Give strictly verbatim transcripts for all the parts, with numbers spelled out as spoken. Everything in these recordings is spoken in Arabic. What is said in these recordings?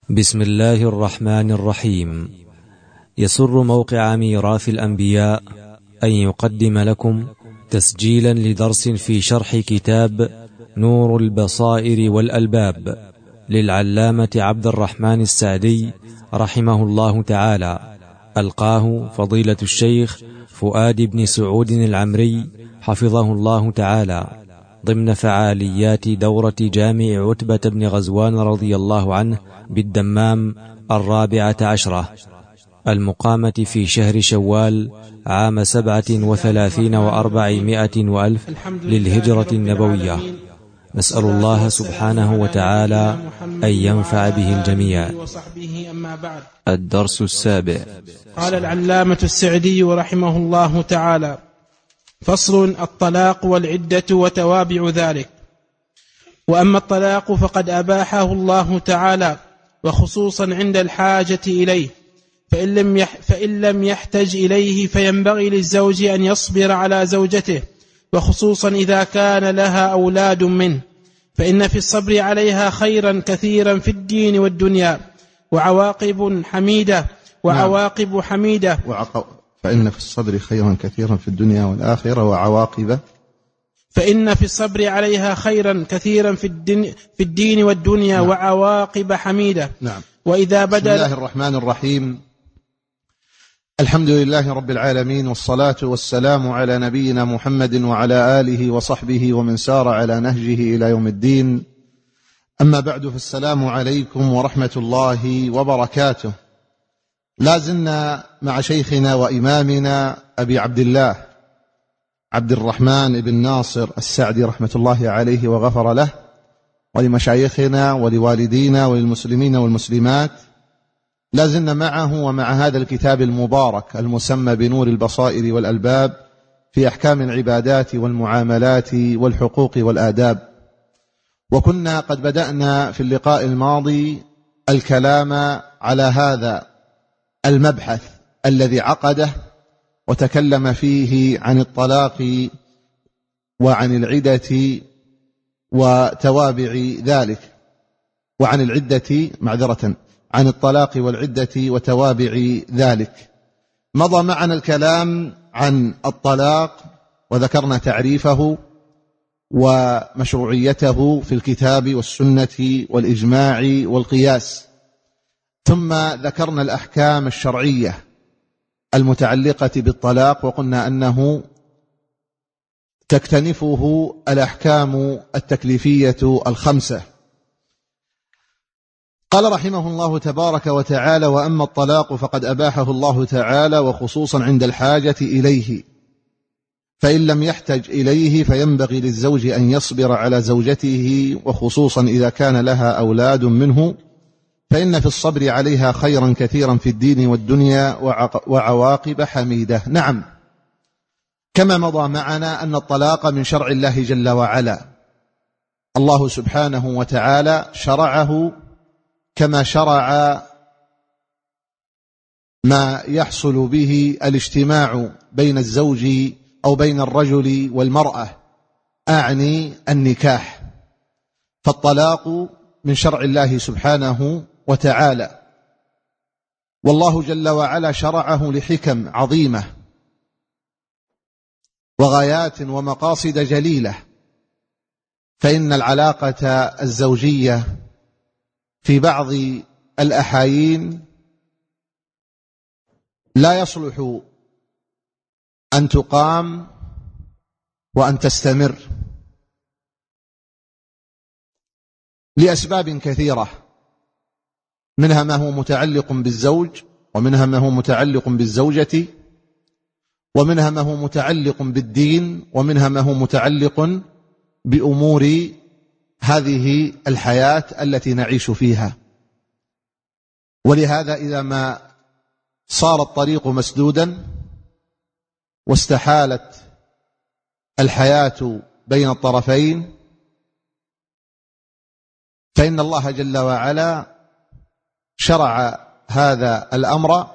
بسم الله الرحمن الرحيم. يسر موقع ميراث الأنبياء أن يقدم لكم تسجيلا لدرس في شرح كتاب نور البصائر والألباب للعلامة عبد الرحمن السعدي رحمه الله تعالى، ألقاه فضيلة الشيخ فؤاد بن سعود العمري حفظه الله تعالى ضمن فعاليات دورة جامع عتبة بن غزوان رضي الله عنه بالدمام الرابعة عشرة المقامة في شهر شوال عام سبعة وثلاثين وأربعمائة وألف للهجرة النبوية. نسأل الله سبحانه وتعالى أن ينفع به الجميع. الدرس السابع. قال العلامة السعدي رحمه الله تعالى: فصل: الطلاق والعدة وتوابع ذلك. وأما الطلاق فقد أباحه الله تعالى، وخصوصا عند الحاجة إليه، فإن لم, يح فإن لم يحتج إليه فينبغي للزوج أن يصبر على زوجته، وخصوصا إذا كان لها أولاد منه، فإن في الصبر عليها خيرا كثيرا في الدين والدنيا وعواقب حميدة وعواقب نعم. حميدة وعق... فإن في الصبر خيرا كثيرا في الدنيا والآخرة وعواقب فإن في الصبر عليها خيرا كثيرا في الدين, في الدين والدنيا نعم. وعواقب حميدة نعم. وإذا بدل. بسم الله الرحمن الرحيم. الحمد لله رب العالمين، والصلاة والسلام على نبينا محمد وعلى آله وصحبه ومن سار على نهجه إلى يوم الدين. أما بعد، فالسلام عليكم ورحمة الله وبركاته. لازلنا مع شيخنا وإمامنا أبي عبد الله عبد الرحمن بن ناصر السعدي رحمة الله عليه وغفر له، ولمشايخنا ولوالدينا وللمسلمين والمسلمات. لازلنا معه ومع هذا الكتاب المبارك المسمى بنور البصائر والألباب في أحكام العبادات والمعاملات والحقوق والآداب. وكنا قد بدأنا في اللقاء الماضي الكلام على هذا المبحث الذي عقده وتكلم فيه عن الطلاق وعن العدة وتوابع ذلك، وعن العدة معذرة عن الطلاق والعدة وتوابع ذلك. مضى معنا الكلام عن الطلاق وذكرنا تعريفه ومشروعيته في الكتاب والسنة والإجماع والقياس، ثم ذكرنا الأحكام الشرعية المتعلقة بالطلاق، وقلنا أنه تكتنفه الأحكام التكليفية الخمسة. قال رحمه الله تبارك وتعالى: وأما الطلاق فقد أباحه الله تعالى، وخصوصا عند الحاجة إليه، فإن لم يحتج إليه فينبغي للزوج أن يصبر على زوجته، وخصوصا إذا كان لها أولاد منه، فإن في الصبر عليها خيرا كثيرا في الدين والدنيا وعواقب حميدة. نعم، كما مضى معنا أن الطلاق من شرع الله جل وعلا. الله سبحانه وتعالى شرعه كما شرع ما يحصل به الاجتماع بين الزوج أو بين الرجل والمرأة، أعني النكاح. فالطلاق من شرع الله سبحانه وتعالى، والله جل وعلا شرعه لحكم عظيمة وغايات ومقاصد جليلة. فإن العلاقة الزوجية في بعض الأحايين لا يصلح أن تقام وأن تستمر لأسباب كثيرة، منها ما هو متعلق بالزوج، ومنها ما هو متعلق بالزوجة، ومنها ما هو متعلق بالدين، ومنها ما هو متعلق بأمور هذه الحياة التي نعيش فيها. ولهذا إذا ما صار الطريق مسدودا واستحالت الحياة بين الطرفين، فإن الله جل وعلا شرع هذا الأمر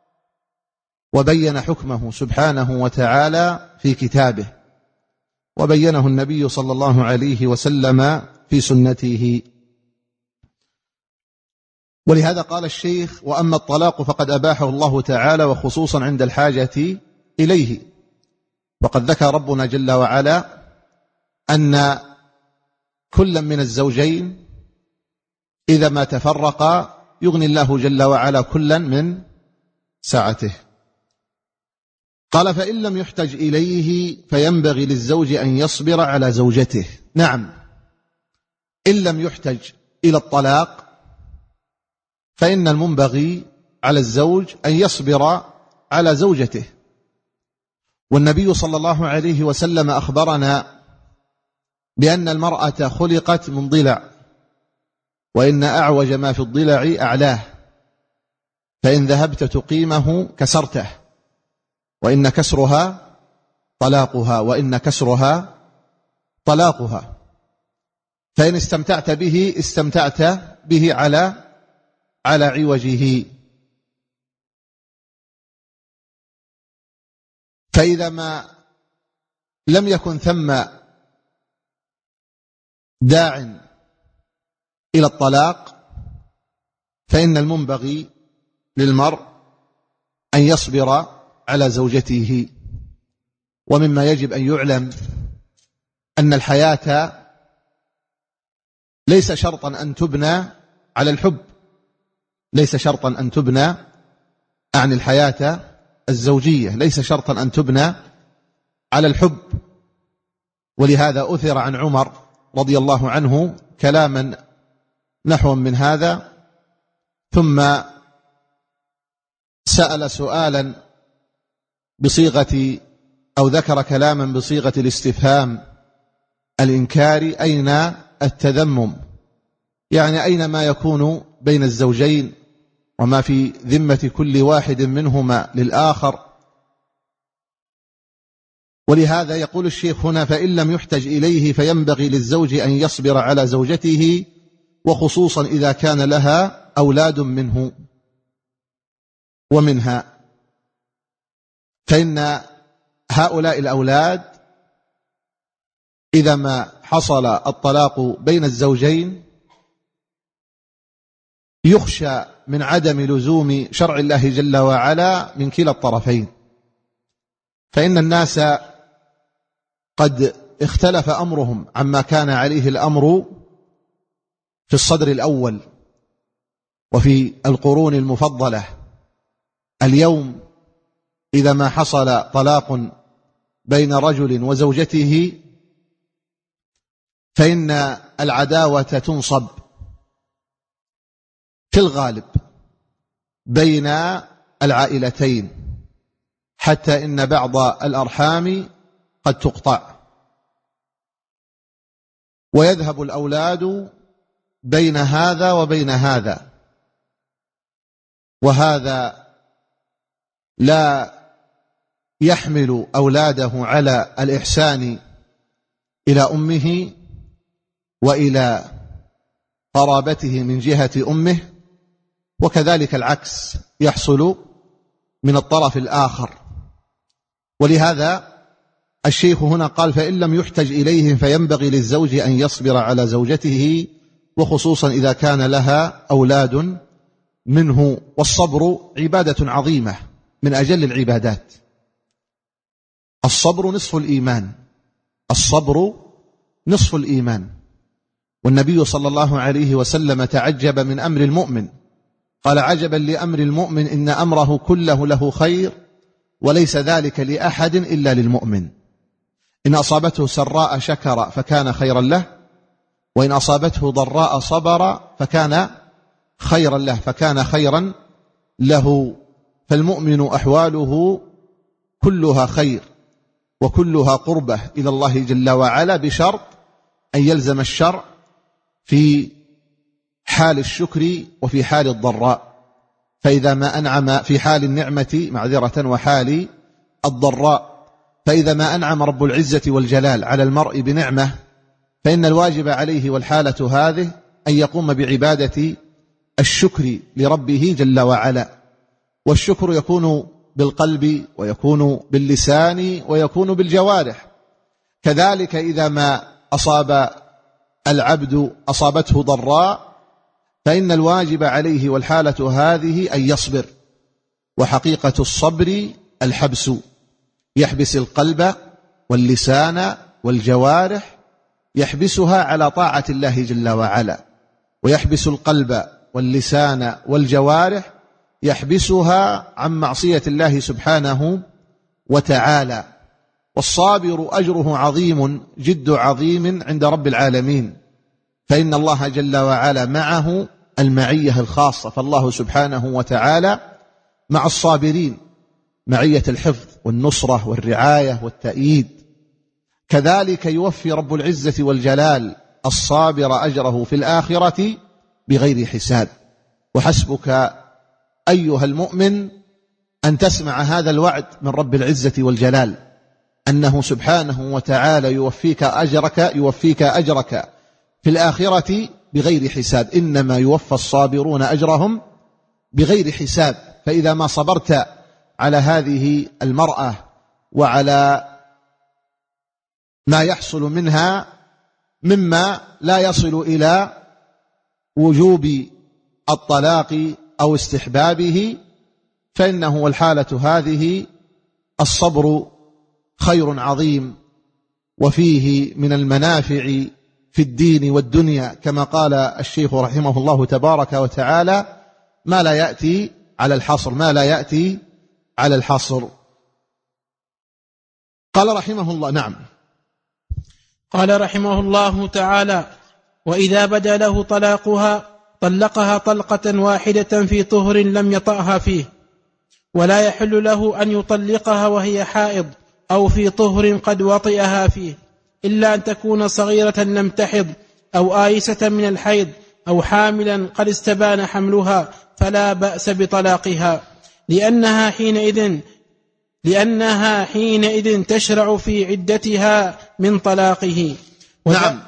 وبين حكمه سبحانه وتعالى في كتابه، وبينه النبي صلى الله عليه وسلم في سنته. ولهذا قال الشيخ: وأما الطلاق فقد أباحه الله تعالى وخصوصا عند الحاجة إليه. وقد ذكر ربنا جل وعلا أن كل من الزوجين إذا ما تفرقا يغني الله جل وعلا كلا من سعته. قال: فإن لم يحتج إليه فينبغي للزوج أن يصبر على زوجته. نعم، إن لم يحتج إلى الطلاق فإن المنبغي على الزوج أن يصبر على زوجته. والنبي صلى الله عليه وسلم أخبرنا بأن المرأة خلقت من ضلع، وإن أعوج ما في الضلع أعلاه، فإن ذهبت تقيمه كسرته، وإن كسرها طلاقها وإن كسرها طلاقها. فإن استمتعت به استمتعت به على على عوجه. فإذا ما لم يكن ثم داع إلى الطلاق فإن المنبغي للمرء أن يصبر على زوجته. ومما يجب أن يعلم أن الحياة ليس شرطا أن تبنى على الحب، ليس شرطا أن تبنى عن الحياة الزوجية، ليس شرطا أن تبنى على الحب. ولهذا أثر عن عمر رضي الله عنه كلاما نحو من هذا، ثم سأل سؤالا بصيغة أو ذكر كلاما بصيغة الاستفهام الإنكاري: أين التذمم؟ يعني أين ما يكون بين الزوجين وما في ذمة كل واحد منهما للآخر. ولهذا يقول الشيخ هنا: فإن لم يحتج إليه فينبغي للزوج أن يصبر على زوجته، وخصوصا إذا كان لها أولاد منه ومنها، فإن هؤلاء الأولاد إذا ما حصل الطلاق بين الزوجين يخشى من عدم لزوم شرع الله جل وعلا من كلا الطرفين. فإن الناس قد اختلف أمرهم عما كان عليه الأمر في الصدر الأول وفي القرون المفضلة. اليوم إذا ما حصل طلاق بين رجل وزوجته فإن العداوة تنصب في الغالب بين العائلتين، حتى إن بعض الأرحام قد تقطع، ويذهب الأولاد بين هذا وبين هذا، وهذا لا يحمل أولاده على الإحسان إلى أمه وإلى قرابته من جهة أمه، وكذلك العكس يحصل من الطرف الآخر. ولهذا الشيخ هنا قال: فإن لم يحتج إليهم فينبغي للزوج أن يصبر على زوجته، وخصوصا إذا كان لها أولاد منه. والصبر عبادة عظيمة من أجل العبادات. الصبر نصف الإيمان، الصبر نصف الإيمان. والنبي صلى الله عليه وسلم تعجب من أمر المؤمن، قال: عجبا لأمر المؤمن إن أمره كله له خير وليس ذلك لأحد إلا للمؤمن. إن أصابته سراء شكر فكان خيرا له، وإن أصابته ضراء صبر فكان خيرا له فكان خيرا له. فالمؤمن أحواله كلها خير وكلها قربة إلى الله جل وعلا، بشرط أن يلزم الشرع في حال الشكر وفي حال الضراء. فإذا ما أنعم في حال النعمة معذرة وحال الضراء، فإذا ما أنعم رب العزة والجلال على المرء بنعمة فإن الواجب عليه والحالة هذه أن يقوم بعبادة الشكر لربه جل وعلا. والشكر يكون بالقلب ويكون باللسان ويكون بالجوارح. كذلك إذا ما أصاب العبد أصابته ضراء فإن الواجب عليه والحالة هذه أن يصبر، وحقيقة الصبر الحبس، يحبس القلب واللسان والجوارح، يحبسها على طاعة الله جل وعلا، ويحبس القلب واللسان والجوارح يحبسها عن معصية الله سبحانه وتعالى. والصابر أجره عظيم جد عظيم عند رب العالمين، فإن الله جل وعلا معه المعية الخاصة، فالله سبحانه وتعالى مع الصابرين معية الحفظ والنصرة والرعاية والتأييد. كذلك يوفي رب العزة والجلال الصابر أجره في الآخرة بغير حساب. وحسبك أيها المؤمن أن تسمع هذا الوعد من رب العزة والجلال، أنه سبحانه وتعالى يوفيك أجرك يوفيك أجرك في الآخرة بغير حساب، إنما يوفى الصابرون أجرهم بغير حساب. فإذا ما صبرت على هذه المرأة وعلى ما يحصل منها مما لا يصل إلى وجوب الطلاق أو استحبابه، فإنه والحالة هذه الصبر خير عظيم، وفيه من المنافع في الدين والدنيا، كما قال الشيخ رحمه الله تبارك وتعالى: ما لا يأتي على الحصر ما لا يأتي على الحصر. قال رحمه الله: نعم. قال رحمه الله تعالى: وإذا بدا له طلاقها طلقها طلقة واحدة في طهر لم يطأها فيه، ولا يحل له أن يطلقها وهي حائض أو في طهر قد وطئها فيه، إلا أن تكون صغيرة لم تحض أو آيسة من الحيض أو حاملا قد استبان حملها، فلا بأس بطلاقها، لأنها حينئذ لأنها حينئذ تشرع في عدتها من طلاقه. نعم.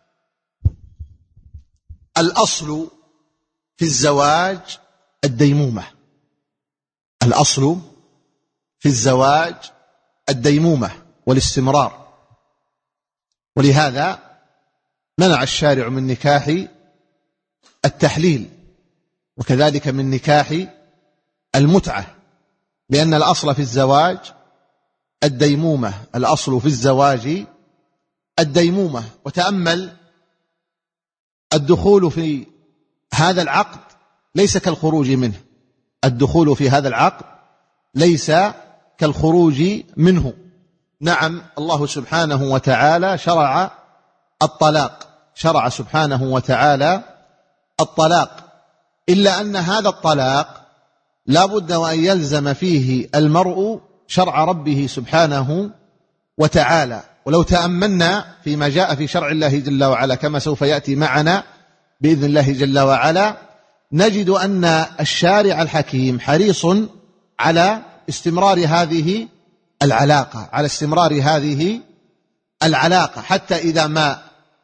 الأصل في الزواج الديمومة، الأصل في الزواج الديمومة والاستمرار، ولهذا منع الشارع من نكاح التحليل، وكذلك من نكاح المتعة، لأن الأصل في الزواج الديمومة، الأصل في الزواج الديمومة. وتأمل الدخول في هذا العقد ليس كالخروج منه، الدخول في هذا العقد ليس كالخروج منه. نعم، الله سبحانه وتعالى شرع الطلاق، شرع سبحانه وتعالى الطلاق، إلا أن هذا الطلاق لا بد وأن يلزم فيه المرء شرع ربه سبحانه وتعالى. ولو تأملنا فيما جاء في شرع الله جل وعلا كما سوف يأتي معنا بإذن الله جل وعلا، نجد أن الشارع الحكيم حريص على استمرار هذه العلاقة، على استمرار هذه العلاقة، حتى إذا ما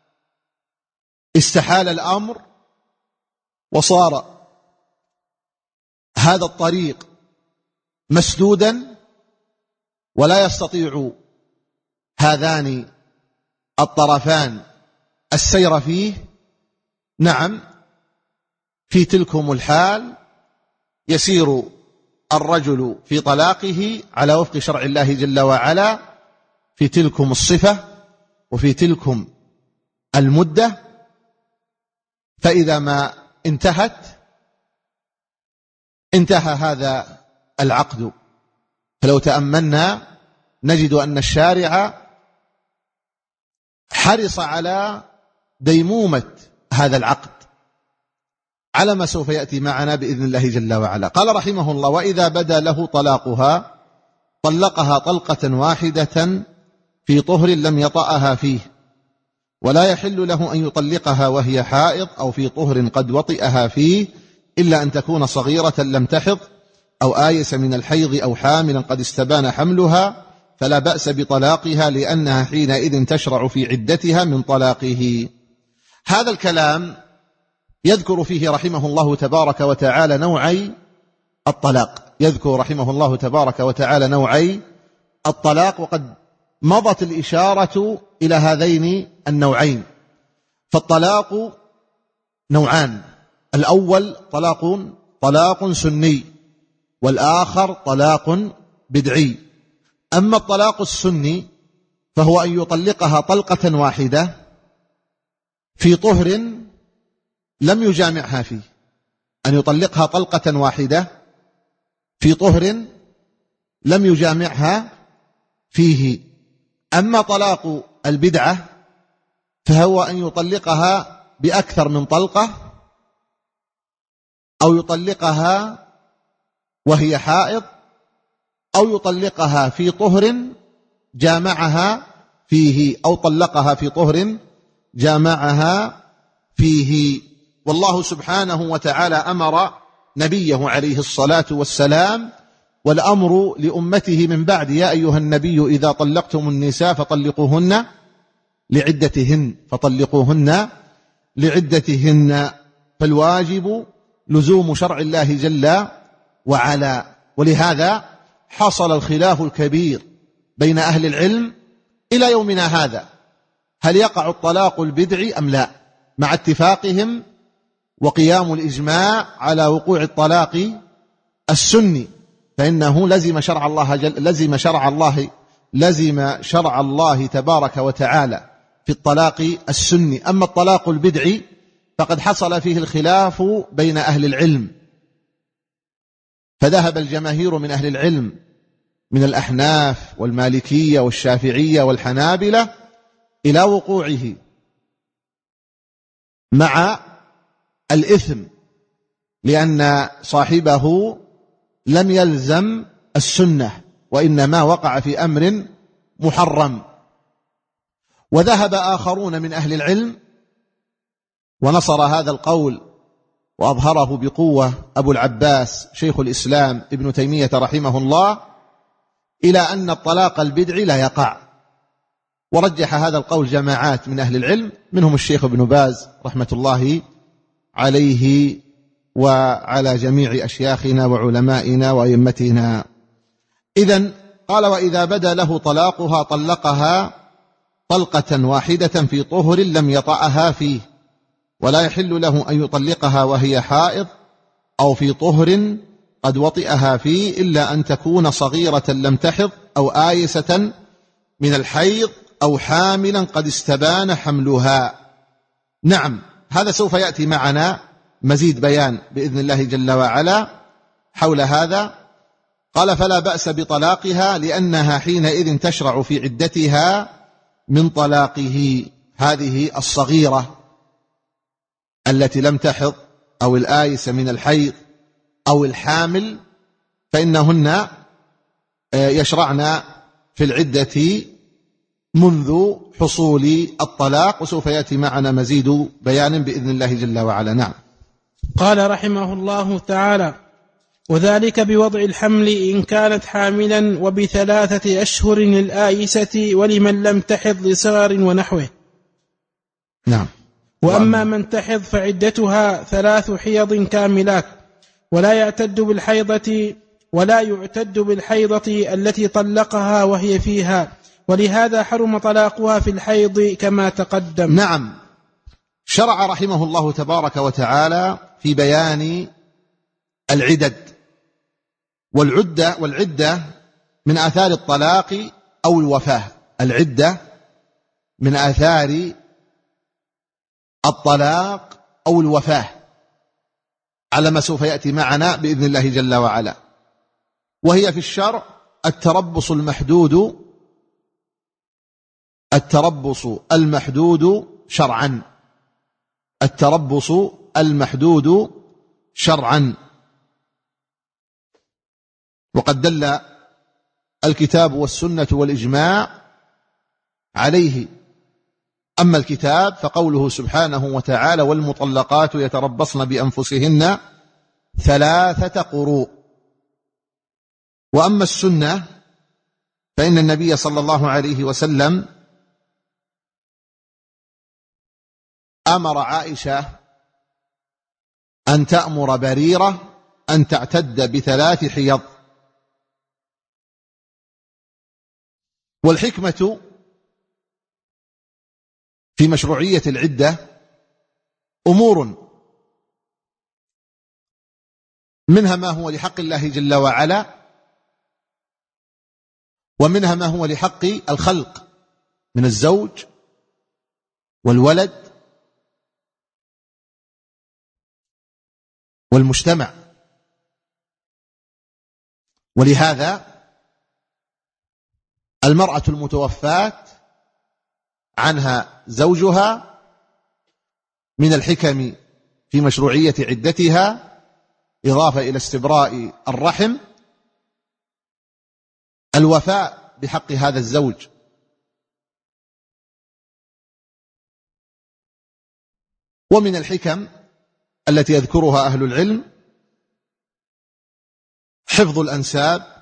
استحال الأمر وصار هذا الطريق مسدودا ولا يستطيع هذان الطرفان السير فيه، نعم، في تلكم الحال يسير الرجل في طلاقه على وفق شرع الله جل وعلا في تلكم الصفة وفي تلكم المدة، فإذا ما انتهت انتهى هذا العقد. فلو تأملنا نجد أن الشارع حرص على ديمومة هذا العقد على ما سوف يأتي معنا بإذن الله جل وعلا. قال رحمه الله: وإذا بدا له طلاقها طلقها طلقة واحدة في طهر لم يطأها فيه، ولا يحل له أن يطلقها وهي حائض أو في طهر قد وطئها فيه، إلا أن تكون صغيرة لم تحض أو آيس من الحيض أو حاملا قد استبان حملها، فلا بأس بطلاقها، لأنها حينئذ تشرع في عدتها من طلاقه. هذا الكلام يذكر فيه رحمه الله تبارك وتعالى نوعي الطلاق، يذكر رحمه الله تبارك وتعالى نوعي الطلاق، وقد مضت الإشارة إلى هذين النوعين. فالطلاق نوعان: الأول طلاق طلاق سني، والآخر طلاق بدعي. أما الطلاق السني فهو أن يطلقها طلقة واحدة في طهر لم يجامعها فيه، أن يطلقها طلقة واحدة في طهر لم يجامعها فيه. أما طلاق البدعة فهو أن يطلقها بأكثر من طلقة، أو يطلقها وهي حائض، أو يطلقها في طهر جامعها فيه، أو طلقها في طهر جامعها فيه. والله سبحانه وتعالى أمر نبيه عليه الصلاة والسلام، والأمر لأمته من بعد: يا أيها النبي إذا طلقتم النساء فطلقوهن لعدتهن فطلقوهن لعدتهن. فالواجب لزوم شرع الله جل وعلا. ولهذا حصل الخلاف الكبير بين أهل العلم إلى يومنا هذا: هل يقع الطلاق البدعي أم لا؟ مع اتفاقهم وقيام الإجماع على وقوع الطلاق السني، فإنه لزم شرع الله جل لزم شرع الله لزم شرع الله تبارك وتعالى في الطلاق السني. أما الطلاق البدعي فقد حصل فيه الخلاف بين أهل العلم، فذهب الجماهير من أهل العلم من الأحناف والمالكية والشافعية والحنابلة إلى وقوعه مع الإثم، لأن صاحبه لم يلزم السنة وإنما وقع في أمر محرم. وذهب آخرون من أهل العلم ونصر هذا القول وأظهره بقوة أبو العباس شيخ الإسلام ابن تيمية رحمه الله إلى أن الطلاق البدعي لا يقع، ورجح هذا القول جماعات من أهل العلم، منهم الشيخ ابن باز رحمة الله عليه وعلى جميع أشياخنا وعلمائنا وأئمتنا. إذن قال: وإذا بدا له طلاقها طلقها طلقة واحدة في طهر لم يطأها فيه، ولا يحل له أن يطلقها وهي حائض أو في طهر قد وطئها فيه، إلا أن تكون صغيرة لم تحض، أو آيسة من الحيض، أو حاملا قد استبان حملها. نعم، هذا سوف يأتي معنا مزيد بيان بإذن الله جل وعلا حول هذا. قال: فلا بأس بطلاقها لأنها حينئذ تشرع في عدتها من طلاقه. هذه الصغيرة التي لم تحض أو الآيسة من الحيض أو الحامل فإنهن يشرعن في العدة منذ حصول الطلاق، وسوف يأتي معنا مزيد بيان بإذن الله جل وعلا. نعم. قال رحمه الله تعالى: وذلك بوضع الحمل إن كانت حاملا، وبثلاثة أشهر للآيسة ولمن لم تحض لصغر ونحوه. نعم. وأما من تحض فعدتها ثلاث حيض كاملات، ولا يعتد بالحيضة ولا يعتد بالحيضة التي طلقها وهي فيها، ولهذا حرم طلاقها في الحيض كما تقدم. نعم. شرع رحمه الله تبارك وتعالى في بيان العدد، والعدة والعدة من آثار الطلاق أو الوفاة. العدة من آثار الطلاق أو الوفاة على ما سوف يأتي معنا بإذن الله جل وعلا. وهي في الشرع التربص المحدود التربص المحدود شرعا التربص المحدود شرعا وقد دل الكتاب والسنة والإجماع عليه. أما الكتاب فقوله سبحانه وتعالى: والمطلقات يتربصن بأنفسهن ثلاثة قروء. وأما السنة فإن النبي صلى الله عليه وسلم أمر عائشة أن تأمر بريرة أن تعتد بثلاث حيض. والحكمة في مشروعية العدة أمور منها ما هو لحق الله جل وعلا، ومنها ما هو لحق الخلق من الزوج والولد والمجتمع. ولهذا المرأة المتوفاة عنها زوجها من الحكم في مشروعية عدتها، إضافة إلى استبراء الرحم، الوفاء بحق هذا الزوج. ومن الحكم التي يذكرها أهل العلم حفظ الأنساب،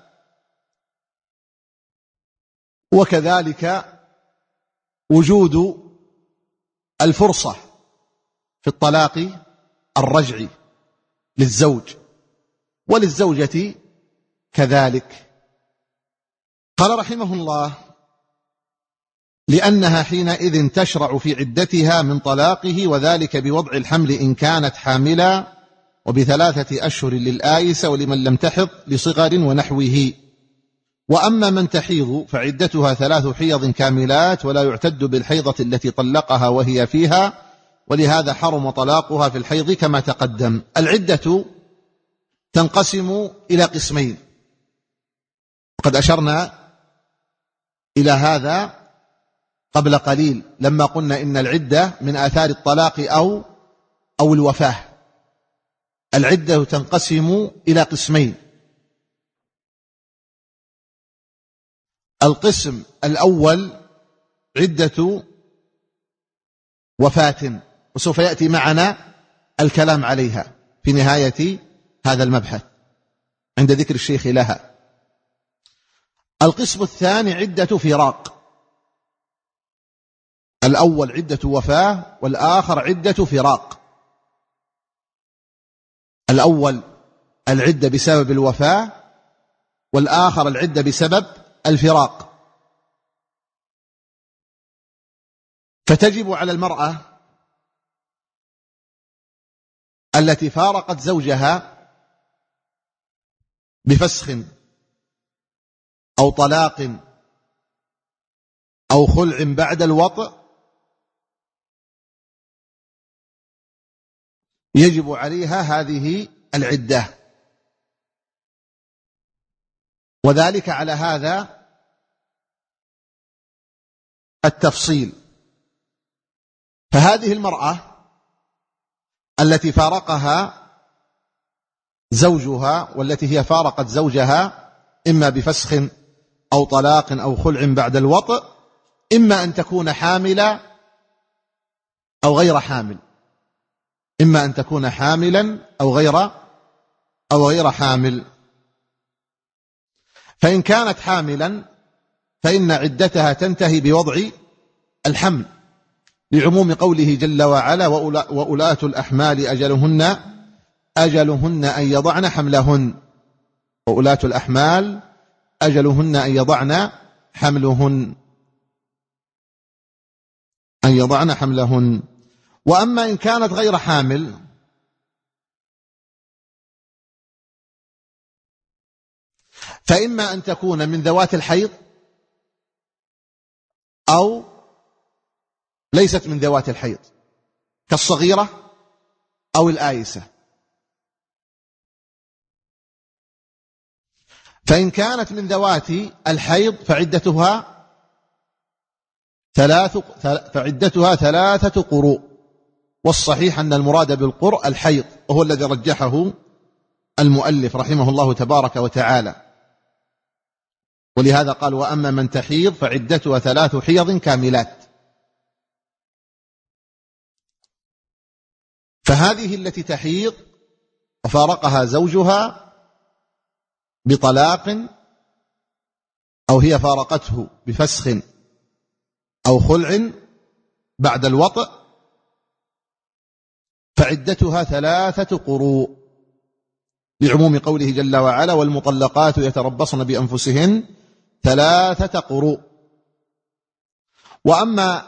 وكذلك وجود الفرصة في الطلاق الرجعي للزوج وللزوجة كذلك. قال رحمه الله: لأنها حينئذ تشرع في عدتها من طلاقه، وذلك بوضع الحمل إن كانت حاملا، وبثلاثة أشهر للآيس ولمن لم تحض لصغر ونحوه. وأما من تحيض فعدتها ثلاث حيض كاملات، ولا يعتد بالحيضة التي طلقها وهي فيها، ولهذا حرم طلاقها في الحيض كما تقدم. العدة تنقسم إلى قسمين، وقد أشرنا إلى هذا قبل قليل لما قلنا إن العدة من آثار الطلاق أو أو الوفاة. العدة تنقسم إلى قسمين: القسم الأول عدة وفاة، وسوف يأتي معنا الكلام عليها في نهاية هذا المبحث عند ذكر الشيخ لها. القسم الثاني عدة فراق، الأول عدة وفاة والآخر عدة فراق. الأول العدة بسبب الوفاة، والآخر العدة بسبب الفراق. فتجب على المرأة التي فارقت زوجها بفسخ أو طلاق أو خلع بعد الوطء، يجب عليها هذه العدة، وذلك على هذا التفصيل. فهذه المرأة التي فارقها زوجها، والتي هي فارقت زوجها إما بفسخ أو طلاق أو خلع بعد الوطء، إما أن تكون حاملة أو غير حامل، إما أن تكون حاملا أو غير أو غير حامل. فإن كانت حاملا فإن عدتها تنتهي بوضع الحمل، لعموم قوله جل وعلا: وأولاة الأحمال أجلهن أجلهن أن يضعن حملهن. وأولاة الأحمال أجلهن أن يضعن حملهن أن يضعن حملهن. وأما إن كانت غير حامل فإما أن تكون من ذوات الحيض أو ليست من ذوات الحيض، كالصغيرة أو الآيسة. فإن كانت من ذوات الحيض فعدتها ثلاث فعدتها ثلاثة قروء، والصحيح أن المراد بالقرء الحيض، وهو الذي رجحه المؤلف رحمه الله تبارك وتعالى. ولهذا قال: وأما من تحيض فعدتها ثلاث حيض كاملات. فهذه التي تحيض وفارقها زوجها بطلاق، أو هي فارقته بفسخ أو خلع بعد الوطء، فعدتها ثلاثة قروء، لعموم قوله جل وعلا: والمطلقات يتربصن بأنفسهن ثلاثة قروء. وأما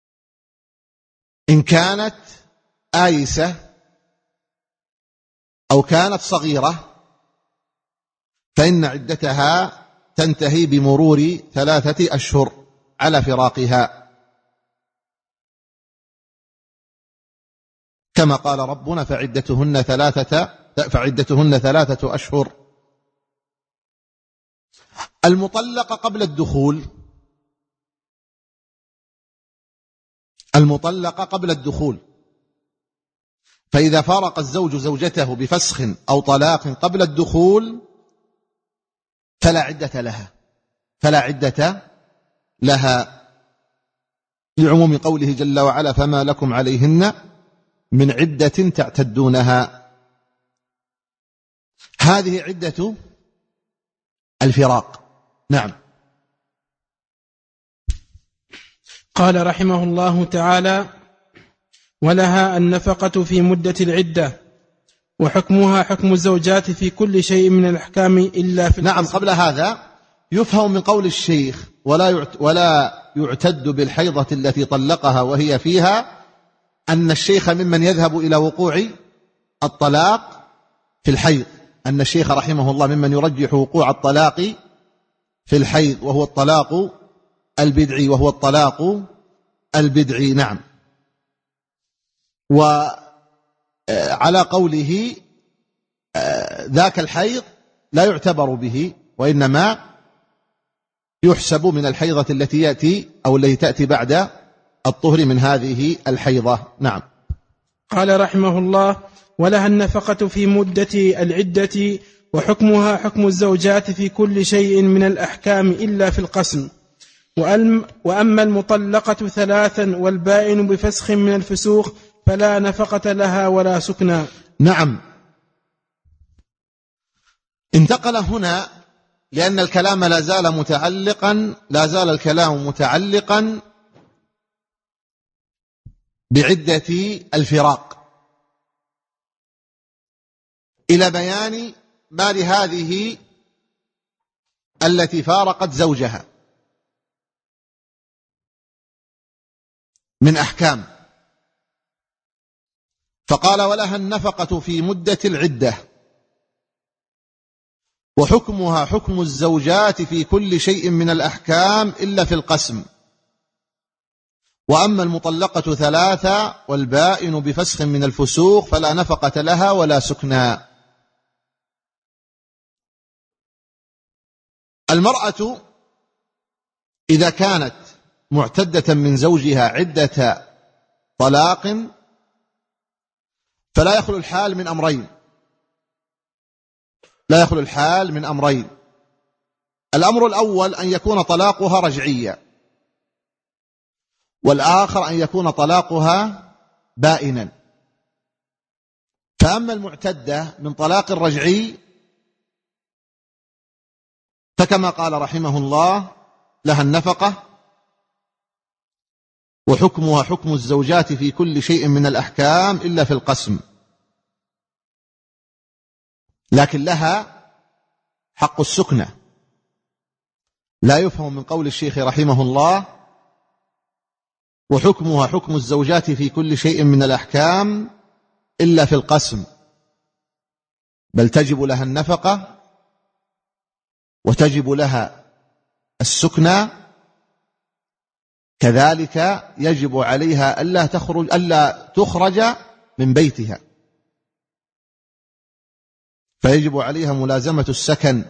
إن كانت آيسة أو كانت صغيرة فإن عدتها تنتهي بمرور ثلاثة أشهر على فراقها، كما قال ربنا فعدتهن ثلاثة فعدتهن ثلاثة أشهر. المطلقة قبل الدخول المطلقة قبل الدخول فإذا فارق الزوج زوجته بفسخ أو طلاق قبل الدخول فلا عدة لها فلا عدة لها لعموم قوله جل وعلا فما لكم عليهن من عدة تعتدونها. هذه عدة الفراق. نعم. قال رحمه الله تعالى: ولها النفقة في مدة العدة وحكمها حكم الزوجات في كل شيء من الأحكام إلا في نعم. قبل هذا يفهم من قول الشيخ ولا ولا يعتد بالحيضة التي طلقها وهي فيها أن الشيخ ممن يذهب إلى وقوع الطلاق في الحيض، أن الشيخ رحمه الله ممن يرجح وقوع الطلاق في الحيض وهو الطلاق البدعي وهو الطلاق البدعي. نعم. وعلى قوله ذاك الحيض لا يعتبر به وإنما يحسب من الحيضة التي يأتي أو التي تأتي بعد الطهر من هذه الحيضة. نعم. قال رحمه الله: ولها النفقة في مدة العدة وحكمها حكم الزوجات في كل شيء من الأحكام إلا في القسم. وأما المطلقة ثلاثا والبائن بفسخ من الفسوق فلا نفقة لها ولا سكنى. نعم. انتقل هنا لأن الكلام لا زال متعلقا لا زال الكلام متعلقا بعدة الفراق إلى بيان ما لهذه التي فارقت زوجها من أحكام، فقال: ولها النفقة في مدة العدة وحكمها حكم الزوجات في كل شيء من الأحكام إلا في القسم. وأما المطلقة ثلاثة والبائن بفسخ من الفسوق فلا نفقة لها ولا سكنى. المرأة إذا كانت معتدة من زوجها عدة طلاق فلا يخلو الحال من أمرين لا يخلو الحال من أمرين الأمر الأول أن يكون طلاقها رجعيا، والآخر أن يكون طلاقها بائنا. فأما المعتدة من طلاق رجعي فكما قال رحمه الله: لها النفقة وحكمها حكم الزوجات في كل شيء من الأحكام إلا في القسم، لكن لها حق السكنى. لا يفهم من قول الشيخ رحمه الله وحكمها حكم الزوجات في كل شيء من الأحكام إلا في القسم، بل تجب لها النفقة وتجب لها السكنى، كذلك يجب عليها ألا تخرج ألا تخرج من بيتها، فيجب عليها ملازمة السكن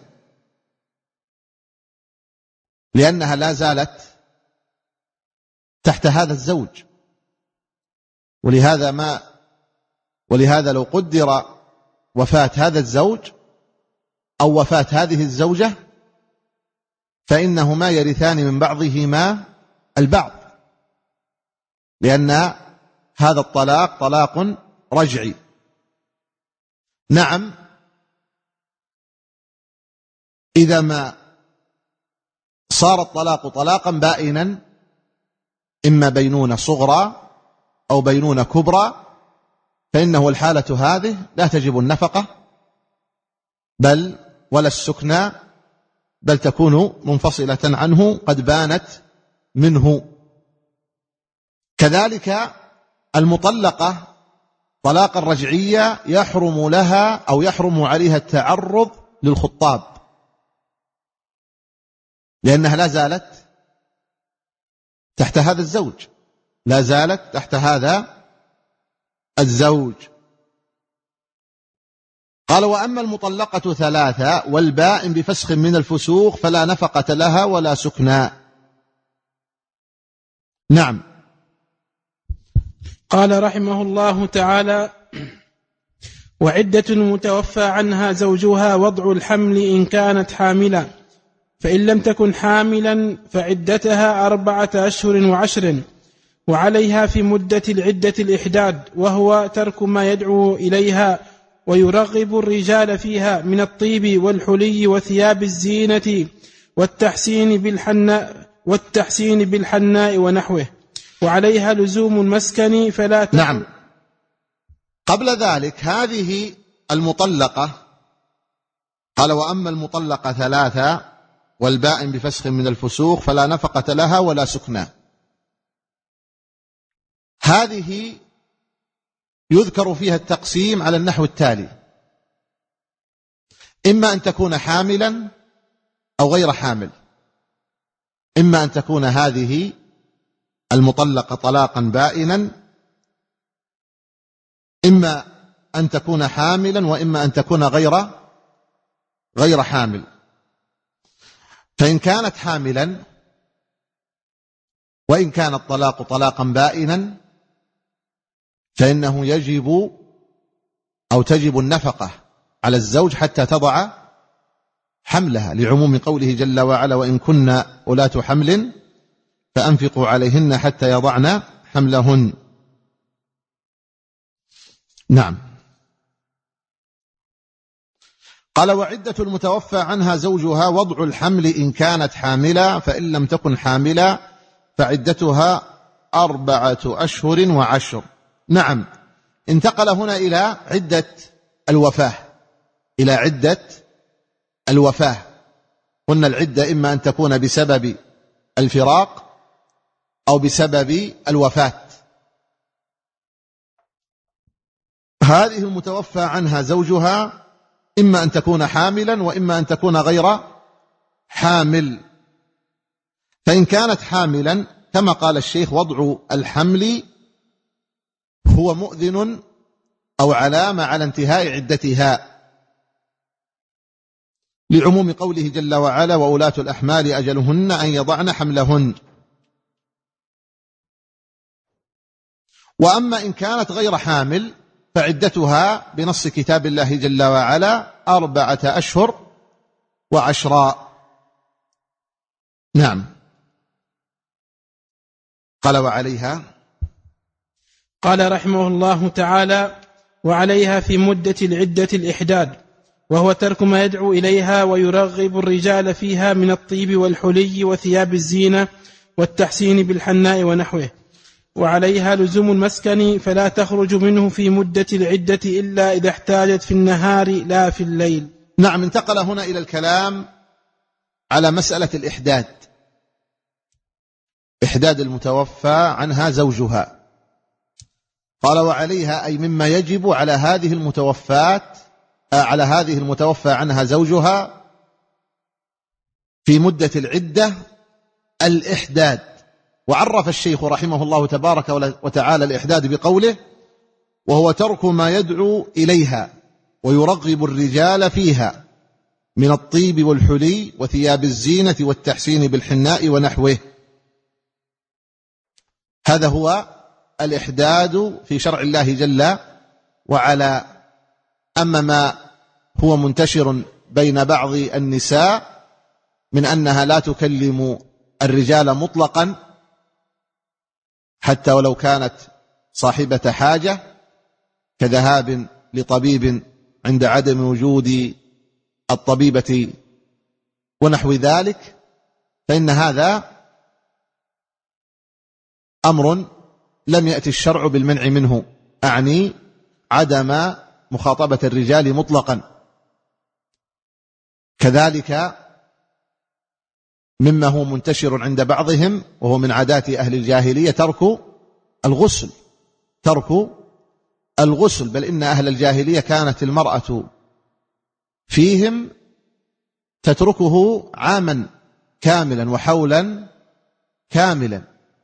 لأنها لا زالت تحت هذا الزوج. ولهذا ما ولهذا لو قدر وفاة هذا الزوج أو وفاة هذه الزوجة فإنهما يرثان من بعضهما البعض، لأن هذا الطلاق طلاق رجعي. نعم، إذا ما صار الطلاق طلاقا بائنا إما بينونة صغرى أو بينونة كبرى فإنه الحالة هذه لا تجب النفقة بل ولا السكنى، بل تكون منفصلة عنه قد بانت منه. كذلك المطلقة طلاقا رجعيا يحرم لها أو يحرم عليها التعرض للخطاب، لأنها لا زالت تحت هذا الزوج، لا زالت تحت هذا الزوج. قال: وأما المطلقة ثلاثة والبائن بفسخ من الفسوق فلا نفقة لها ولا سكنى. نعم. قال رحمه الله تعالى: وعدة المتوفى عنها زوجها وضع الحمل إن كانت حاملا، فإن لم تكن حاملا فعدتها أربعة أشهر وعشر، وعليها في مدة العدة الإحداد، وهو ترك ما يدعو إليها ويرغب الرجال فيها من الطيب والحلي وثياب الزينة والتحسين بالحناء والتحسين بالحناء ونحوه، وعليها لزوم المسكن فلا تحل. نعم. قبل ذلك هذه المطلقة قال: وأما المطلقة ثلاثة والبائن بفسخ من الفسوق فلا نفقة لها ولا سكنى. هذه يذكر فيها التقسيم على النحو التالي: إما أن تكون حاملا أو غير حامل، إما أن تكون هذه المطلقة طلاقا بائنا، إما أن تكون حاملا وإما أن تكون غير غير حامل. فإن كانت حاملا وإن كان الطلاق طلاقا بائنا فإنه يجب أو تجب النفقة على الزوج حتى تضع حملها، لعموم قوله جل وعلا: وإن كن أولات حمل فأنفقوا عليهن حتى يضعن حملهن. نعم. قال: وعدة المتوفى عنها زوجها وضع الحمل إن كانت حاملة، فإن لم تكن حاملة فعدتها أربعة أشهر وعشر. نعم. انتقل هنا إلى عدة الوفاة، إلى عدة الوفاة. قلنا العدة إما أن تكون بسبب الفراق أو بسبب الوفاة. هذه المتوفى عنها زوجها إما أن تكون حاملا وإما أن تكون غير حامل. فإن كانت حاملا كما قال الشيخ: وضع الحمل هو مؤذن أو علامة على انتهاء عدتها، لعموم قوله جل وعلا: وأولاة الأحمال أجلهن أن يضعن حملهن. وأما إن كانت غير حامل فعدتها بنص كتاب الله جل وعلا أربعة أشهر وعشراء. نعم. قال: وعليها. قال رحمه الله تعالى: وعليها في مدة العدة الإحداد، وهو ترك ما يدعو إليها ويرغب الرجال فيها من الطيب والحلي وثياب الزينة والتحسين بالحناء ونحوه، وعليها لزوم المسكن فلا تخرج منه في مدة العدة إلا إذا احتاجت في النهار لا في الليل. نعم. انتقل هنا إلى الكلام على مسألة الإحداد، إحداد المتوفى عنها زوجها. قال: وعليها أي مما يجب على هذه المتوفات على هذه المتوفى عنها زوجها في مدة العدة الإحداد. وعرف الشيخ رحمه الله تبارك وتعالى الإحداد بقوله: وهو ترك ما يدعو إليها ويرغب الرجال فيها من الطيب والحلي وثياب الزينة والتحسين بالحناء ونحوه. هذا هو الإحداد في شرع الله جل وعلا. أما ما هو منتشر بين بعض النساء من أنها لا تكلم الرجال مطلقا حتى ولو كانت صاحبة حاجة، كذهاب لطبيب عند عدم وجود الطبيبة ونحو ذلك، فإن هذا أمر لم يأتي الشرع بالمنع منه، أعني عدم مخاطبة الرجال مطلقا. كذلك مما هو منتشر عند بعضهم وهو من عادات أهل الجاهلية ترك الغسل، ترك الغسل، بل إن أهل الجاهلية كانت المرأة فيهم تتركه عاما كاملا وحولا كاملا.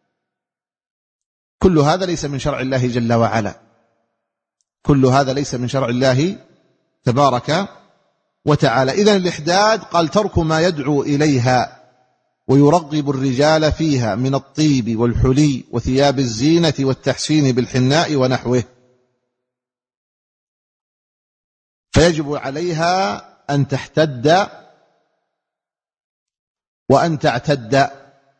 كل هذا ليس من شرع الله جل وعلا، كل هذا ليس من شرع الله تبارك وتعالى. إذن الإحداد قال ترك ما يدعو إليها ويرغب الرجال فيها من الطيب والحلي وثياب الزينة والتحسين بالحناء ونحوه، فيجب عليها أن تحتد وأن تعتد،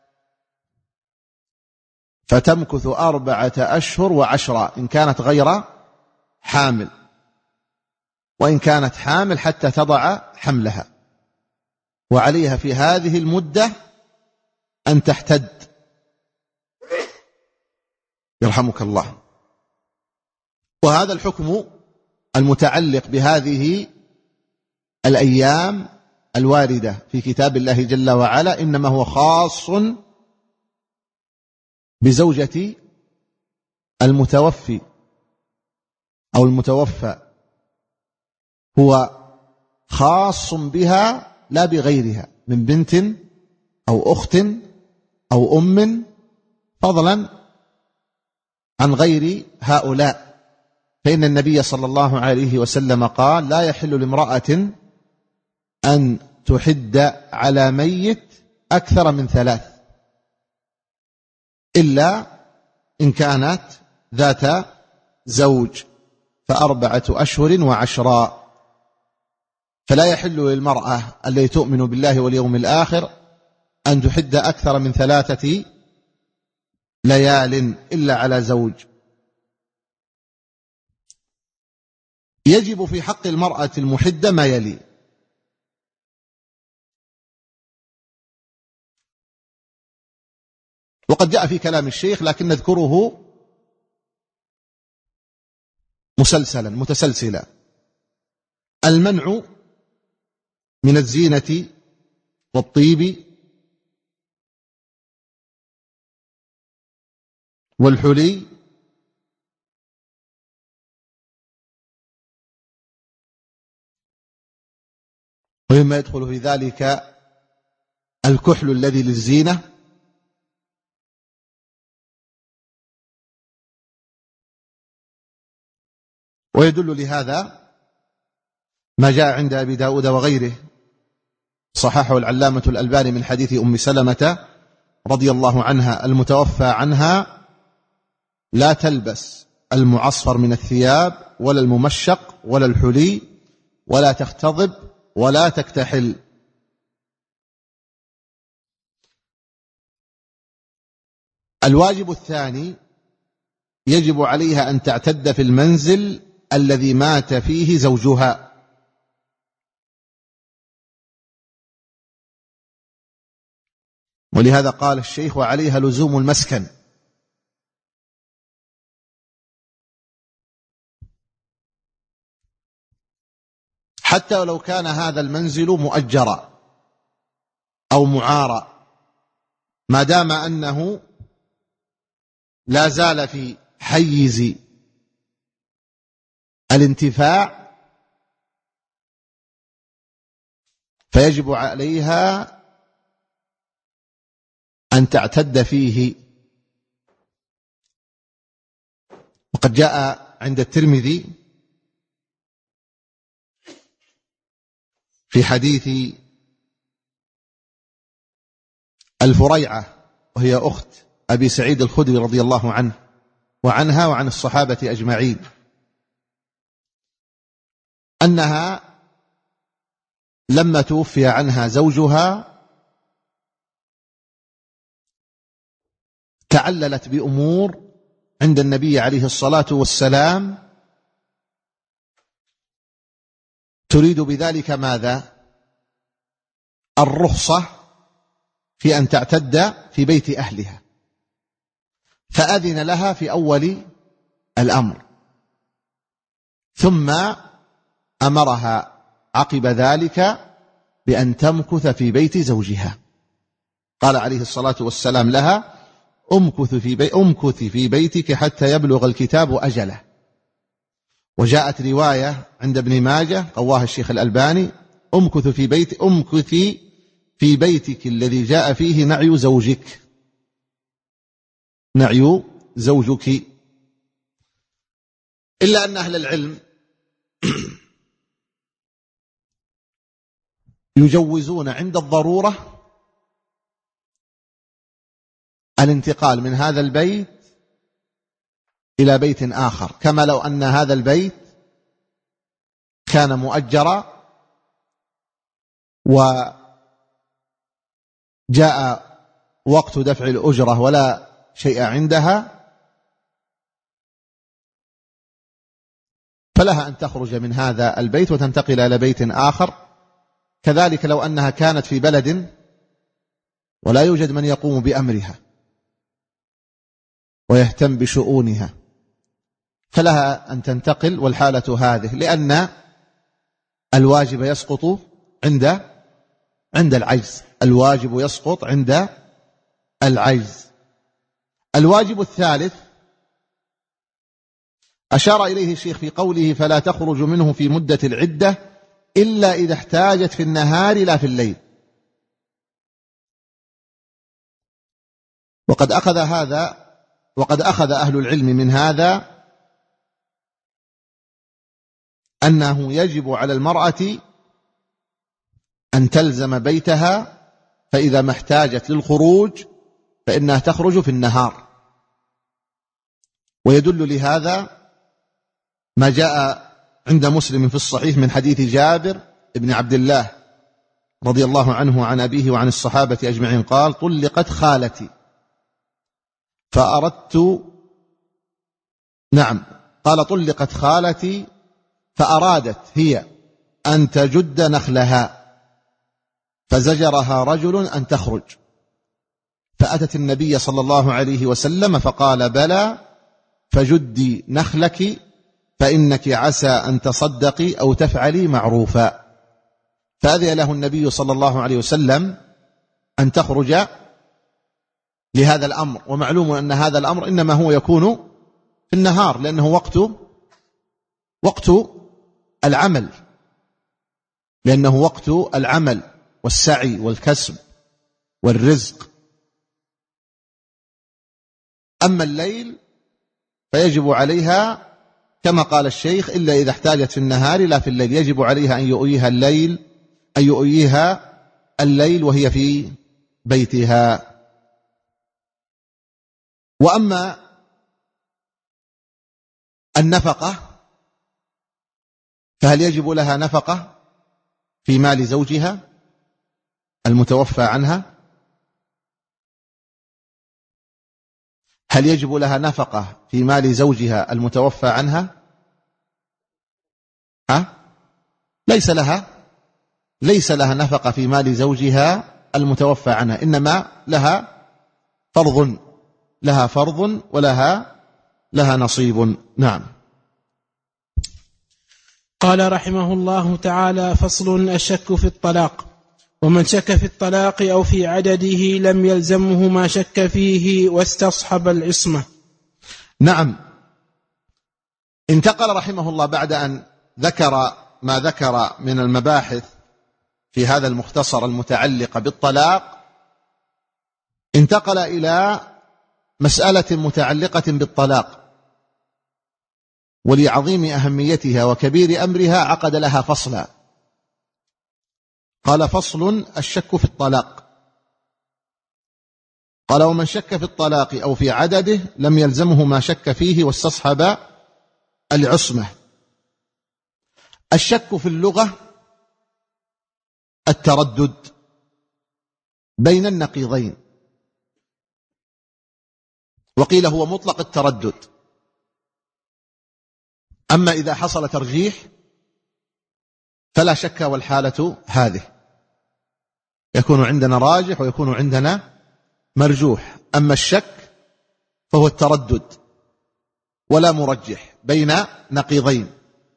فتمكث أربعة أشهر وعشرة إن كانت غير حامل، وإن كانت حامل حتى تضع حملها، وعليها في هذه المدة أن تحتد يرحمك الله. وهذا الحكم المتعلق بهذه الأيام الواردة في كتاب الله جل وعلا إنما هو خاص بزوجة المتوفي أو المتوفى، هو خاص بها لا بغيرها من بنت أو أخت أو أم، فضلا عن غير هؤلاء. فإن النبي صلى الله عليه وسلم قال لا يحل لامرأة أن تحد على ميت أكثر من ثلاث إلا إن كانت ذات زوج، فأربعة أشهر وعشرا. فلا يحل للمرأة التي تؤمن بالله واليوم الآخر أن تحد أكثر من ثلاثة ليال إلا على زوج. يجب في حق المرأة المحدة ما يلي: وقد جاء في كلام الشيخ لكن نذكره مسلسلا متسلسلا: المنع من الزينة والطيب والحلي ومما يدخل في ذلك الكحل الذي للزينة، ويدل لهذا ما جاء عند أبي داود وغيره صححه العلامة الألباني من حديث أم سلمة رضي الله عنها المتوفى عنها: لا تلبس المعصفر من الثياب ولا الممشق ولا الحلي ولا تختضب ولا تكتحل. الواجب الثاني: يجب عليها أن تعتد في المنزل الذي مات فيه زوجها، ولهذا قال الشيخ: وعليها لزوم المسكن، حتى لو كان هذا المنزل مؤجرا أو معارا، ما دام أنه لا زال في حيز الانتفاع، فيجب عليها أن تعتد فيه. وقد جاء عند الترمذي في حديث الفريعة وهي أخت أبي سعيد الخدري رضي الله عنه وعنها وعن الصحابة أجمعين أنها لما توفي عنها زوجها تعللت بأمور عند النبي عليه الصلاة والسلام تريد بذلك ماذا؟ الرخصة في أن تعتد في بيت أهلها، فأذن لها في أول الأمر، ثم أمرها عقب ذلك بأن تمكث في بيت زوجها. قال عليه الصلاة والسلام لها: أمكث في, بي أمكث في بيتك حتى يبلغ الكتاب أجله. وجاءت رواية عند ابن ماجه قواها الشيخ الألباني: أمكث في بيت أمكثي في بيتك الذي جاء فيه نعي زوجك، نعي زوجك. إلا أن أهل العلم يجوزون عند الضرورة الانتقال من هذا البيت إلى بيت آخر، كما لو أن هذا البيت كان مؤجرا وجاء وقت دفع الأجرة ولا شيء عندها، فلها أن تخرج من هذا البيت وتنتقل إلى بيت آخر. كذلك لو أنها كانت في بلد ولا يوجد من يقوم بأمرها ويهتم بشؤونها، فلها أن تنتقل، والحالة هذه لأن الواجب يسقط عند عند العجز، الواجب يسقط عند العجز. الواجب الثالث أشار إليه الشيخ في قوله: فلا تخرج منه في مدة العدة إلا إذا احتاجت في النهار لا في الليل. وقد أخذ هذا وقد أخذ أهل العلم من هذا أنه يجب على المرأة أن تلزم بيتها، فإذا ما احتاجت للخروج فإنها تخرج في النهار. ويدل لهذا ما جاء عند مسلم في الصحيح من حديث جابر بن عبد الله رضي الله عنه عن أبيه وعن الصحابة أجمعين قال: طلقت خالتي فأردت نعم قال طلقت خالتي فأرادت هي أن تجد نخلها فزجرها رجل أن تخرج، فأتت النبي صلى الله عليه وسلم فقال: بلى، فجدي نخلك فإنك عسى أن تصدقي أو تفعلي معروفا. فأذن له النبي صلى الله عليه وسلم أن تخرج لهذا الأمر. ومعلوم أن هذا الأمر إنما هو يكون في النهار، لأنه وقت وقت العمل لأنه وقت العمل والسعي والكسب والرزق. أما الليل فيجب عليها كما قال الشيخ: إلا إذا احتاجت في النهار لا في الليل، يجب عليها أن يؤويها الليل أن يؤويها الليل وهي في بيتها. وأما النفقة فهل يجب لها نفقة في مال زوجها المتوفى عنها؟ هل يجب لها نفقة في مال زوجها المتوفى عنها؟ ها؟ ليس لها ليس لها نفقة في مال زوجها المتوفى عنها، إنما لها فرض لها فرض ولها لها نصيب. نعم. قال رحمه الله تعالى: فصل: الشك في الطلاق. ومن شك في الطلاق أو في عدده لم يلزمه ما شك فيه واستصحب العصمة. نعم. انتقل رحمه الله بعد أن ذكر ما ذكر من المباحث في هذا المختصر المتعلقة بالطلاق، انتقل إلى مسألة متعلقة بالطلاق، ولعظيم أهميتها وكبير أمرها عقد لها فصلا. قال: فصل: الشك في الطلاق. قال: ومن شك في الطلاق أو في عدده لم يلزمه ما شك فيه واستصحب العصمة. الشك في اللغة التردد بين النقيضين، وقيل هو مطلق التردد. أما إذا حصل ترجيح فلا شك والحالة هذه، يكون عندنا راجح ويكون عندنا مرجوح. أما الشك فهو التردد ولا مرجح بين نقيضين.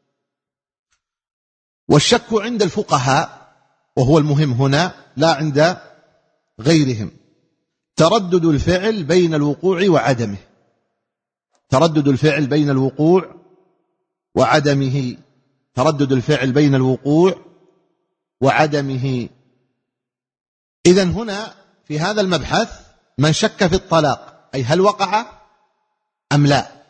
والشك عند الفقهاء، وهو المهم هنا، لا عند غيرهم، تردد الفعل بين الوقوع وعدمه. تردد الفعل بين الوقوع وعدمه، تردد الفعل بين الوقوع وعدمه. إذن هنا في هذا المبحث من شك في الطلاق أي هل وقع أم لا،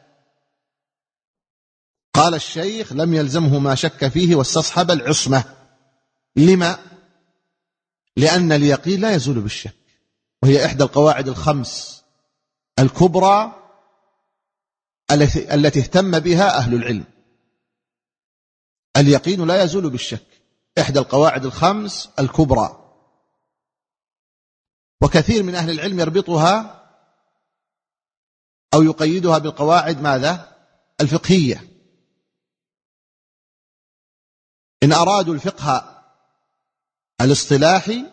قال الشيخ لم يلزمه ما شك فيه واستصحب العصمة. لما؟ لأن اليقين لا يزول بالشك، وهي إحدى القواعد الخمس الكبرى التي التي اهتم بها أهل العلم. اليقين لا يزول بالشك، إحدى القواعد الخمس الكبرى. وكثير من أهل العلم يربطها أو يقيدها بالقواعد ماذا؟ الفقهية. إن أرادوا الفقه الاصطلاحي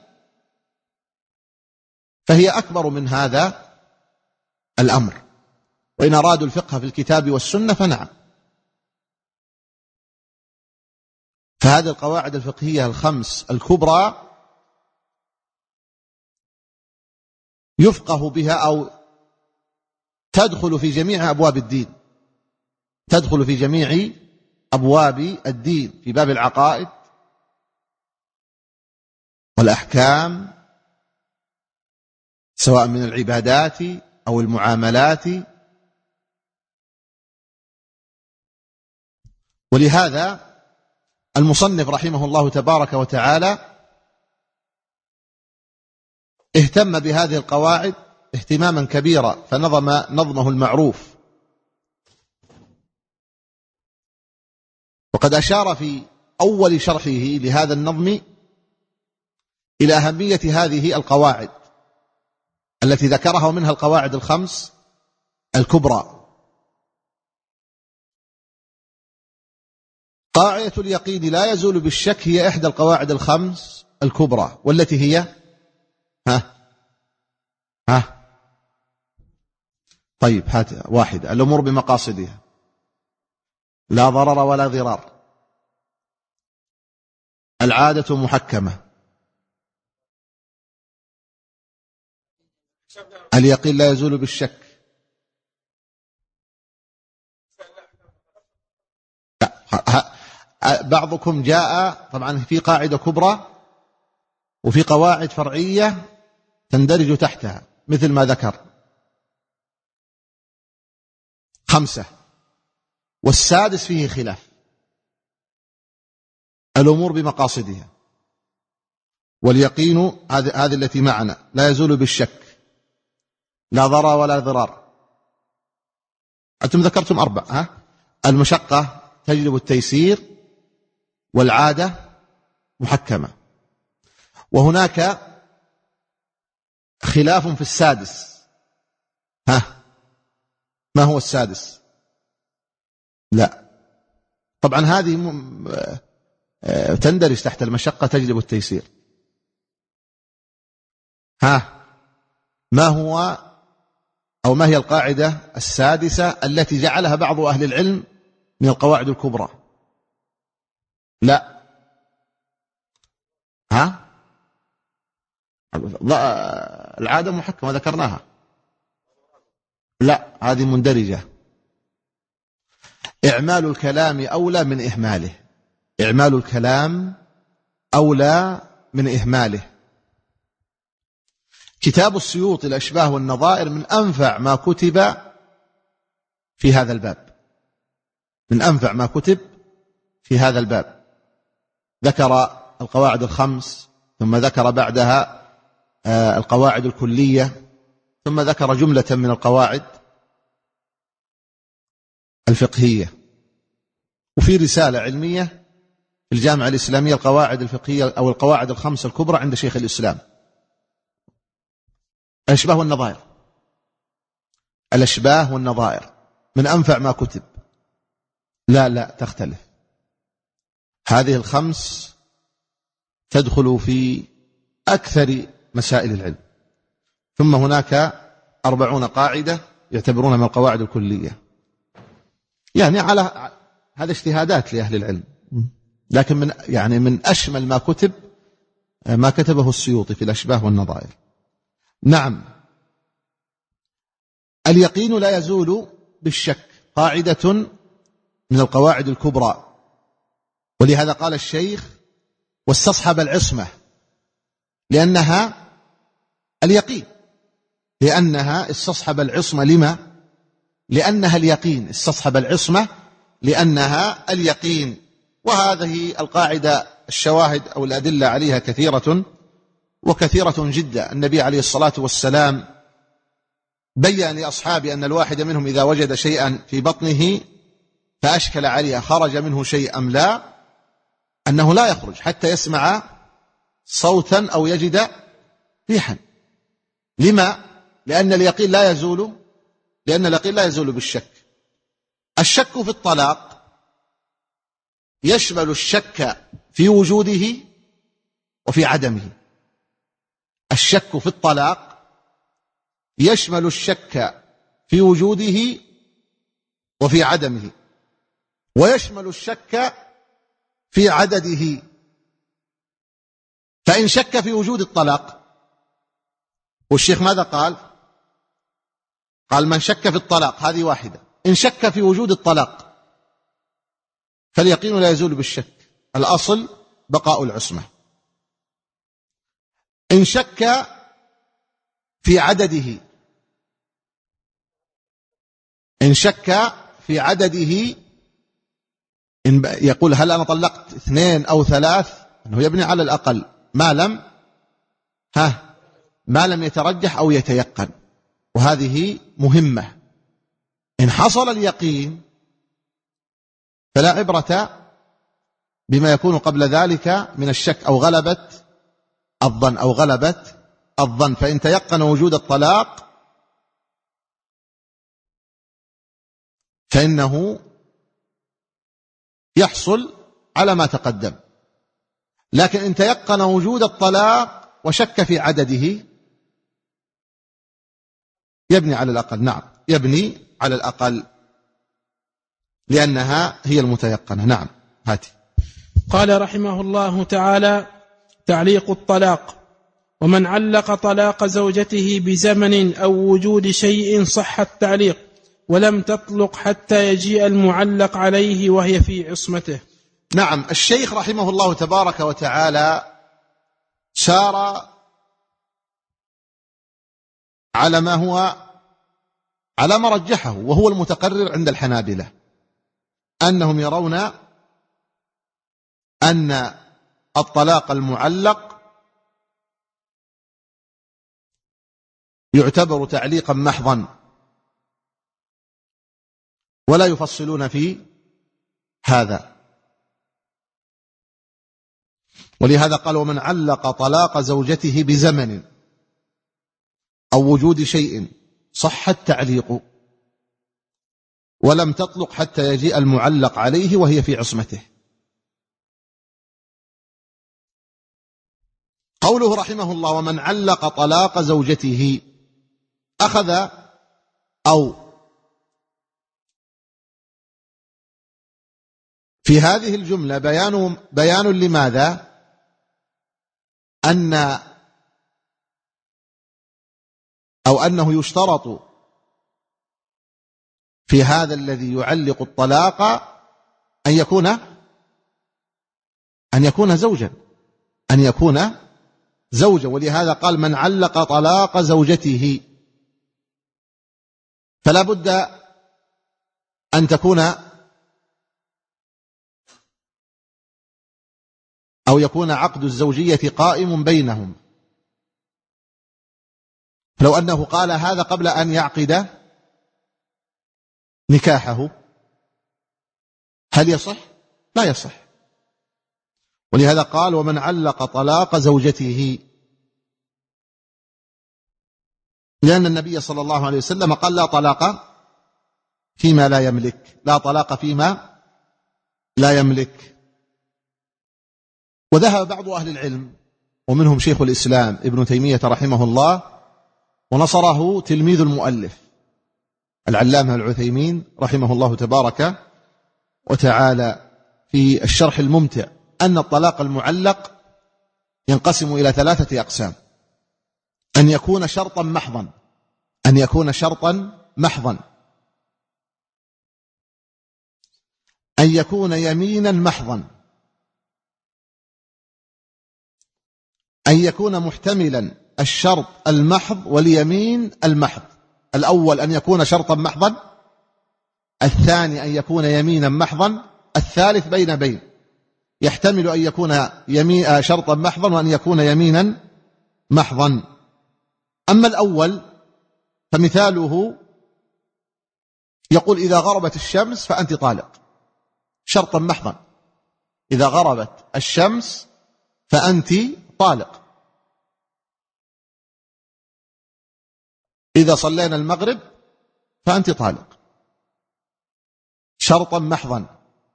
فهي أكبر من هذا الأمر، وإن أرادوا الفقه في الكتاب والسنة فنعم. فهذه القواعد الفقهية الخمس الكبرى يفقه بها أو تدخل في جميع أبواب الدين، تدخل في جميع أبواب الدين، في باب العقائد والأحكام، سواء من العبادات أو المعاملات. ولهذا المصنف رحمه الله تبارك وتعالى اهتم بهذه القواعد اهتماما كبيرا، فنظم نظمه المعروف. وقد أشار في أول شرحه لهذا النظم إلى أهمية هذه القواعد التي ذكرها، ومنها القواعد الخمس الكبرى. قاعدة اليقين لا يزول بالشك هي إحدى القواعد الخمس الكبرى، والتي هي ها ها طيب هات واحد: الأمور بمقاصدها، لا ضرر ولا ضرار، العادة محكمة، اليقين لا يزول بالشك. لا. بعضكم جاء طبعا في قاعدة كبرى وفي قواعد فرعية تندرج تحتها مثل ما ذكر خمسة، والسادس فيه خلاف: الأمور بمقاصدها، واليقين هذه هذه التي معنا لا يزول بالشك، لا ضرر ولا ضرار. أنتم ذكرتم أربع، ها؟ المشقة تجلب التيسير، والعادة محكمة. وهناك خلاف في السادس، ها؟ ما هو السادس؟ لا، طبعا هذه تندرج تحت المشقة تجلب التيسير. ها، ما هو أو ما هي القاعدة السادسة التي جعلها بعض أهل العلم من القواعد الكبرى؟ لا، ها، العادة محكمة ذكرناها. لا، هذه مندرجة. إعمال الكلام أولى من إهماله، إعمال الكلام أولى من إهماله. كتاب السيوطي الأشباه والنظائر من أنفع ما كتب في هذا الباب، من أنفع ما كتب في هذا الباب. ذكر القواعد الخمس، ثم ذكر بعدها القواعد الكلية، ثم ذكر جملة من القواعد الفقهية. وفي رسالة علمية في الجامعة الإسلامية القواعد الفقهية أو القواعد الخمس الكبرى عند شيخ الإسلام. الأشباه والنظائر، الأشباه والنظائر من أنفع ما كتب. لا لا تختلف، هذه الخمس تدخل في أكثر مسائل العلم. ثم هناك أربعون قاعدة يعتبرونها من القواعد الكلية، يعني على هذا اجتهادات لأهل العلم، لكن من يعني من أشمل ما كتب ما كتبه السيوطي في الأشباه والنظائر. نعم، اليقين لا يزول بالشك قاعدة من القواعد الكبرى. ولهذا قال الشيخ واستصحب العصمة لأنها اليقين، لأنها استصحب العصمة لما؟ لأنها اليقين، استصحب العصمة لأنها اليقين. وهذه القاعدة الشواهد أو الأدلة عليها كثيرة وكثيرة جدا. النبي عليه الصلاة والسلام بيّن لأصحابه أن الواحد منهم إذا وجد شيئا في بطنه فأشكل عليه خرج منه شيء أم لا، أنه لا يخرج حتى يسمع صوتا أو يجد ريحا. لما؟ لأن اليقين لا يزول لأن اليقين لا يزول بالشك. الشك في الطلاق يشمل الشك في وجوده وفي عدمه. الشك في الطلاق يشمل الشك في وجوده وفي عدمه، ويشمل الشك في عدده. فإن شك في وجود الطلاق، والشيخ ماذا قال؟ قال من شك في الطلاق، هذه واحدة. إن شك في وجود الطلاق فاليقين لا يزول بالشك، الأصل بقاء العصمة. إن شك في عدده إن شك في عدده إن يقول هل أنا طلقت اثنين أو ثلاث، أنه يبني على الأقل ما لم ها ما لم يترجح أو يتيقن، وهذه مهمة. إن حصل اليقين فلا عبرة بما يكون قبل ذلك من الشك أو غلبت الظن أو غلبت الظن. فإن تيقن وجود الطلاق فإنه يحصل على ما تقدم. لكن إن تيقن وجود الطلاق وشك في عدده يبني على الأقل. نعم، يبني على الأقل لأنها هي المتيقنة. نعم، هاتي. قال رحمه الله تعالى: تعليق الطلاق: ومن علق طلاق زوجته بزمن أو وجود شيء صح التعليق، ولم تطلق حتى يجيء المعلق عليه وهي في عصمته. نعم، الشيخ رحمه الله تبارك وتعالى سار على ما هو على ما رجحه، وهو المتقرر عند الحنابلة، أنهم يرون أن الطلاق المعلق يعتبر تعليقا محضا، ولا يفصلون في هذا. ولهذا قال: ومن علق طلاق زوجته بزمن أو وجود شيء صح التعليق، ولم تطلق حتى يجيء المعلق عليه وهي في عصمته. قوله رحمه الله: ومن علق طلاق زوجته، أخذ أو في هذه الجملة بيان بيان لماذا؟ أن أو أنه يشترط في هذا الذي يعلق الطلاق أن يكون أن يكون زوجا أن يكون زوجا ولهذا قال: من علق طلاق زوجته، فلا بد أن تكون أو يكون عقد الزوجية قائم بينهم. لو أنه قال هذا قبل أن يعقد نكاحه هل يصح؟ لا يصح. ولهذا قال: ومن علق طلاق زوجته، لأن النبي صلى الله عليه وسلم قال: لا طلاق فيما لا يملك، لا طلاق فيما لا يملك. وذهب بعض أهل العلم ومنهم شيخ الإسلام ابن تيمية رحمه الله، ونصره تلميذ المؤلف العلامة العثيمين رحمه الله تبارك وتعالى في الشرح الممتع، أن الطلاق المعلق ينقسم إلى ثلاثة أقسام: أن يكون شرطا محضا أن يكون شرطا محضا أن يكون يمينا محضا، أن يكون محتملا الشرط المحض واليمين المحض. الأول أن يكون شرطا محضا، الثاني أن يكون يمينا محضا، الثالث بين بين، يحتمل أن يكون يمين شرطا محضا وأن يكون يمينا محضا. أما الأول فمثاله يقول إذا غربت الشمس فأنت طالق، شرطا محضا، إذا غربت الشمس فأنت طالق. إذا صلينا المغرب فأنت طالق، شرطا محضا.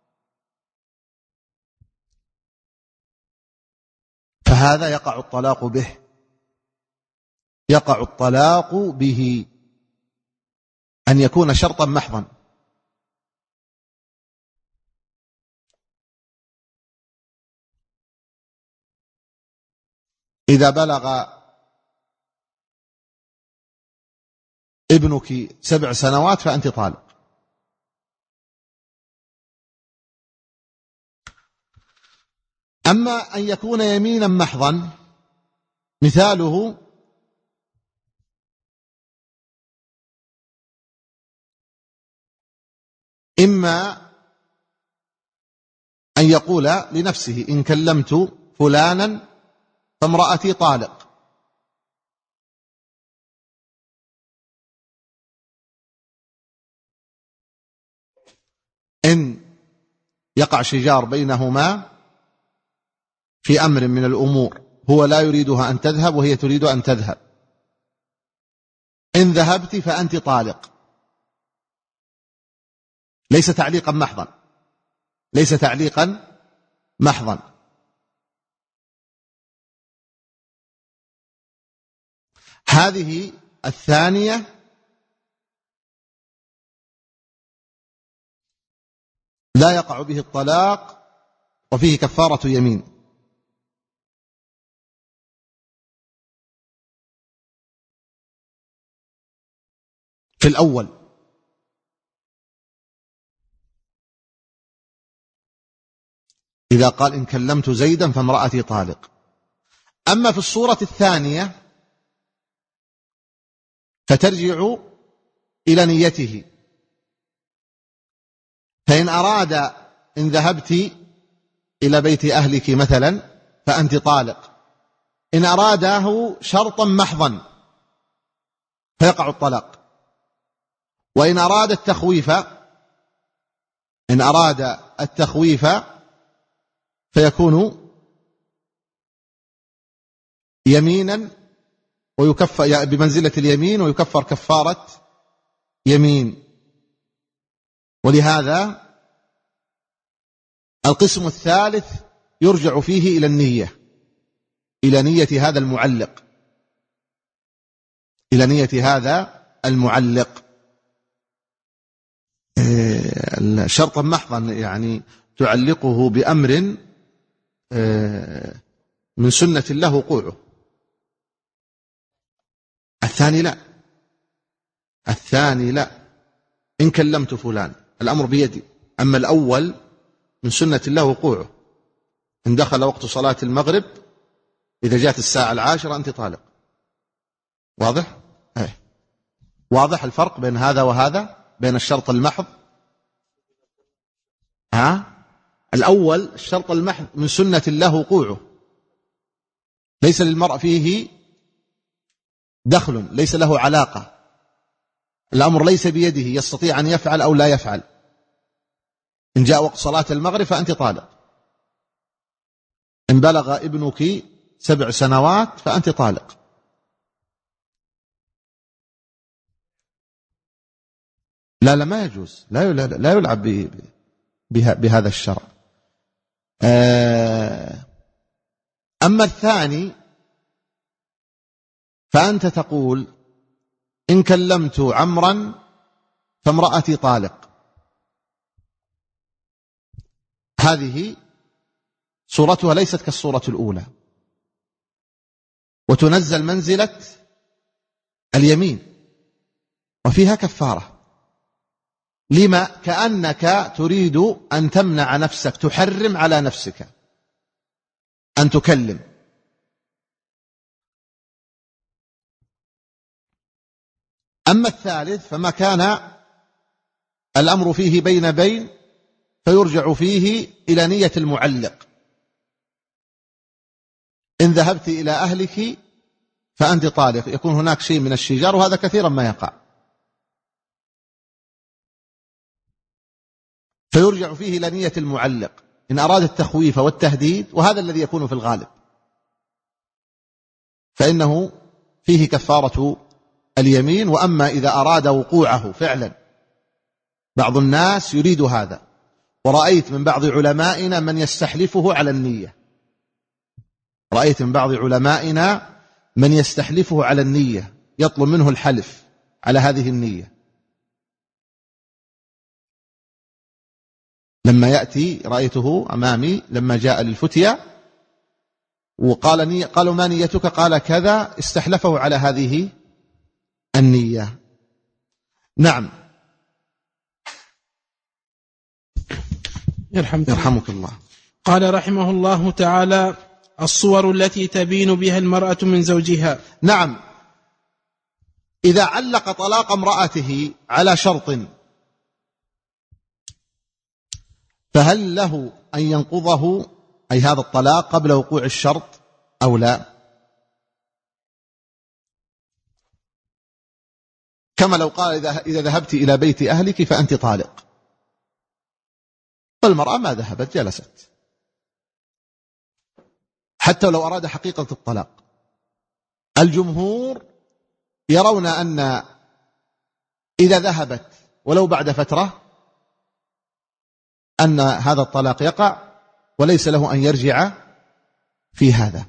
فهذا يقع الطلاق به، يقع الطلاق به أن يكون شرطا محضا. إذا بلغ ابنك سبع سنوات فأنت طالق. أما أن يكون يمينا محضا مثاله إما أن يقول لنفسه إن كلمت فلانا فامرأتي طالق، إن يقع شجار بينهما في أمر من الأمور هو لا يريدها أن تذهب وهي تريد أن تذهب، إن ذهبت فأنت طالق، ليس تعليقا محضا، ليس تعليقا محضا. هذه الثانية لا يقع به الطلاق وفيه كفارة يمين. في الأول إذا قال إن كلمت زيدا فامرأتي طالق. أما في الصورة الثانية فترجع إلى نيته، فإن أراد إن ذهبت إلى بيت أهلك مثلا فأنت طالق، إن أراده شرطا محضا فيقع الطلاق. وإن أراد التخويف، إن أراد التخويف فيكون يمينا ويكفر بمنزلة اليمين ويكفر كفارة يمين. ولهذا القسم الثالث يرجع فيه إلى النية، إلى نية هذا المعلق، إلى نية هذا المعلق. شرطا محضا يعني تعلقه بأمر من سنة له وقوعه. الثاني لا، الثاني لا، إن كلمت فلان الأمر بيدي. أما الأول من سنة الله وقوعه، إن دخل وقت صلاة المغرب إذا جاءت الساعة العاشرة أنت طالق. واضح؟ أيه. واضح الفرق بين هذا وهذا، بين الشرط المحض. ها؟ الأول الشرط المحض من سنة الله وقوعه، ليس للمرء فيه دخل، ليس له علاقة، الأمر ليس بيده، يستطيع أن يفعل أو لا يفعل. إن جاء وقت صلاة المغرب فأنت طالق، إن بلغ ابنك سبع سنوات فأنت طالق. لا لا ما يجوز، لا لا يلعب بهذا الشرع. أما الثاني فأنت تقول إن كلمت عمرا فامرأتي طالق، هذه صورتها ليست كالصورة الأولى، وتنزل منزلة اليمين وفيها كفارة. لما؟ كأنك تريد أن تمنع نفسك، تحرم على نفسك أن تكلم. أما الثالث فما كان الأمر فيه بين بين فيرجع فيه إلى نية المعلق. إن ذهبت إلى أهلك فأنت طالق، يكون هناك شيء من الشجار، وهذا كثيرا ما يقع، فيرجع فيه إلى نية المعلق إن أراد التخويف والتهديد، وهذا الذي يكون في الغالب، فإنه فيه كفارة اليمين. وأما إذا أراد وقوعه فعلا، بعض الناس يريد هذا، ورأيت من بعض علمائنا من يستحلفه على النية، رأيت من بعض علمائنا من يستحلفه على النية، يطلب منه الحلف على هذه النية. لما يأتي رأيته أمامي لما جاء للفتية وقال نية، قالوا ما نيتك؟ قال كذا، استحلفه على هذه النية. نعم. يرحمك, يرحمك الله. قال رحمه الله تعالى: الصور التي تبين بها المرأة من زوجها. نعم، إذا علق طلاق امرأته على شرط فهل له أن ينقضه، أي هذا الطلاق، قبل وقوع الشرط أو لا؟ كما لو قال إذا ذهبت إلى بيت أهلك فأنت طالق، فالمرأة ما ذهبت، جلست، حتى لو أراد حقيقة الطلاق. الجمهور يرون أن إذا ذهبت ولو بعد فترة أن هذا الطلاق يقع، وليس له أن يرجع في هذا.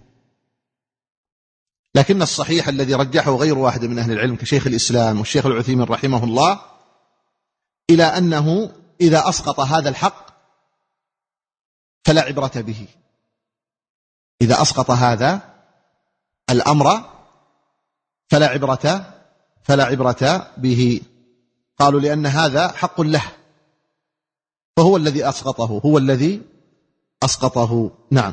لكن الصحيح الذي رجحه غير واحد من أهل العلم كشيخ الإسلام والشيخ العثيمين رحمه الله، إلى أنه إذا أسقط هذا الحق فلا عبرة به. إذا أسقط هذا الأمر فلا عبرة فلا عبرة به. قالوا لأن هذا حق له، فهو الذي أسقطه، هو الذي أسقطه. نعم.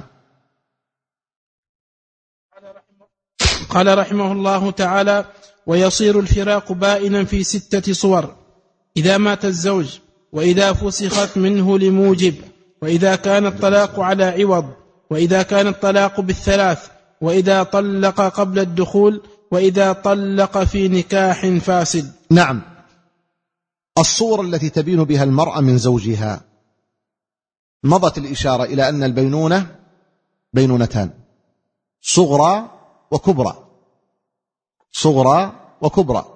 قال رحمه الله تعالى: ويصير الفراق بائنا في ستة صور: إذا مات الزوج، وإذا فسخت منه لموجب، وإذا كان الطلاق على عوض، وإذا كان الطلاق بالثلاث، وإذا طلق قبل الدخول، وإذا طلق في نكاح فاسد. نعم. الصور التي تبين بها المرأة من زوجها، مضت الإشارة إلى أن البينونة بينونتان: صغرى وكبرى، صغرى وكبرى.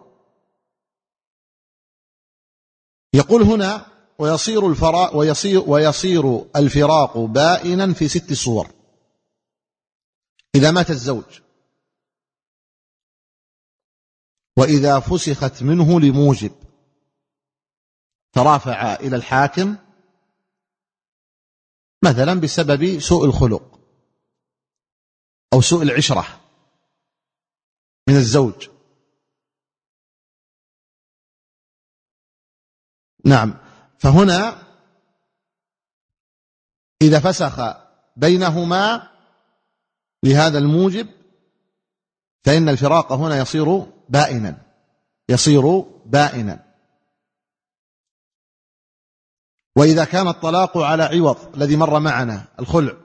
يقول هنا: ويصير الفراق ويصير ويصير الفراق بائنا في ست صور: إذا مات الزوج، وإذا فسخت منه لموجب، ترافع إلى الحاكم مثلا بسبب سوء الخلق أو سوء العشرة من الزوج. نعم. فهنا إذا فسخ بينهما لهذا الموجب فإن الفراق هنا يصير بائنا، يصير بائنا. وإذا كان الطلاق على عوض الذي مر معنا الخلع،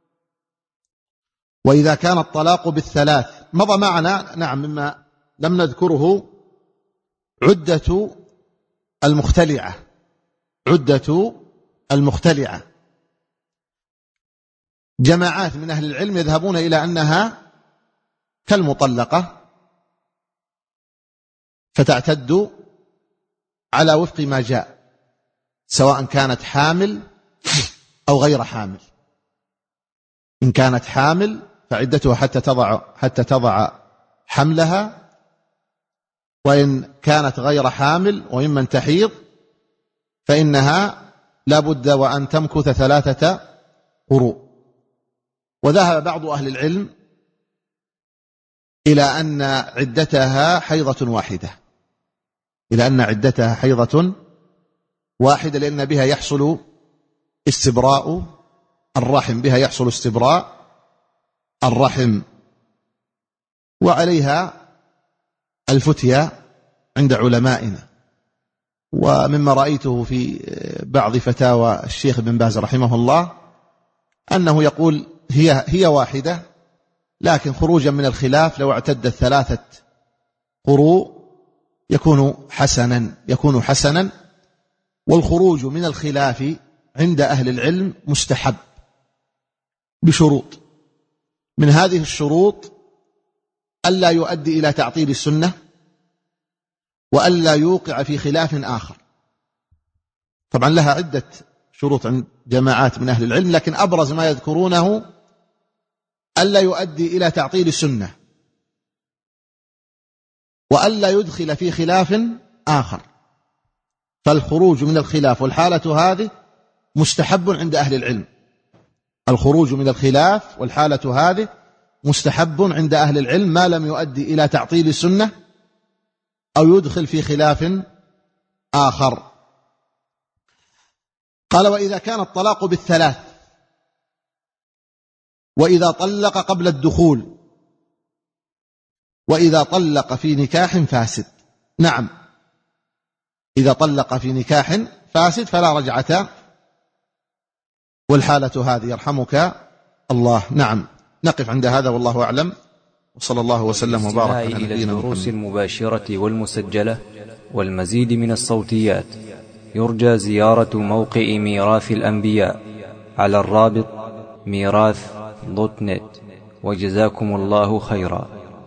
وإذا كان الطلاق بالثلاث مضى معنا. نعم. مما لم نذكره عدة المختلعة، عدة المختلعة. جماعات من أهل العلم يذهبون إلى أنها كالمطلقة، فتعتد على وفق ما جاء، سواء كانت حامل أو غير حامل. إن كانت حامل فعدتها حتى تضع حتى تضع حملها، وإن كانت غير حامل وممن تحيض فإنها لا بد وأن تمكث ثلاثة قروء. وذهب بعض أهل العلم إلى أن عدتها حيضة واحدة، إلى أن عدتها حيضة واحدة لأن بها يحصل استبراء الرحم، بها يحصل استبراء الرحم، وعليها الفتية عند علمائنا. ومما رأيته في بعض فتاوى الشيخ ابن باز رحمه الله أنه يقول هي هي واحدة، لكن خروجا من الخلاف لو اعتدت ثلاثة قروء يكون حسنا يكون حسنا والخروج من الخلاف عند أهل العلم مستحب بشروط. من هذه الشروط ألا يؤدي إلى تعطيل السنة، وألا يوقع في خلاف آخر. طبعا لها عدة شروط عند جماعات من أهل العلم، لكن أبرز ما يذكرونه ألا يؤدي إلى تعطيل السنة، وألا يدخل في خلاف آخر. فالخروج من الخلاف والحالة هذه مستحب عند أهل العلم، الخروج من الخلاف والحالة هذه مستحب عند أهل العلم ما لم يؤدي إلى تعطيل السنة أو يدخل في خلاف آخر. قال: وإذا كان الطلاق بالثلاث، وإذا طلق قبل الدخول، وإذا طلق في نكاح فاسد. نعم، إذا طلق في نكاح فاسد فلا رجعة، والحالة هذه يرحمك الله. نعم، نقف عند هذا والله أعلم، وصلى الله وسلم وبارك على نبينا محمد. إلى الدروس المباشرة والمسجلة والمزيد من الصوتيات يرجى زيارة موقع ميراث الأنبياء على الرابط ميراث دوت نت، وجزاكم الله خيرا.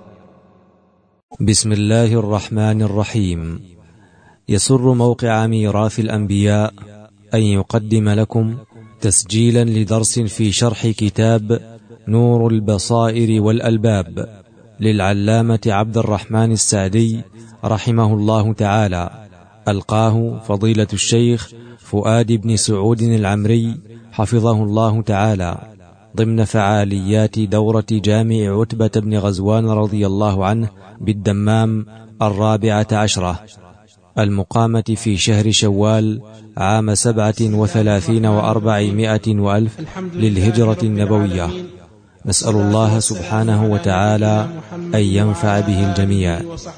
بسم الله الرحمن الرحيم. يسر موقع ميراث الأنبياء أن يقدم لكم تسجيلا لدرس في شرح كتاب نور البصائر والألباب للعلامة عبد الرحمن السعدي رحمه الله تعالى، ألقاه فضيلة الشيخ فؤاد بن سعود العمري حفظه الله تعالى ضمن فعاليات دورة جامع عتبة بن غزوان رضي الله عنه بالدمام الرابعة عشرة المقامة في شهر شوال عام سبعة وثلاثين وأربعمائة وألف للهجرة النبوية. نسأل الله سبحانه وتعالى أن ينفع به الجميع.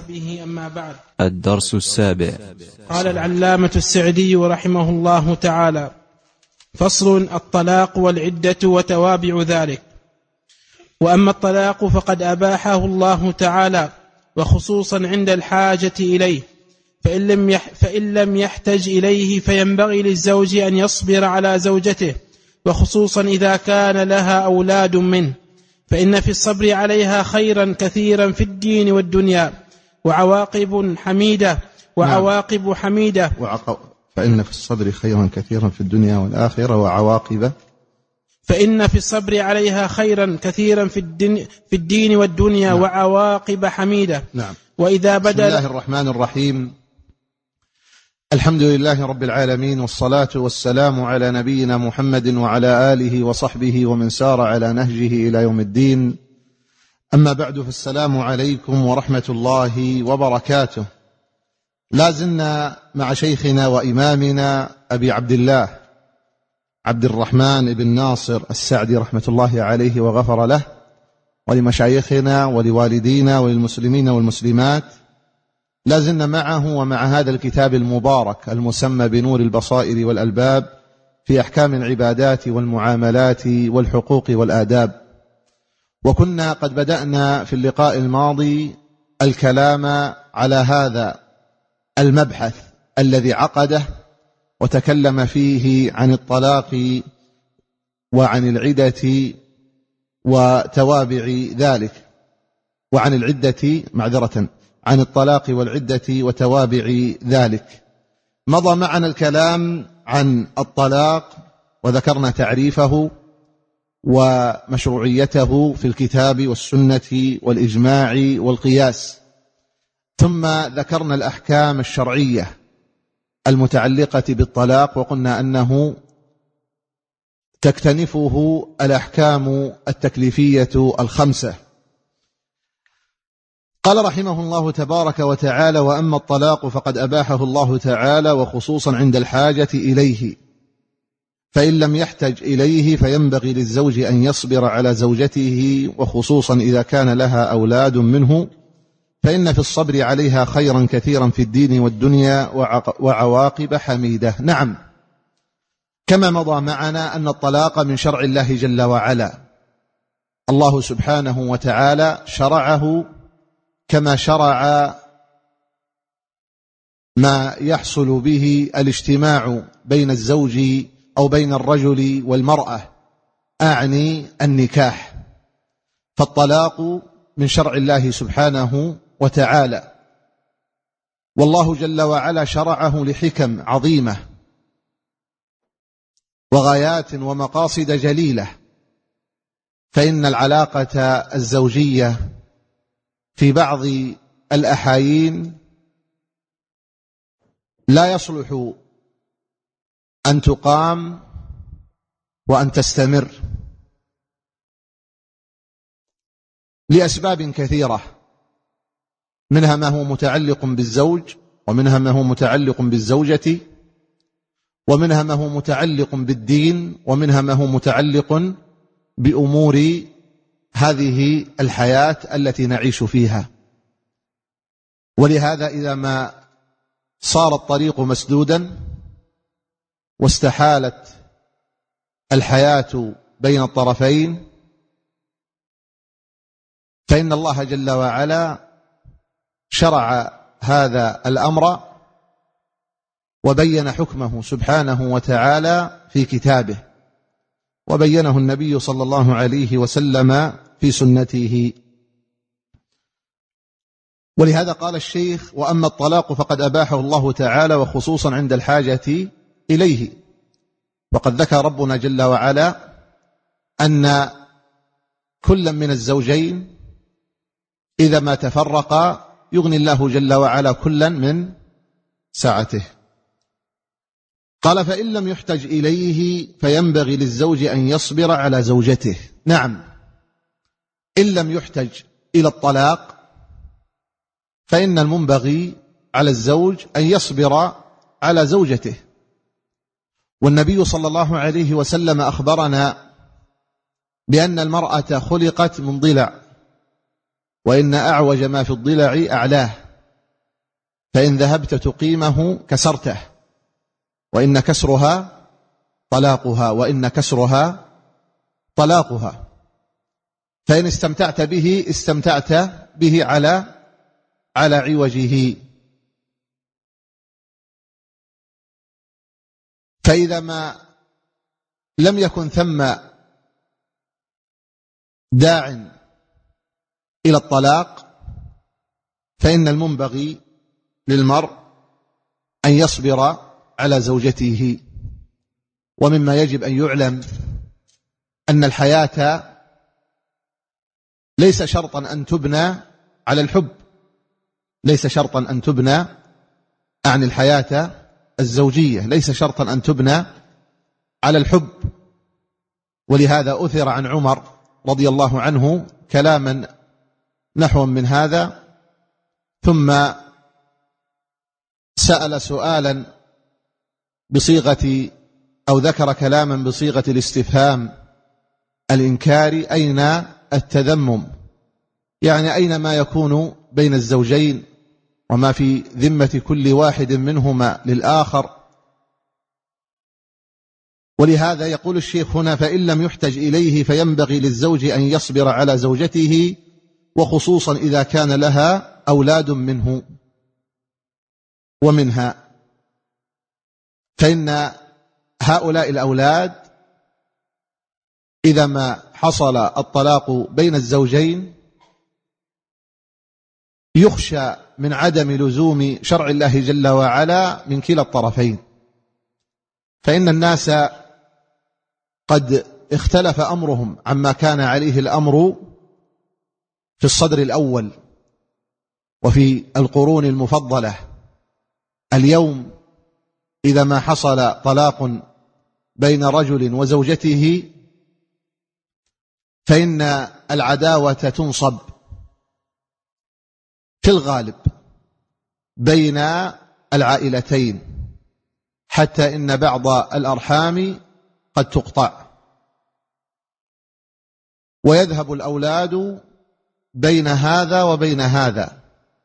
الدرس السابع. قال العلامة السعدي رحمه الله تعالى: فصل: الطلاق والعدة وتوابع ذلك. وأما الطلاق فقد أباحه الله تعالى، وخصوصا عند الحاجة إليه، فإن لم, يح فإن لم يحتج إليه فينبغي للزوج أن يصبر على زوجته، وخصوصا إذا كان لها أولاد منه، فإن في الصبر عليها خيرا كثيرا في الدين والدنيا وعواقب حميدة وعواقب نعم. حميدة وعق... فإن في الصبر خيرا كثيرا في الدنيا والآخرة وعواقب فإن في الصبر عليها خيرا كثيرا في الدين, في الدين والدنيا نعم. وعواقب حميدة. نعم. وإذا بدل. بسم الله الرحمن الرحيم. الحمد لله رب العالمين، والصلاة والسلام على نبينا محمد وعلى آله وصحبه ومن سار على نهجه إلى يوم الدين. أما بعد، فالسلام عليكم ورحمة الله وبركاته. لازلنا مع شيخنا وإمامنا أبي عبد الله عبد الرحمن بن ناصر السعدي رحمة الله عليه وغفر له، ولمشايخنا ولوالدينا وللمسلمين والمسلمات. لازلنا معه ومع هذا الكتاب المبارك المسمى بنور البصائر والألباب في أحكام العبادات والمعاملات والحقوق والآداب. وكنا قد بدأنا في اللقاء الماضي الكلام على هذا المبحث الذي عقده وتكلم فيه عن الطلاق وعن العدة وتوابع ذلك، وعن العدة معذرة عن الطلاق والعدة وتوابع ذلك. مضى معنا الكلام عن الطلاق وذكرنا تعريفه ومشروعيته في الكتاب والسنة والإجماع والقياس، ثم ذكرنا الأحكام الشرعية المتعلقة بالطلاق، وقلنا أنه تكتنفه الأحكام التكليفية الخمسة. قال رحمه الله تبارك وتعالى: وأما الطلاق فقد أباحه الله تعالى، وخصوصا عند الحاجة إليه، فإن لم يحتج إليه فينبغي للزوج أن يصبر على زوجته، وخصوصا إذا كان لها أولاد منه، فإن في الصبر عليها خيرا كثيرا في الدين والدنيا وعواقب حميدة. نعم، كما مضى معنا أن الطلاق من شرع الله جل وعلا، الله سبحانه وتعالى شرعه كما شرع ما يحصل به الاجتماع بين الزوج أو بين الرجل والمرأة، أعني النكاح. فالطلاق من شرع الله سبحانه وتعالى، والله جل وعلا شرعه لحكم عظيمة وغايات ومقاصد جليلة. فإن العلاقة الزوجية في بعض الأحايين لا يصلح أن تقام وأن تستمر لأسباب كثيرة، منها ما هو متعلق بالزوج، ومنها ما هو متعلق بالزوجة، ومنها ما هو متعلق بالدين، ومنها ما هو متعلق بأمور هذه الحياة التي نعيش فيها. ولهذا إذا ما صار الطريق مسدودا واستحالت الحياة بين الطرفين، فإن الله جل وعلا شرع هذا الأمر وبين حكمه سبحانه وتعالى في كتابه، وبينه النبي صلى الله عليه وسلم في سنته. ولهذا قال الشيخ: وأما الطلاق فقد أباحه الله تعالى، وخصوصا عند الحاجة إليه. وقد ذكر ربنا جل وعلا أن كل من الزوجين إذا ما تفرقا يغني الله جل وعلا كلا من سعته. قال: فإن لم يحتج إليه فينبغي للزوج أن يصبر على زوجته. نعم، إن لم يحتج إلى الطلاق فإن المنبغي على الزوج أن يصبر على زوجته. والنبي صلى الله عليه وسلم أخبرنا بأن المرأة خلقت من ضلع، وإن أعوج ما في الضلع أعلاه، فإن ذهبت تقيمه كسرته، وإن كسرها طلاقها، وإن كسرها طلاقها. فإن استمتعت به استمتعت به على على عوجه. فإذا ما لم يكن ثم داع إلى الطلاق فإن المنبغي للمرء أن يصبر على زوجته. ومما يجب أن يعلم أن الحياة ليس شرطا أن تبنى على الحب، ليس شرطا أن تبنى عن الحياة الزوجية، ليس شرطا أن تبنى على الحب. ولهذا أثر عن عمر رضي الله عنه كلاما نحو من هذا، ثم سأل سؤالا بصيغة أو ذكر كلاما بصيغة الاستفهام الإنكاري: أين التذمم؟ يعني أين ما يكون بين الزوجين وما في ذمة كل واحد منهما للآخر. ولهذا يقول الشيخ هنا: فإن لم يحتج إليه فينبغي للزوج أن يصبر على زوجته، وخصوصا إذا كان لها أولاد منه ومنها، فإن هؤلاء الأولاد إذا ما حصل الطلاق بين الزوجين يخشى من عدم لزوم شرع الله جل وعلا من كلا الطرفين. فإن الناس قد اختلف أمرهم عما كان عليه الأمر في الصدر الأول وفي القرون المفضلة. اليوم إذا ما حصل طلاق بين رجل وزوجته فإن العداوة تنصب في الغالب بين العائلتين، حتى إن بعض الأرحام قد تقطع، ويذهب الأولاد بين هذا وبين هذا،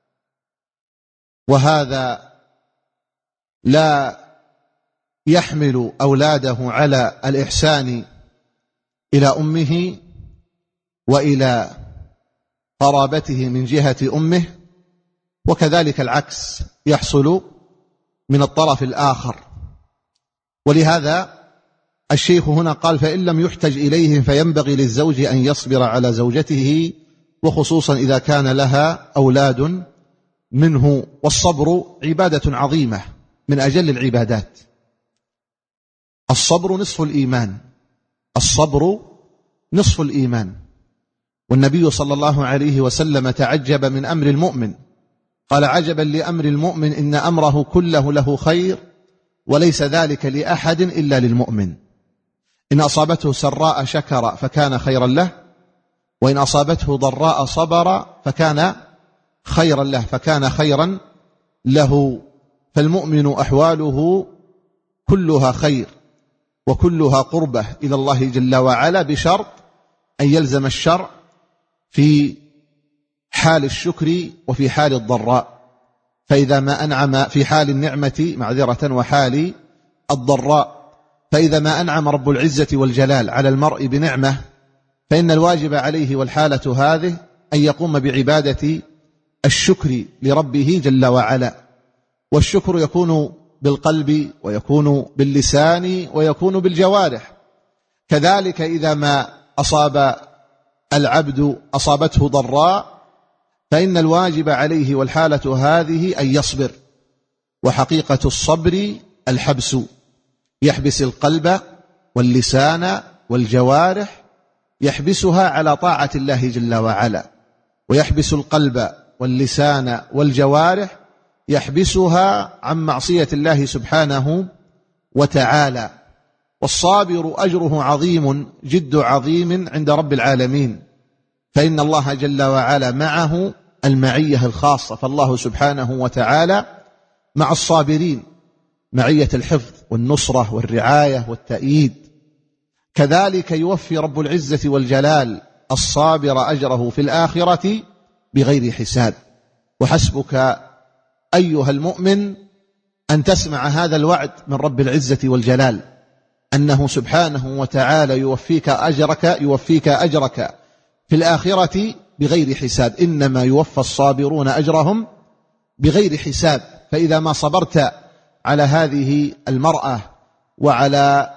وهذا لا يحمل أولاده على الإحسان إلى أمه وإلى قرابته من جهة أمه، وكذلك العكس يحصل من الطرف الآخر. ولهذا الشيخ هنا قال: فإن لم يحتج إليهم فينبغي للزوج أن يصبر على زوجته، وخصوصا إذا كان لها أولاد منه. والصبر عبادة عظيمة من أجل العبادات. الصبر نصف الإيمان، الصبر نصف الإيمان. والنبي صلى الله عليه وسلم تعجب من أمر المؤمن، قال: عجبا لأمر المؤمن إن أمره كله له خير وليس ذلك لأحد إلا للمؤمن. إن أصابته سراء شكر فكان خيرا له، وإن أصابته ضراء صبر فكان خيرا له فكان خيرا له. فالمؤمن أحواله كلها خير وكلها قربة إلى الله جل وعلا، بشرط أن يلزم الشرع في حال الشكر وفي حال الضراء. فإذا ما أنعم في حال النعمة معذرة وحال الضراء، فإذا ما أنعم رب العزة والجلال على المرء بنعمة، فإن الواجب عليه والحالة هذه أن يقوم بعبادة الشكر لربه جل وعلا. والشكر يكون بالقلب ويكون باللسان ويكون بالجوارح. كذلك إذا ما أصاب العبد أصابته ضراء، فإن الواجب عليه والحالة هذه أن يصبر. وحقيقة الصبر الحبس، يحبس القلب واللسان والجوارح، يحبسها على طاعة الله جل وعلا، ويحبس القلب واللسان والجوارح يحبسها عن معصية الله سبحانه وتعالى. والصابر أجره عظيم جد عظيم عند رب العالمين، فإن الله جل وعلا معه المعية الخاصة. فالله سبحانه وتعالى مع الصابرين معية الحفظ والنصرة والرعاية والتأييد. كذلك يوفي رب العزة والجلال الصابر أجره في الآخرة بغير حساب. وحسبك أيها المؤمن أن تسمع هذا الوعد من رب العزة والجلال، أنه سبحانه وتعالى يوفيك أجرك يوفيك أجرك في الآخرة بغير حساب. إنما يوفى الصابرون أجرهم بغير حساب. فإذا ما صبرت على هذه المرأة وعلى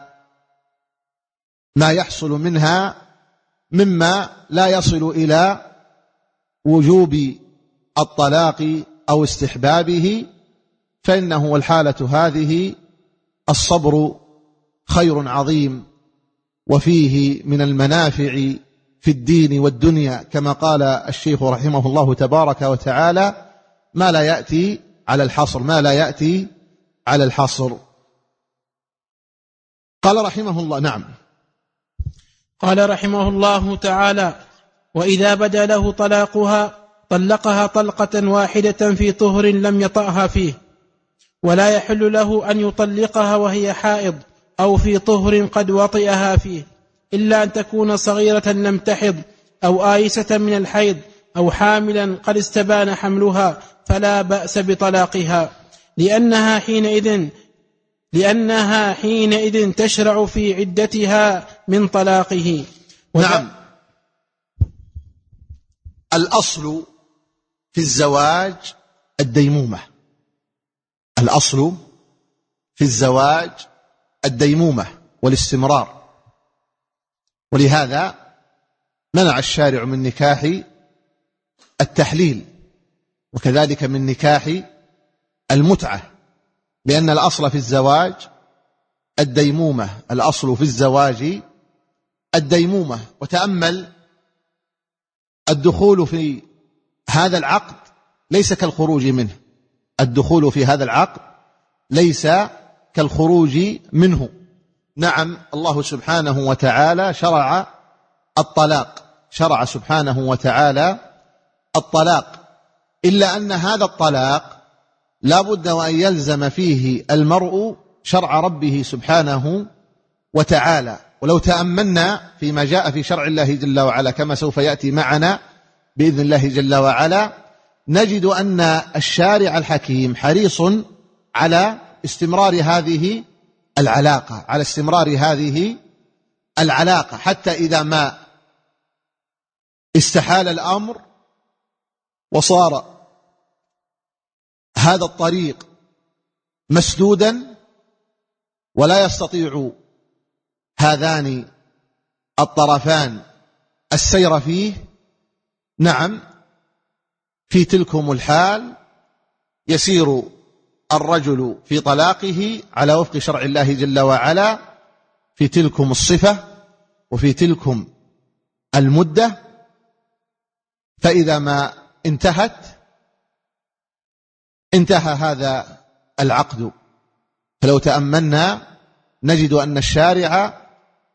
ما يحصل منها مما لا يصل إلى وجوب الطلاق أو استحبابه، فإنه والحالة هذه الصبر خير عظيم، وفيه من المنافع في الدين والدنيا، كما قال الشيخ رحمه الله تبارك وتعالى: ما لا يأتي على الحصر ما لا يأتي على الحصر. قال رحمه الله: نعم. قال رحمه الله تعالى: وإذا بدا له طلاقها طلقها طلقة واحدة في طهر لم يطأها فيه، ولا يحل له أن يطلقها وهي حائض أو في طهر قد وطئها فيه، إلا أن تكون صغيرة لم تحض أو آيسة من الحيض أو حاملا قد استبان حملها، فلا بأس بطلاقها، لأنها حينئذ لأنها حينئذ تشرع في عدتها من طلاقه. نعم. الأصل في الزواج الديمومة، الأصل في الزواج الديمومة والاستمرار. ولهذا منع الشارع من نكاح التحليل، وكذلك من نكاح المتعة، لأن الأصل في الزواج الديمومة، الأصل في الزواج الديمومة. وتأمل الدخول في هذا العقد ليس كالخروج منه، الدخول في هذا العقد ليس كالخروج منه. نعم، الله سبحانه وتعالى شرع الطلاق، شرع سبحانه وتعالى الطلاق، إلا أن هذا الطلاق لا بد وأن يلزم فيه المرء شرع ربه سبحانه وتعالى. ولو تأملنا فيما جاء في شرع الله جل وعلا كما سوف يأتي معنا بإذن الله جل وعلا، نجد أن الشارع الحكيم حريص على استمرار هذه العلاقة على استمرار هذه العلاقة حتى إذا ما استحال الأمر وصار هذا الطريق مسدودا ولا يستطيع هذان الطرفان السير فيه، نعم، في تلكم الحال يسير الرجل في طلاقه على وفق شرع الله جل وعلا في تلكم الصفة وفي تلكم المدة، فإذا ما انتهت انتهى هذا العقد. فلو تأملنا نجد أن الشارع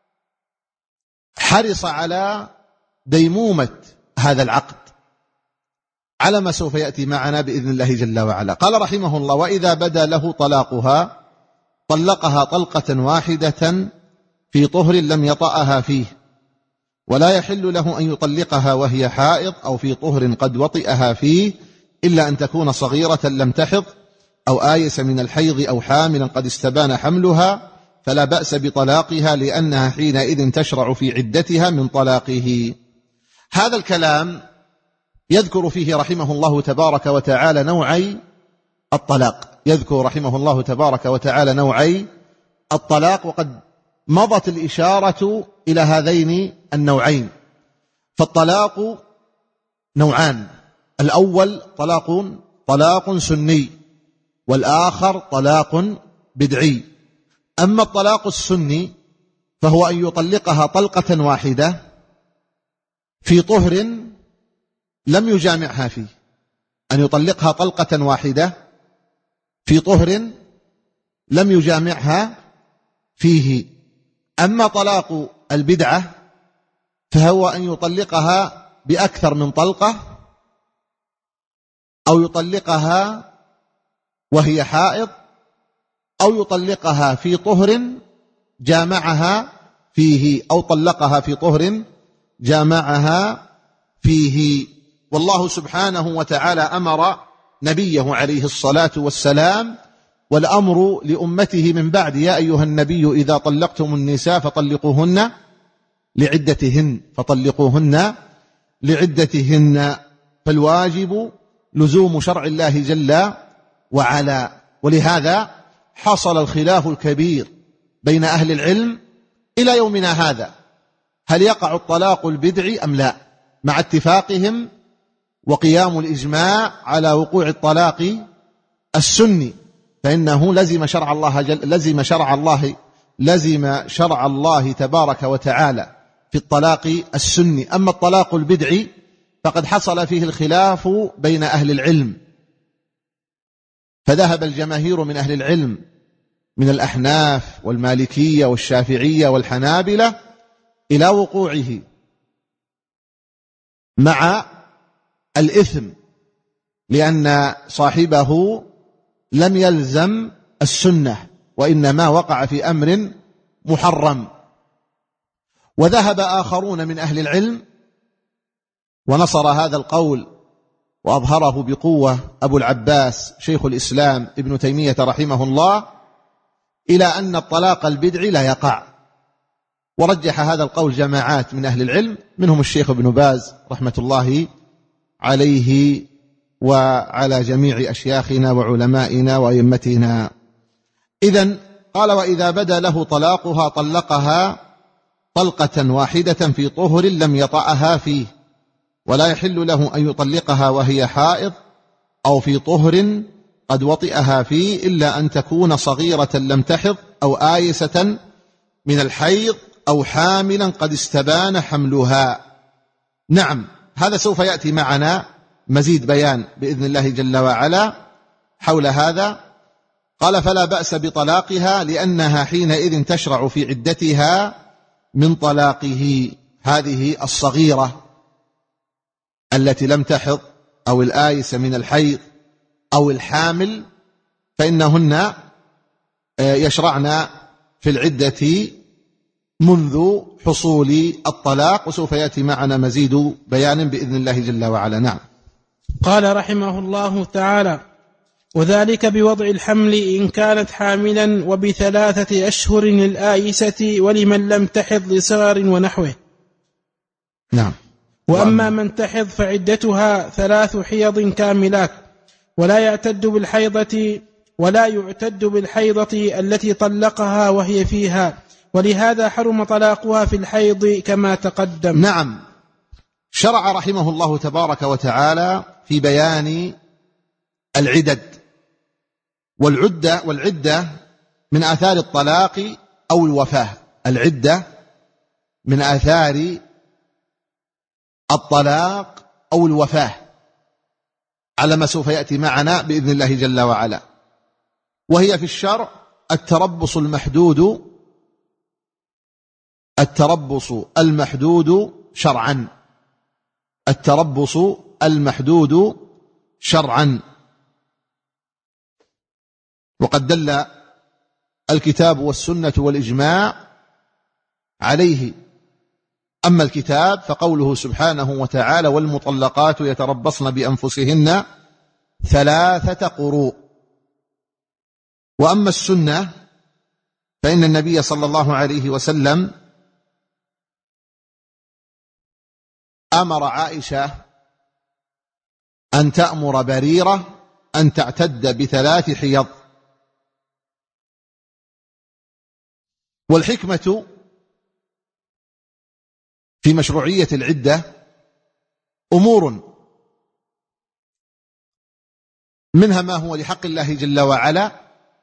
حرص على ديمومة هذا العقد على ما سوف يأتي معنا بإذن الله جل وعلا. قال رحمه الله: وإذا بدا له طلاقها طلقها طلقة واحدة في طهر لم يطأها فيه، ولا يحل له أن يطلقها وهي حائض أو في طهر قد وطئها فيه، إلا أن تكون صغيرة لم تحض أو آيس من الحيض أو حاملا قد استبان حملها، فلا بأس بطلاقها لأنها حينئذ تشرع في عدتها من طلاقه. هذا الكلام يذكر فيه رحمه الله تبارك وتعالى نوعي الطلاق، يذكر رحمه الله تبارك وتعالى نوعي الطلاق، وقد مضت الإشارة إلى هذين النوعين. فالطلاق نوعان: الأول طلاق طلاق سني، والآخر طلاق بدعي. أما الطلاق السني فهو أن يطلقها طلقة واحدة في طهر لم يجامعها فيه، أن يطلقها طلقة واحدة في طهر لم يجامعها فيه. أما طلاق البدعة فهو أن يطلقها بأكثر من طلقة، أو يطلقها وهي حائض، أو يطلقها في طهر جامعها فيه، أو طلقها في طهر جامعها فيه. والله سبحانه وتعالى أمر نبيه عليه الصلاة والسلام، والأمر لأمته من بعد: يا أيها النبي إذا طلقتم النساء فطلقوهن لعدتهن فطلقوهن لعدتهن. فالواجب لزوم شرع الله جل وعلا. ولهذا حصل الخلاف الكبير بين أهل العلم إلى يومنا هذا: هل يقع الطلاق البدعي أم لا؟ مع اتفاقهم وقيام الإجماع على وقوع الطلاق السني، فإنه لزم شرع الله جل لزم شرع الله لزم شرع الله تبارك وتعالى في الطلاق السني. أما الطلاق البدعي فقد حصل فيه الخلاف بين أهل العلم، فذهب الجماهير من أهل العلم من الأحناف والمالكية والشافعية والحنابلة إلى وقوعه مع الإثم، لأن صاحبه لم يلزم السنة وإنما وقع في أمر محرم. وذهب آخرون من أهل العلم ونصر هذا القول وأظهره بقوة أبو العباس شيخ الإسلام ابن تيمية رحمه الله إلى أن الطلاق البدعي لا يقع، ورجح هذا القول جماعات من أهل العلم، منهم الشيخ ابن باز رحمة الله عليه وعلى جميع أشياخنا وعلمائنا وأئمتنا. إذن قال: وإذا بدا له طلاقها طلقها طلقة واحدة في طهر لم يطأها فيه، ولا يحل له أن يطلقها وهي حائض أو في طهر قد وطئها فيه، إلا أن تكون صغيرة لم تحض أو آيسة من الحيض أو حاملا قد استبان حملها. نعم، هذا سوف يأتي معنا مزيد بيان بإذن الله جل وعلا حول هذا. قال: فلا بأس بطلاقها لأنها حينئذ تشرع في عدتها من طلاقه. هذه الصغيرة التي لم تحض أو الآيس من الحيض أو الحامل فإنهن يشرعن في العدة منذ حصول الطلاق، وسوف يأتي معنا مزيد بيان بإذن الله جل وعلا. نعم. قال رحمه الله تعالى: وذلك بوضع الحمل إن كانت حاملا، وبثلاثة أشهر للآيسة ولمن لم تحض لصغر ونحوه. نعم. وأما من تحض فعدتها ثلاث حيض كاملات، ولا يعتد بالحيضة ولا يعتد بالحيضة التي طلقها وهي فيها، ولهذا حرم طلاقها في الحيض كما تقدم. نعم. شرع رحمه الله تبارك وتعالى في بيان العدد، والعدة والعدة من آثار الطلاق أو الوفاة. العدة من آثار الطلاق أو الوفاة على ما سوف يأتي معنا بإذن الله جل وعلا. وهي في الشرع التربص المحدود التربص المحدود شرعا التربص المحدود شرعا وقد دل الكتاب والسنة والإجماع عليه. أما الكتاب فقوله سبحانه وتعالى: والمطلقات يتربصن بأنفسهن ثلاثة قروء. وأما السنة فإن النبي صلى الله عليه وسلم أمر عائشة أن تأمر بريرة أن تعتد بثلاث حيض. والحكمة في مشروعية العدة أمور، منها ما هو لحق الله جل وعلا،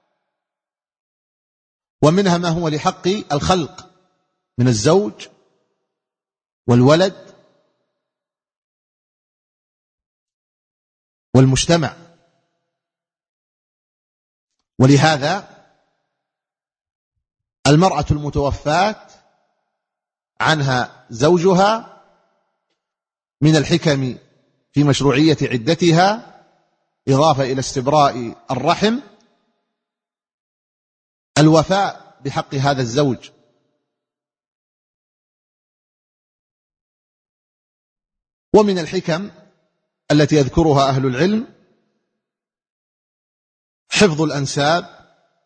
ومنها ما هو لحق الخلق من الزوج والولد والمجتمع. ولهذا المرأة المتوفاة عنها زوجها من الحكم في مشروعية عدتها، إضافة إلى استبراء الرحم، الوفاء بحق هذا الزوج. ومن الحكم التي يذكرها أهل العلم حفظ الأنساب،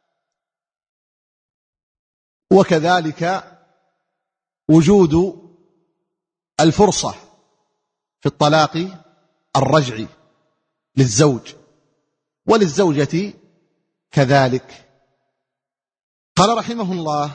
وكذلك وجود الفرصة في الطلاق الرجعي للزوج وللزوجة كذلك. قال رحمه الله: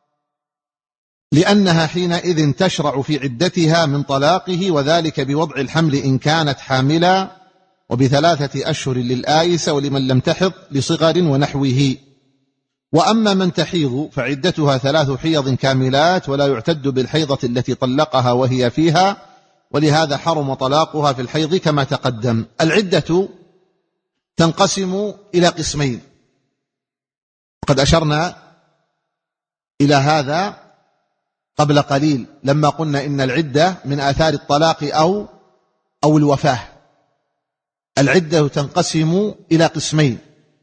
لأنها حينئذ تشرع في عدتها من طلاقه، وذلك بوضع الحمل إن كانت حاملا، وبثلاثة أشهر للآيسة ولمن لم تحض لصغر ونحوه. وأما من تحيض فعدتها ثلاث حيض كاملات، ولا يعتد بالحيضة التي طلقها وهي فيها، ولهذا حرم طلاقها في الحيض كما تقدم. العدة تنقسم إلى قسمين، وقد أشرنا إلى هذا قبل قليل لما قلنا إن العدة من آثار الطلاق أو أو الوفاة. العدة تنقسم إلى قسمين: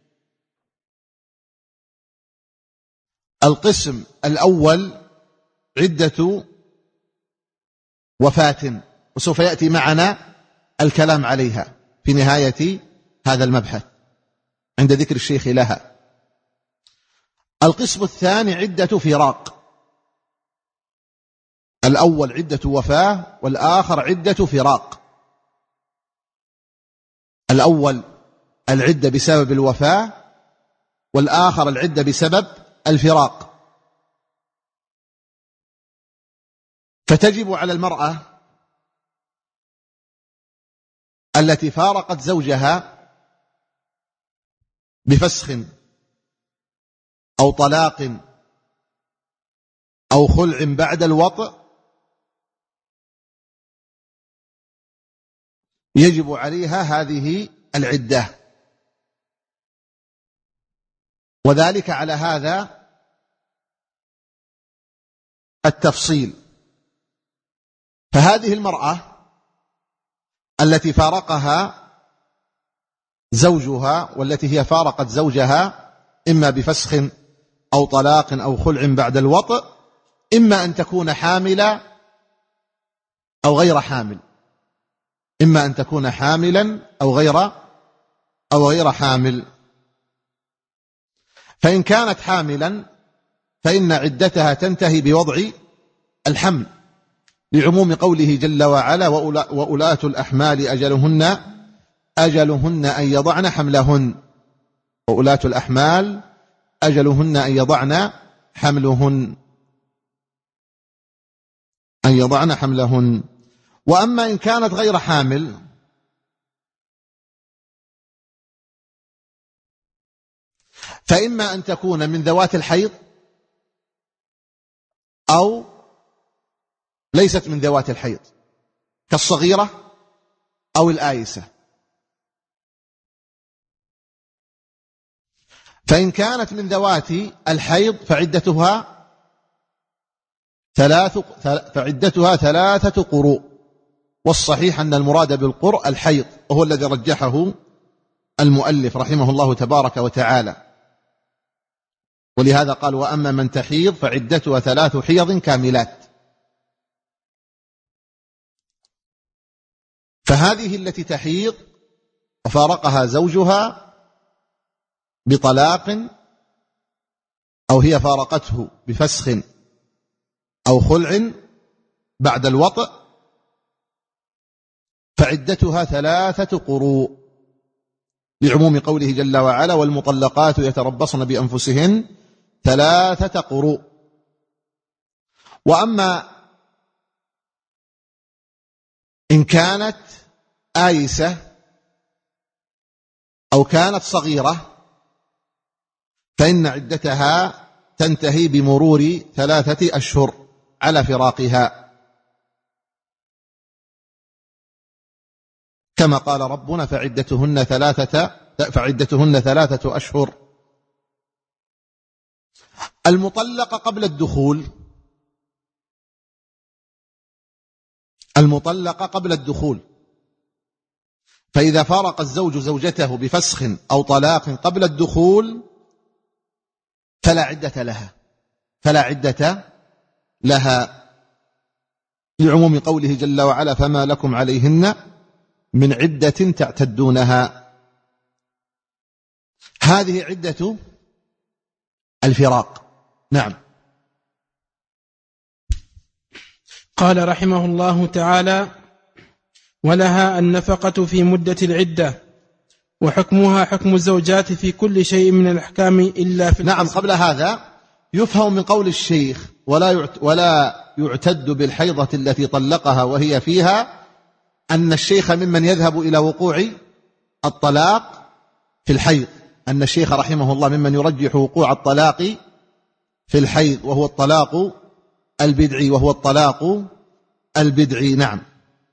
القسم الأول عدة وفاة، وسوف يأتي معنا الكلام عليها في نهاية هذا المبحث عند ذكر الشيخ لها. القسم الثاني عدة فراق. الأول عدة وفاة، والآخر عدة فراق. الأول العدة بسبب الوفاة، والآخر العدة بسبب الفراق. فتجب على المرأة التي فارقت زوجها بفسخ أو طلاق أو خلع بعد الوطء، يجب عليها هذه العدة، وذلك على هذا التفصيل. فهذه المرأة التي فارقها زوجها والتي هي فارقت زوجها إما بفسخ أو طلاق أو خلع بعد الوطء، إما أن تكون حاملة أو غير حامل، إما أن تكون حاملا أو غير أو غير حامل. فإن كانت حاملا فإن عدتها تنتهي بوضع الحمل، لعموم قوله جل وعلا: وأولاة الأحمال أجلهن أجلهن أن يضعن حملهن. وأولاة الأحمال أجلهن أن يضعن حملهن أن يضعن حملهن. وأما إن كانت غير حامل فإما أن تكون من ذوات الحيض أو ليست من ذوات الحيض، كالصغيرة أو الآيسة. فإن كانت من ذوات الحيض فعدتها ثلاث فعدتها ثلاثة قروء، والصحيح أن المراد بالقرء الحيض، وهو الذي رجحه المؤلف رحمه الله تبارك وتعالى. ولهذا قال: وأما من تحيض فعدتها ثلاث حيض كاملات. فهذه التي تحيض وفارقها زوجها بطلاق أو هي فارقته بفسخ أو خلع بعد الوطء فعدتها ثلاثة قروء، لعموم قوله جل وعلا: والمطلقات يتربصن بأنفسهن ثلاثة قروء. وأما إن كانت آيسة أو كانت صغيرة فإن عدتها تنتهي بمرور ثلاثة أشهر على فراقها، كما قال ربنا: فعدتهن ثلاثة فعدتهن ثلاثة أشهر. المطلقة قبل الدخول المطلقة قبل الدخول فإذا فارق الزوج زوجته بفسخ أو طلاق قبل الدخول فلا عدة لها فلا عدة لها لعموم قوله جل وعلا: فما لكم عليهن من عدة تعتدونها. هذه عدة الفراق. نعم. قال رحمه الله تعالى: ولها النفقة في مدة العدة، وحكمها حكم الزوجات في كل شيء من الأحكام إلا في نعم. قبل هذا يفهم من قول الشيخ: ولا ولا يعتد بالحيضة التي طلقها وهي فيها، أن الشيخ ممن يذهب إلى وقوع الطلاق في الحيض، أن الشيخ رحمه الله ممن يرجح وقوع الطلاق في الحيض، وهو الطلاق البدعي وهو الطلاق البدعي. نعم.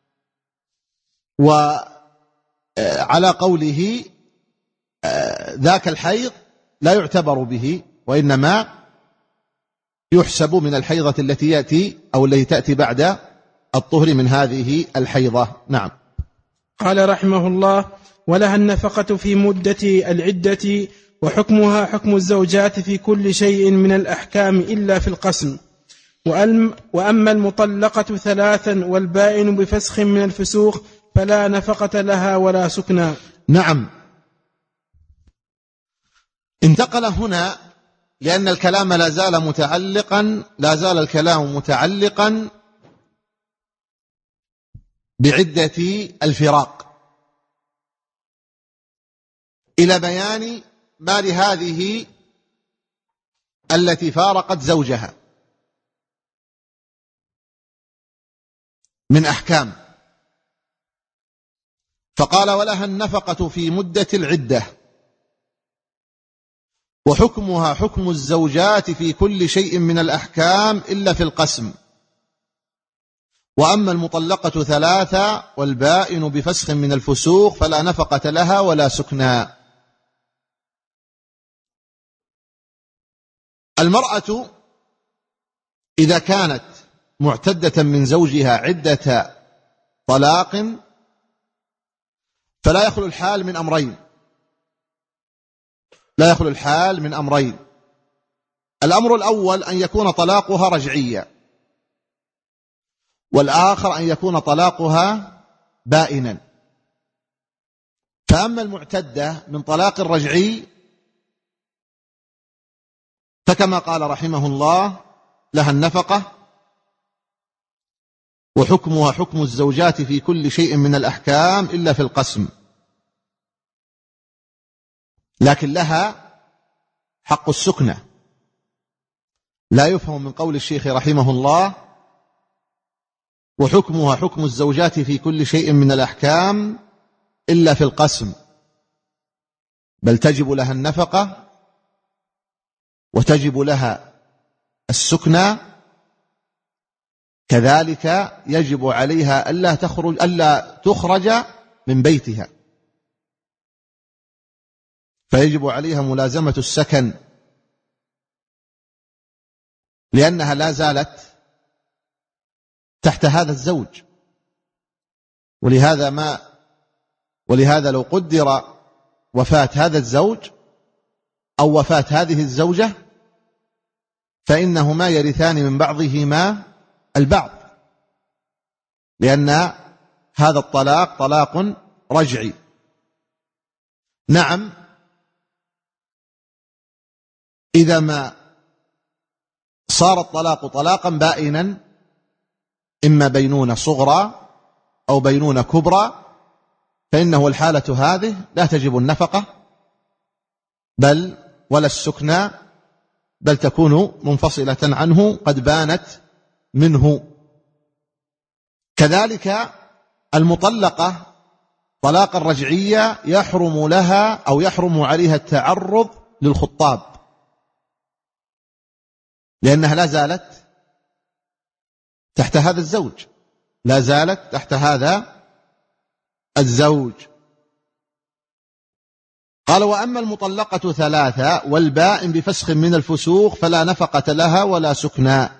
وعلى قوله ذاك الحيض لا يعتبر به، وإنما يحسب من الحيضة التي يأتي أو التي تأتي بعد الطهر من هذه الحيضة. نعم. قال رحمه الله: ولها النفقة في مدة العدة، وحكمها حكم الزوجات في كل شيء من الأحكام إلا في القسم. وأما المطلقة ثلاثا والبائن بفسخ من الفسوق فلا نفقة لها ولا سكنى. نعم. انتقل هنا لأن الكلام لا زال متعلقا لا زال الكلام متعلقا بعدة الفراق إلى بيان ما لهذه التي فارقت زوجها من أحكام. فقال: ولها النفقة في مدة العدة، وحكمها حكم الزوجات في كل شيء من الأحكام إلا في القسم. وأما المطلقة ثلاثة والبائن بفسخ من الفسوق فلا نفقة لها ولا سكنى. المرأة إذا كانت معتدة من زوجها عدة طلاق فلا يخلو الحال من أمرين لا يخلو الحال من أمرين الأمر الأول أن يكون طلاقها رجعيا، والآخر أن يكون طلاقها بائنا. فأما المعتدة من طلاق الرجعي فكما قال رحمه الله لها النفقة، وحكمها حكم الزوجات في كل شيء من الأحكام إلا في القسم، لكن لها حق السكنة. لا يفهم من قول الشيخ رحمه الله وحكمها حكم الزوجات في كل شيء من الأحكام إلا في القسم، بل تجب لها النفقة وتجب لها السكنى، كذلك يجب عليها ألا تخرج ألا تخرج من بيتها، فيجب عليها ملازمة السكن لأنها لا زالت تحت هذا الزوج. ولهذا ما ولهذا لو قدر وفاة هذا الزوج أو وفاة هذه الزوجة فإنهما يرثان من بعضهما البعض، لأن هذا الطلاق طلاق رجعي. نعم، إذا ما صار الطلاق طلاقا بائنا، إما بينونة صغرى أو بينونة كبرى، فإنه الحالة هذه لا تجب النفقة بل ولا السكنى، بل تكون منفصلة عنه قد بانت منه. كذلك المطلقة طلاق الرجعية يحرم لها أو يحرم عليها التعرض للخطاب، لأنها لا زالت تحت هذا الزوج لا زالت تحت هذا الزوج. قال: وأما المطلقة ثلاثة والبائن بفسخ من الفسوق فلا نفقة لها ولا سكنى.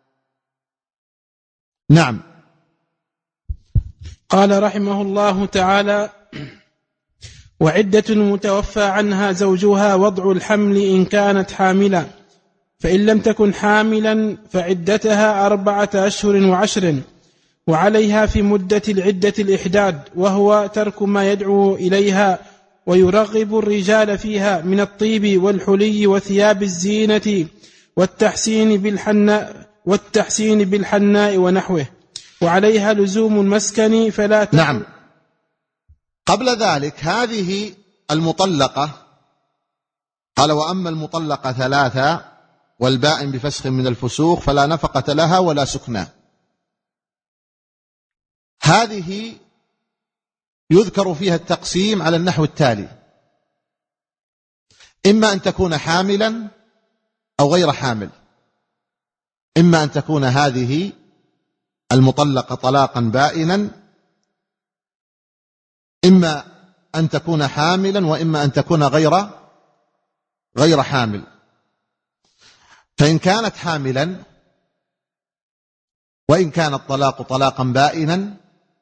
نعم. قال رحمه الله تعالى: وعدة المتوفى عنها زوجها وضع الحمل إن كانت حاملا، فإن لم تكن حاملا فعدتها أربعة أشهر وعشر، وعليها في مدة العدة الإحداد، وهو ترك ما يدعو إليها ويرغب الرجال فيها من الطيب والحلي وثياب الزينة والتحسين بالحناء والتحسين بالحناء ونحوه، وعليها لزوم المسكن فلا تحل. نعم. قبل ذلك هذه المطلقة قال: وأما المطلقة ثلاثة والبائن بفسخ من الفسوق فلا نفقة لها ولا سكنى. هذه يذكر فيها التقسيم على النحو التالي: إما أن تكون حاملا أو غير حامل، إما أن تكون هذه المطلقة طلاقا بائنا، إما أن تكون حاملا وإما أن تكون غير غير حامل. فإن كانت حاملا وإن كان الطلاق طلاقا بائنا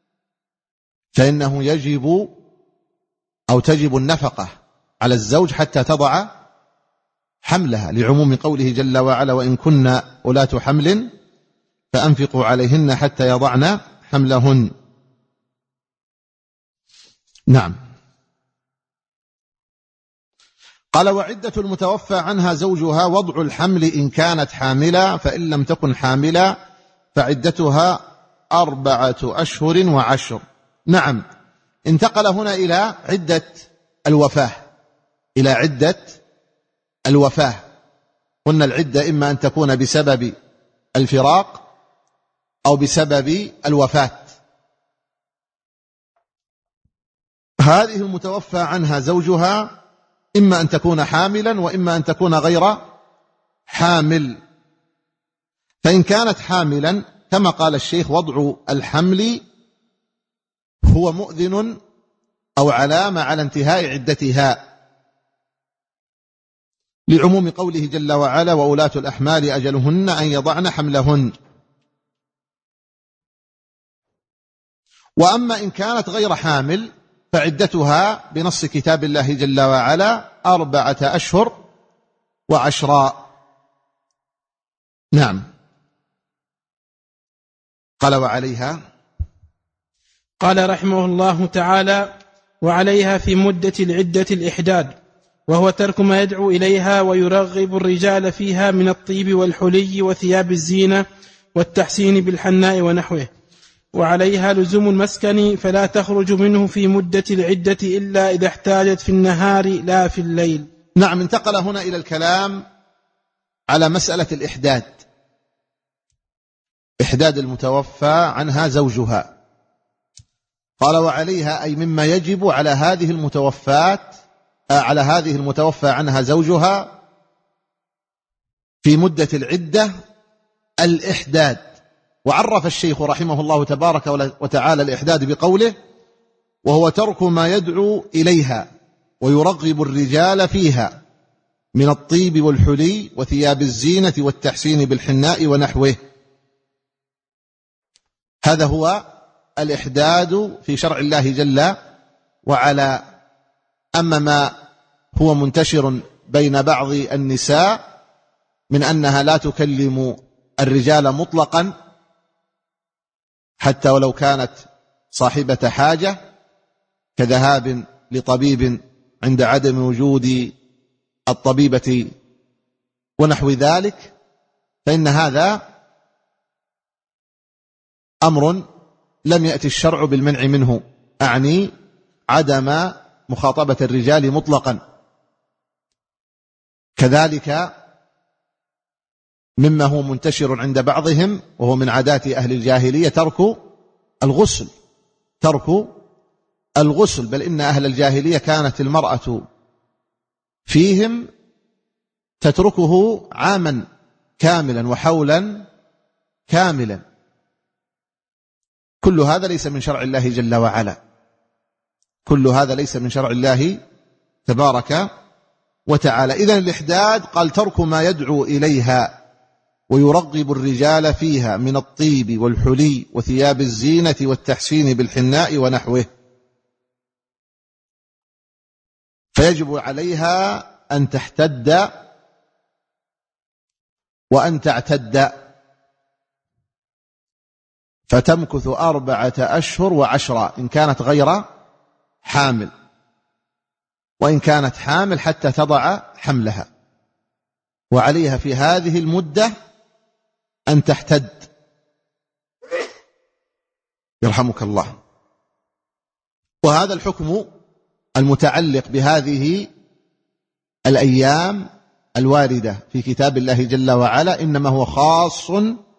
فإنه يجب أو تجب النفقة على الزوج حتى تضع حملها، لعموم قوله جل وعلا: وإن كن أولات حمل فأنفقوا عليهن حتى يضعن حملهن. نعم. قال: وعدة المتوفى عنها زوجها وضع الحمل إن كانت حاملة، فإن لم تكن حاملة فعدتها أربعة أشهر وعشر. نعم. انتقل هنا إلى عدة الوفاة إلى عدة الوفاة قلنا العدة إما أن تكون بسبب الفراق أو بسبب الوفاة. هذه المتوفى عنها زوجها إما أن تكون حاملا وإما أن تكون غير حامل. فإن كانت حاملا كما قال الشيخ: وضع الحمل هو مؤذن أو علامة على انتهاء عدتها، لعموم قوله جل وعلا: وأولاة الأحمال أجلهن أن يضعن حملهن. وأما إن كانت غير حامل فعدتها بنص كتاب الله جل وعلا أربعة أشهر وعشراء. نعم. قال وعليها، قال رحمه الله تعالى: وعليها في مدة العدة الإحداد، وهو ترك ما يدعو إليها ويرغب الرجال فيها من الطيب والحلي وثياب الزينة والتحسين بالحناء ونحوه. وعليها لزوم المسكن، فلا تخرج منه في مدة العدة إلا إذا احتاجت في النهار لا في الليل. نعم. انتقل هنا إلى الكلام على مسألة الإحداد، إحداد المتوفى عنها زوجها. قال وعليها أي مما يجب على هذه المتوفات على هذه المتوفى عنها زوجها في مدة العدة الإحداد. وعرف الشيخ رحمه الله تبارك وتعالى الإحداد بقوله: وهو ترك ما يدعو إليها ويرغب الرجال فيها من الطيب والحلي وثياب الزينة والتحسين بالحناء ونحوه. هذا هو الإحداد في شرع الله جل وعلا. أما ما هو منتشر بين بعض النساء من أنها لا تكلم الرجال مطلقا حتى ولو كانت صاحبة حاجة، كذهاب لطبيب عند عدم وجود الطبيبة ونحو ذلك، فإن هذا أمر لم يأتي الشرع بالمنع منه، أعني عدم مخاطبة الرجال مطلقا. كذلك مما هو منتشر عند بعضهم وهو من عادات أهل الجاهلية ترك الغسل، ترك الغسل، بل إن أهل الجاهلية كانت المرأة فيهم تتركه عاما كاملا وحولا كاملا. كل هذا ليس من شرع الله جل وعلا، كل هذا ليس من شرع الله تبارك وتعالى. إذن الإحداد قال ترك ما يدعو إليها ويرغب الرجال فيها من الطيب والحلي وثياب الزينة والتحسين بالحناء ونحوه. فيجب عليها أن تحتد وأن تعتد، فتمكث أربعة أشهر وعشرة إن كانت غير حامل، وإن كانت حامل حتى تضع حملها. وعليها في هذه المدة أن تحتد يرحمك الله. وهذا الحكم المتعلق بهذه الأيام الواردة في كتاب الله جل وعلا إنما هو خاص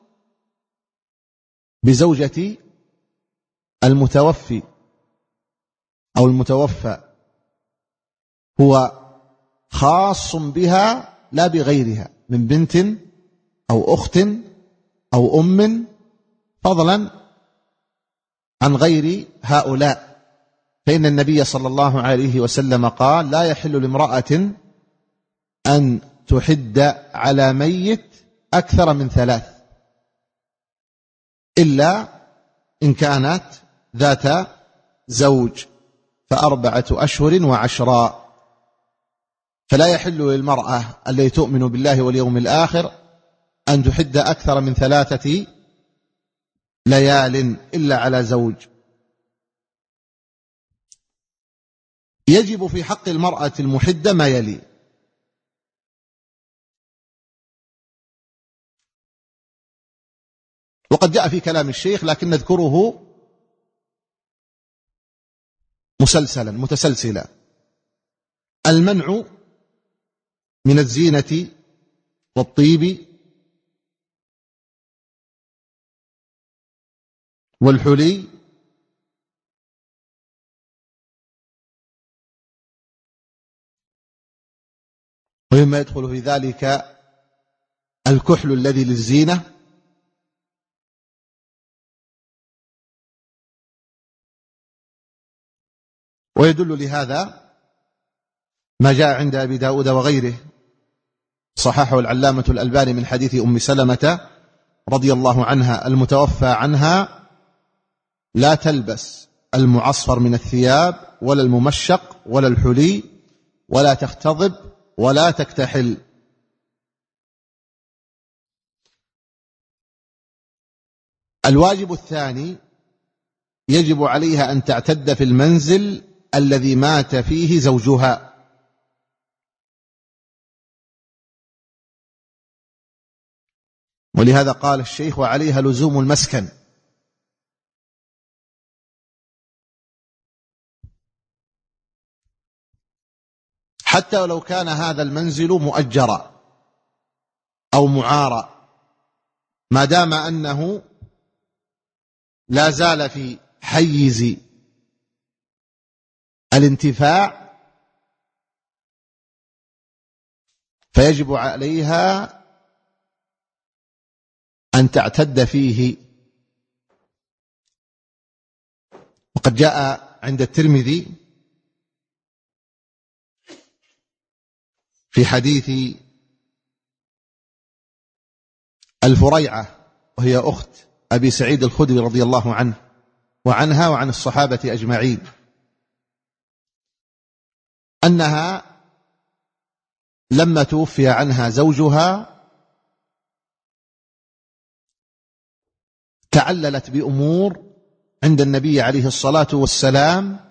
بزوجة المتوفي أو المتوفى، هو خاص بها لا بغيرها من بنت أو أخت أو أم، فضلا عن غير هؤلاء. فإن النبي صلى الله عليه وسلم قال: لا يحل لامرأة أن تحد على ميت أكثر من ثلاث إلا إن كانت ذات زوج، فأربعة أشهر وعشراء. فلا يحل للمرأة التي تؤمن بالله واليوم الآخر أن تحد أكثر من ثلاثة ليال إلا على زوج. يجب في حق المرأة المحدة ما يلي: وقد جاء في كلام الشيخ لكن نذكره مسلسلا متسلسلا: المنع من الزينة والطيب والحلي ومما يدخل في ذلك الكحل الذي للزينة، ويدل لهذا ما جاء عند أبي داود وغيره صححه العلامة الألباني من حديث أم سلمة رضي الله عنها: المتوفى عنها لا تلبس المعصفر من الثياب ولا الممشق ولا الحلي، ولا تختضب ولا تكتحل. الواجب الثاني يجب عليها أن تعتد في المنزل الذي مات فيه زوجها، ولهذا قال الشيخ وعليها لزوم المسكن. حتى ولو كان هذا المنزل مؤجرا أو معارا، ما دام أنه لا زال في حيز الانتفاع فيجب عليها أن تعتد فيه. وقد جاء عند الترمذي في حديث الفريعة وهي أخت أبي سعيد الخدري رضي الله عنه وعنها وعن الصحابة أجمعين أنها لما توفي عنها زوجها تعللت بأمور عند النبي عليه الصلاة والسلام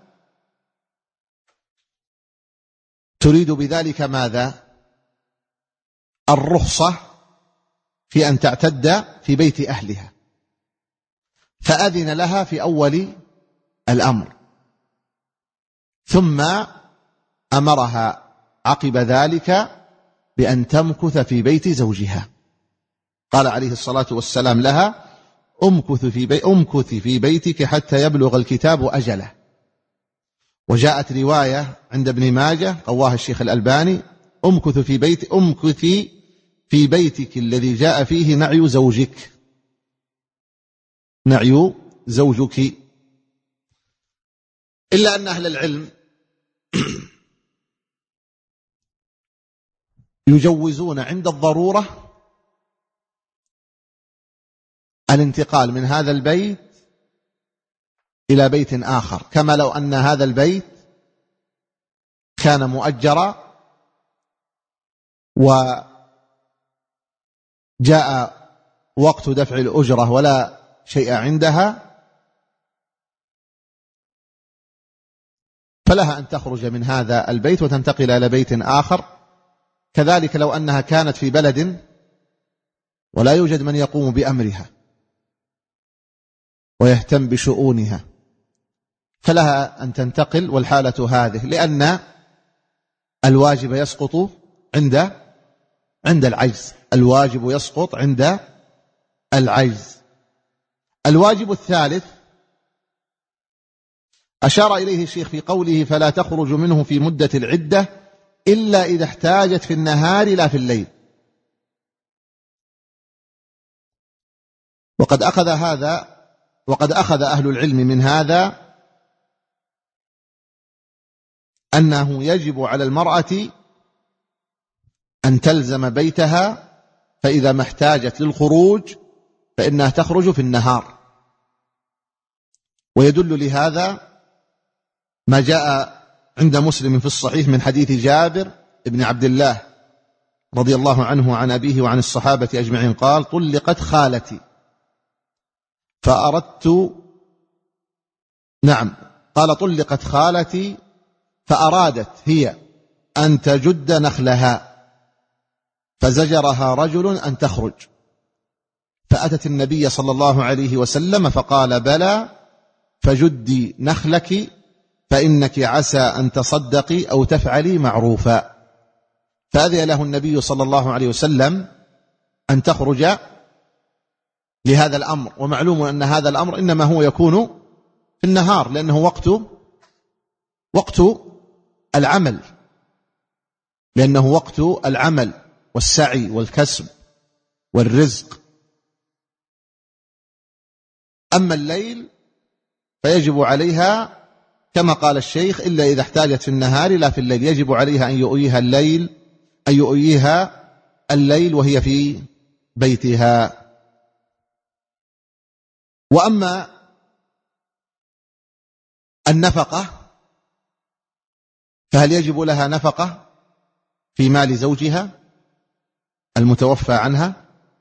تريد بذلك ماذا؟ الرخصة في أن تعتد في بيت أهلها، فأذن لها في أول الأمر، ثم أمرها عقب ذلك بأن تمكث في بيت زوجها. قال عليه الصلاة والسلام لها: أمكث في, بي أمكث في بيتك حتى يبلغ الكتاب أجله. وجاءت رواية عند ابن ماجه قواها الشيخ الألباني: أمكث في بيت أمكثي في بيتك الذي جاء فيه نعي زوجك، نعي زوجك. إلا أن أهل العلم يجوزون عند الضرورة الانتقال من هذا البيت إلى بيت آخر، كما لو أن هذا البيت كان مؤجرا وجاء وقت دفع الأجرة ولا شيء عندها، فلها أن تخرج من هذا البيت وتنتقل إلى بيت آخر. كذلك لو أنها كانت في بلد ولا يوجد من يقوم بأمرها ويهتم بشؤونها فلها أن تنتقل، والحالة هذه لأن الواجب يسقط عند عند العجز، الواجب يسقط عند العجز. الواجب الثالث أشار إليه الشيخ في قوله: فلا تخرج منه في مدة العدة إلا إذا احتاجت في النهار لا في الليل. وقد أخذ هذا وقد أخذ أهل العلم من هذا أنه يجب على المرأة أن تلزم بيتها، فإذا ما احتاجت للخروج فإنها تخرج في النهار. ويدل لهذا ما جاء عند مسلم في الصحيح من حديث جابر بن عبد الله رضي الله عنه عن أبيه وعن الصحابة أجمعين قال: طلقت خالتي فأردت نعم قال طلقت خالتي فأرادت هي أن تجد نخلها فزجرها رجل أن تخرج، فأتت النبي صلى الله عليه وسلم فقال: بلى، فجدي نخلك فإنك عسى أن تصدقي أو تفعلي معروفا. فأذن له النبي صلى الله عليه وسلم أن تخرج لهذا الأمر. ومعلوم أن هذا الأمر إنما هو يكون في النهار، لأنه وقت وقت العمل لأنه وقت العمل والسعي والكسب والرزق. أما الليل فيجب عليها كما قال الشيخ: إلا إذا احتاجت في النهار لا في الليل. يجب عليها أن يؤيها الليل أن يؤيها الليل وهي في بيتها. وأما النفقة فهل يجب لها نفقة في مال زوجها المتوفى عنها؟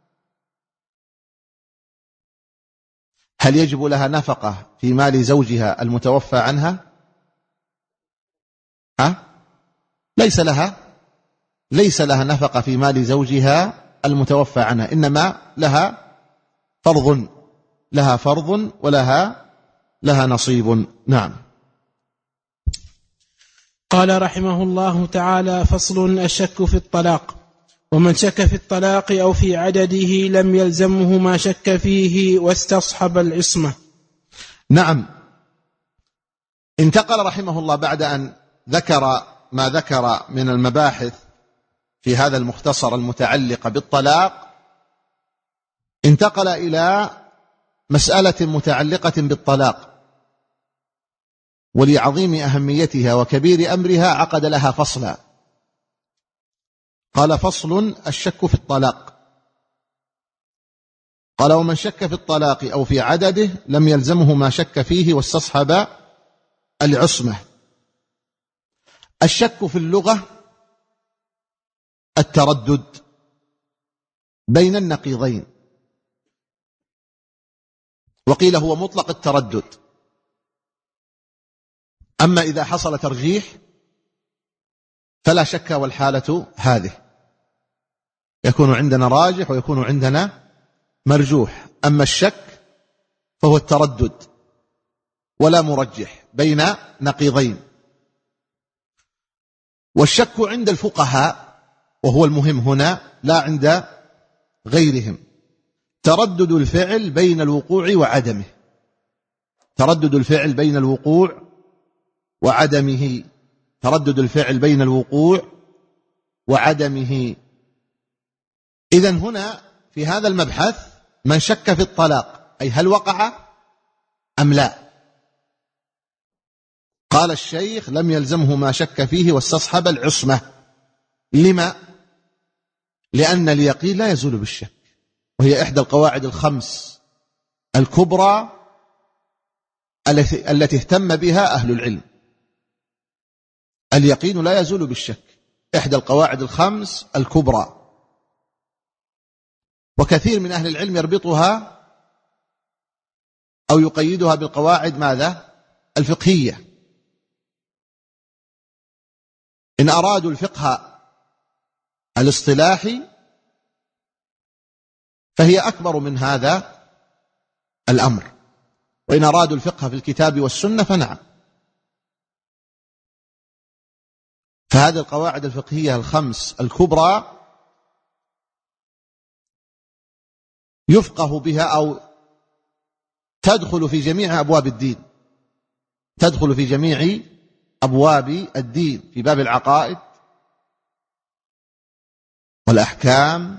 هل يجب لها نفقة في مال زوجها المتوفى عنها؟ ها؟ ليس لها ليس لها نفقة في مال زوجها المتوفى عنها، إنما لها فرض لها فرض ولها لها نصيب. نعم. قال رحمه الله تعالى: فصل: الشك في الطلاق. ومن شك في الطلاق أو في عدده لم يلزمه ما شك فيه واستصحب العصمة. نعم. انتقل رحمه الله بعد أن ذكر ما ذكر من المباحث في هذا المختصر المتعلقة بالطلاق، انتقل إلى مسألة متعلقة بالطلاق، ولعظيم أهميتها وكبير أمرها عقد لها فصلا. قال: فصل: الشك في الطلاق. قال: ومن شك في الطلاق أو في عدده لم يلزمه ما شك فيه واستصحب العصمة. الشك في اللغة التردد بين النقيضين، وقيل هو مطلق التردد. أما إذا حصل ترجيح فلا شك والحالة هذه، يكون عندنا راجح ويكون عندنا مرجوح. أما الشك فهو التردد ولا مرجح بين نقيضين. والشك عند الفقهاء، وهو المهم هنا، لا عند غيرهم، تردد الفعل بين الوقوع وعدمه. تردد الفعل بين الوقوع وعدمه تردد الفعل بين الوقوع وعدمه. إذن هنا في هذا المبحث من شك في الطلاق، أي هل وقع أم لا، قال الشيخ: لم يلزمه ما شك فيه واستصحب العصمة. لما؟ لأن اليقين لا يزول بالشك، وهي إحدى القواعد الخمس الكبرى التي التي اهتم بها أهل العلم. اليقين لا يزول بالشك، إحدى القواعد الخمس الكبرى. وكثير من أهل العلم يربطها أو يقيدها بالقواعد ماذا؟ الفقهية. إن أرادوا الفقه الاصطلاحي فهي أكبر من هذا الأمر، وإن أرادوا الفقه في الكتاب والسنة فنعم. فهذه القواعد الفقهية الخمس الكبرى يفقه بها أو تدخل في جميع أبواب الدين، تدخل في جميع أبواب الدين، في باب العقائد والأحكام،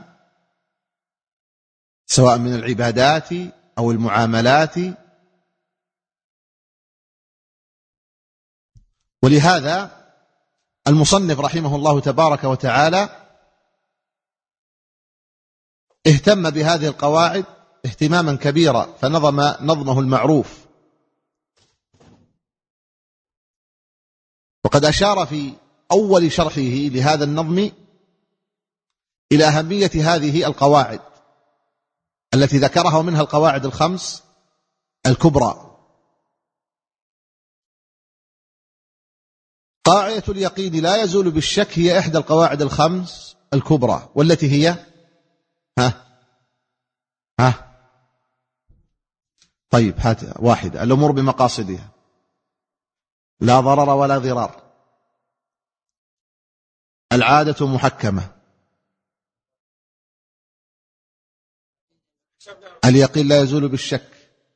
سواء من العبادات أو المعاملات. ولهذا المصنف رحمه الله تبارك وتعالى اهتم بهذه القواعد اهتماما كبيرا، فنظم نظمه المعروف. وقد أشار في أول شرحه لهذا النظم إلى أهمية هذه القواعد التي ذكرها، ومنها القواعد الخمس الكبرى. قاعدة اليقين لا يزول بالشك هي إحدى القواعد الخمس الكبرى، والتي هي ها ها طيب هات واحدة: الأمور بمقاصدها، لا ضرر ولا ضرار، العادة محكمة، اليقين لا يزول بالشك.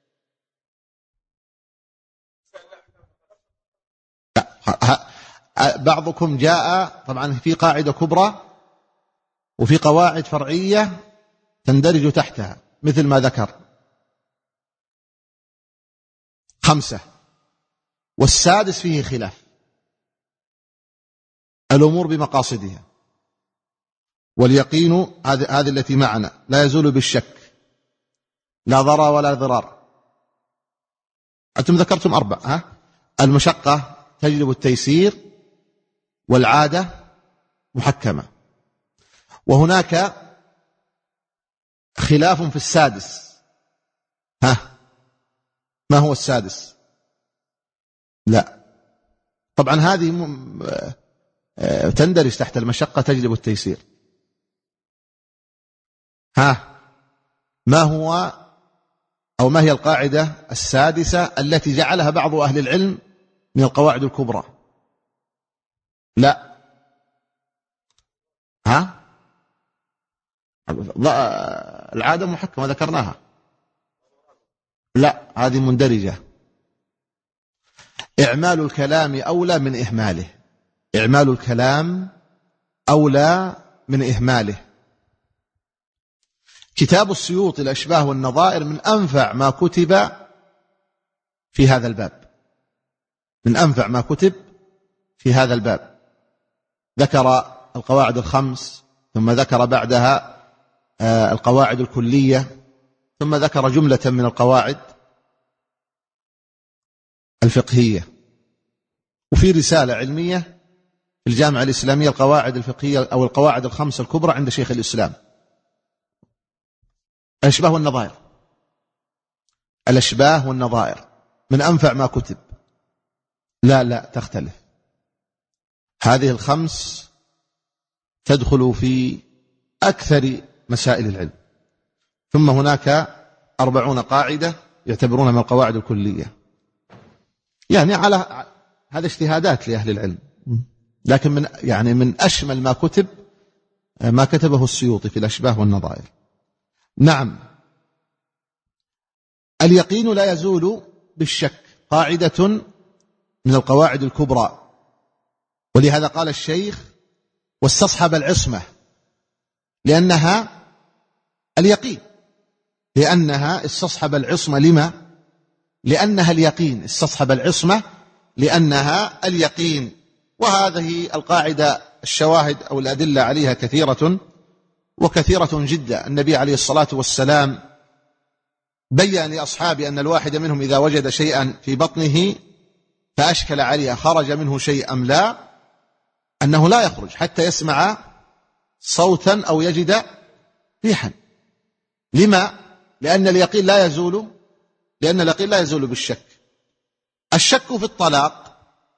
بعضكم جاء طبعا في قاعدة كبرى وفي قواعد فرعية تندرج تحتها، مثل ما ذكر خمسة، والسادس فيه خلاف: الأمور بمقاصدها، واليقين هذه هذه التي معنا لا يزول بالشك، لا ضرر ولا ضرار. أنتم ذكرتم أربع، ها؟ المشقة تجلب التيسير، والعادة محكمة. وهناك خلاف في السادس. ها، ما هو السادس؟ لا، طبعا هذه تندرج تحت المشقة تجلب التيسير. ها، ما هو أو ما هي القاعدة السادسة التي جعلها بعض أهل العلم من القواعد الكبرى؟ لا، ها، العادة محكمة ذكرناها. لا، هذه مندرجة. إعمال الكلام أولى من إهماله. إعمال الكلام أولى من إهماله. كتاب السيوطي الأشباه والنظائر من أنفع ما كتب في هذا الباب، من أنفع ما كتب في هذا الباب. ذكر القواعد الخمس، ثم ذكر بعدها القواعد الكلية، ثم ذكر جملة من القواعد الفقهية. وفي رسالة علمية في الجامعة الإسلامية القواعد الفقهية أو القواعد الخمس الكبرى عند شيخ الإسلام. الأشباه والنظائر، الأشباه والنظائر من أنفع ما كتب. لا لا تختلف، هذه الخمس تدخل في أكثر مسائل العلم. ثم هناك أربعون قاعدة يعتبرون من القواعد الكلية. يعني على هذا اجتهادات لأهل العلم، لكن من يعني من أشمل ما كتب ما كتبه السيوطي في الأشباه والنظائر. نعم، اليقين لا يزول بالشك، قاعدة من القواعد الكبرى. ولهذا قال الشيخ واستصحب العصمة، لأنها اليقين، لأنها استصحب العصمة. لما؟ لأنها اليقين. استصحب العصمة لأنها اليقين. وهذه القاعدة الشواهد أو الأدلة عليها كثيرة وكثيرة جدا. النبي عليه الصلاة والسلام بيّن لأصحابه أن الواحد منهم إذا وجد شيئا في بطنه فأشكل عليه خرج منه شيء أم لا، أنه لا يخرج حتى يسمع صوتا أو يجد ريحا. لما؟ لأن اليقين لا يزول لأن اليقين لا يزول بالشك. الشك في الطلاق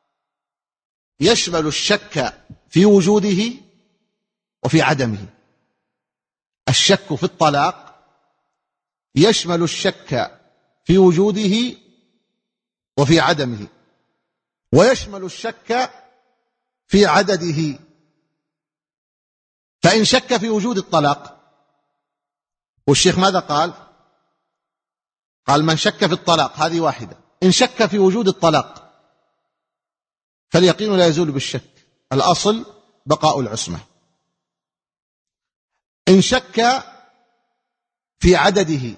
يشمل الشك في وجوده وفي عدمه. الشك في الطلاق يشمل الشك في وجوده وفي عدمه، ويشمل الشك في عدده. فإن شك في وجود الطلاق، والشيخ ماذا قال؟ قال من شك في الطلاق، هذه واحدة. إن شك في وجود الطلاق فاليقين لا يزول بالشك، الأصل بقاء العصمة. إن شك في عدده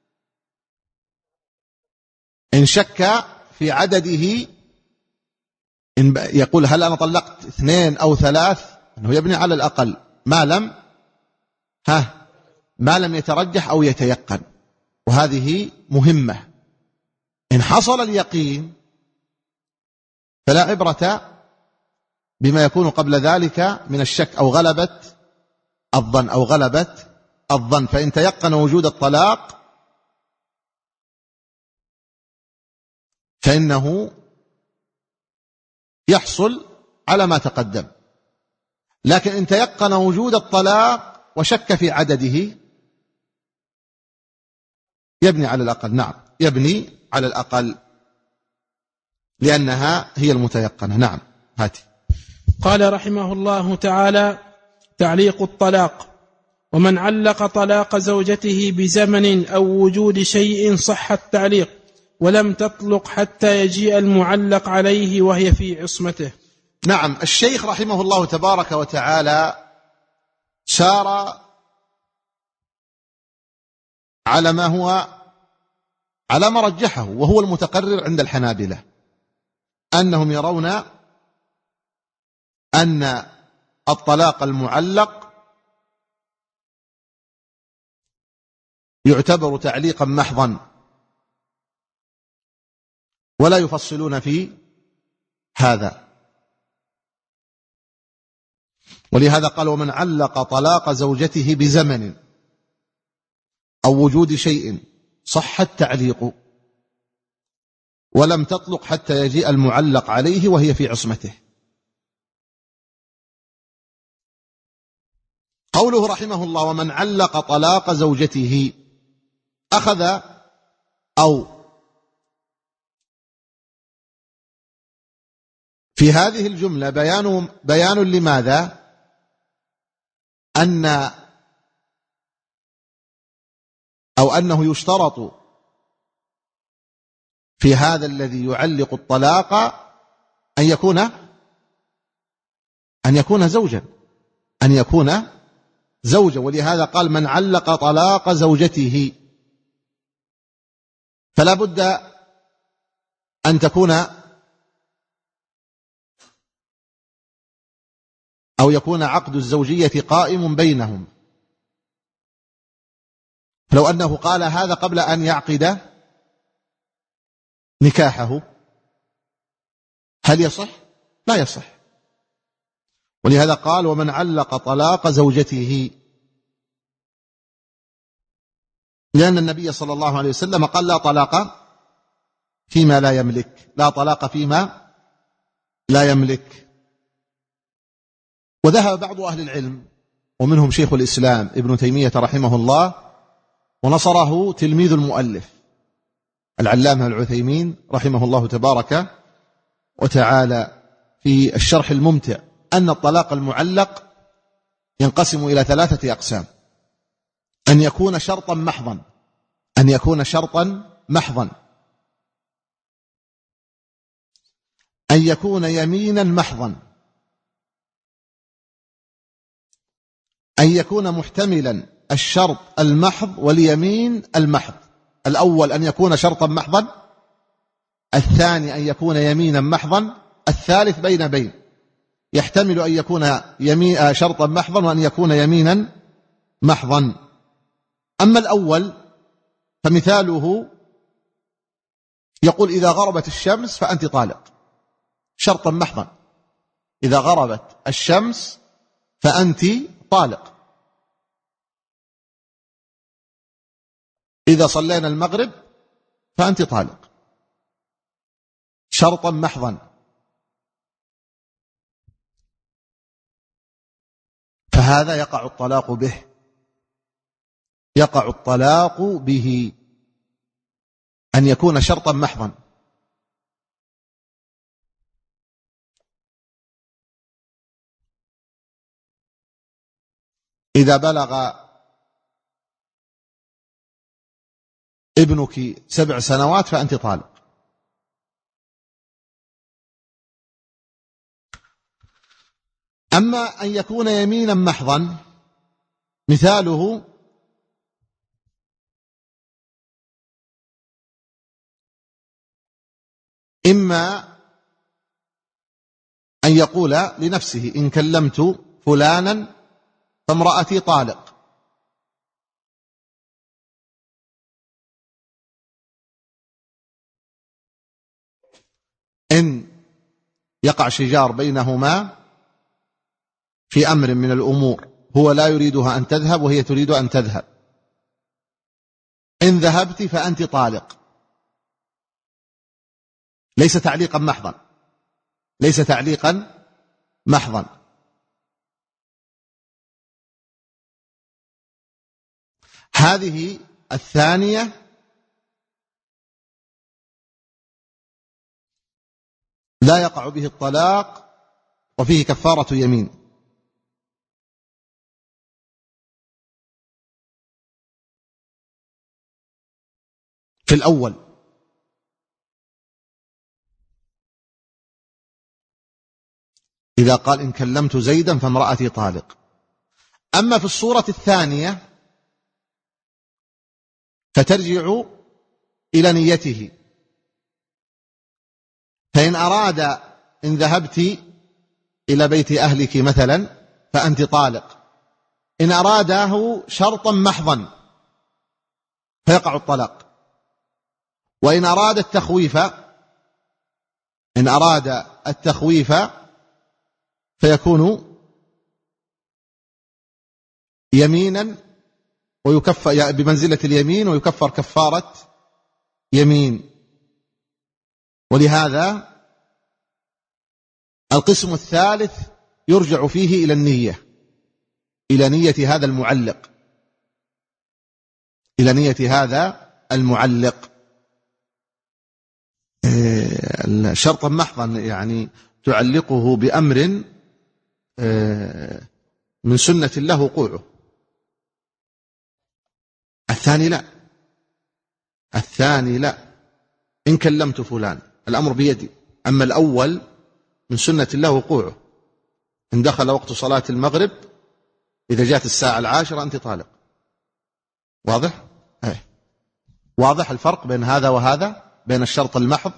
إن شك في عدده إن يقول هل أنا طلقت اثنين أو ثلاث، أنه يبني على الأقل ما لم ها ما لم يترجح أو يتيقن، وهذه مهمة. إن حصل اليقين فلا عبرة بما يكون قبل ذلك من الشك أو غلبت الظن أو غلبت الظن. فإن تيقن وجود الطلاق فإنه يحصل على ما تقدم. لكن إن تيقن وجود الطلاق وشك في عدده يبني على الأقل. نعم، يبني على الأقل لأنها هي المتيقنة. نعم، هاتي. قال رحمه الله تعالى: تعليق الطلاق: ومن علق طلاق زوجته بزمن أو وجود شيء صح التعليق، ولم تطلق حتى يجيء المعلق عليه وهي في عصمته. نعم، الشيخ رحمه الله تبارك وتعالى سار على ما هو على ما رجحه، وهو المتقرر عند الحنابلة، أنهم يرون أن الطلاق المعلق يعتبر تعليقا محضا، ولا يفصلون في هذا. ولهذا قال: ومن علق طلاق زوجته بزمن أو وجود شيء صح التعليق، ولم تطلق حتى يجيء المعلق عليه وهي في عصمته. قوله رحمه الله: ومن علق طلاق زوجته، أخذ أو في هذه الجملة بيان بيان لماذا؟ أن أو أنه يشترط في هذا الذي يعلق الطلاق أن يكون أن يكون زوجا أن يكون زوجا ولهذا قال: من علق طلاق زوجته، فلا بد أن تكون أو يكون عقد الزوجية قائم بينهم. فلو أنه قال هذا قبل أن يعقد نكاحه هل يصح؟ لا يصح. ولهذا قال: ومن علق طلاق زوجته، لأن النبي صلى الله عليه وسلم قال: لا طلاق فيما لا يملك، لا طلاق فيما لا يملك. وذهب بعض أهل العلم ومنهم شيخ الإسلام ابن تيمية رحمه الله، ونصره تلميذ المؤلف العلامة العثيمين رحمه الله تبارك وتعالى في الشرح الممتع، أن الطلاق المعلق ينقسم إلى ثلاثة أقسام: أن يكون شرطا محضا أن يكون شرطا محضا أن يكون يمينا محضا أن يكون محتملا الشرط المحض واليمين المحض. الأول أن يكون شرطا محضا، الثاني أن يكون يمينا محضا، الثالث بين بين يحتمل أن يكون يمين شرطا محضا وأن يكون يمينا محضا. أما الأول فمثاله يقول: إذا غربت الشمس فأنت طالق، شرطا محضا، إذا غربت الشمس فأنت طالق. إذا صلينا المغرب فأنت طالق، شرطا محضا. فهذا يقع الطلاق به يقع الطلاق به أن يكون شرطا محضا. إذا بلغ ابنك سبع سنوات فأنت طالق. أما أن يكون يمينا محضا مثاله إما أن يقول لنفسه: إن كلمت فلانا فامرأتي طالق، إن يقع شجار بينهما في أمر من الأمور هو لا يريدها أن تذهب وهي تريد أن تذهب، إن ذهبت فأنت طالق. ليس تعليقا محضا ليس تعليقا محضا هذه الثانية لا يقع به الطلاق وفيه كفارة يمين. في الأول إذا قال: إن كلمت زيدا فامرأتي طالق. أما في الصورة الثانية فترجع إلى نيته، فإن أراد إن ذهبت إلى بيت أهلك مثلا فأنت طالق، إن أراده شرطا محضا فيقع الطلاق. وإن أراد التخويف إن أراد التخويف فيكون يمينا ويكفر بمنزلة اليمين ويكفر كفارة يمين. ولهذا القسم الثالث يرجع فيه إلى النية، إلى نية هذا المعلق، إلى نية هذا المعلق شرطا محضا، يعني تعلقه بأمر من سنة الله وقوعه. الثاني لا، الثاني لا، إن كلمت فلان الأمر بيدي. أما الأول من سنة الله وقوعه، إن دخل وقت صلاة المغرب إذا جاءت الساعة العاشرة أنت طالق. واضح؟ أيه. واضح الفرق بين هذا وهذا، بين الشرط المحض.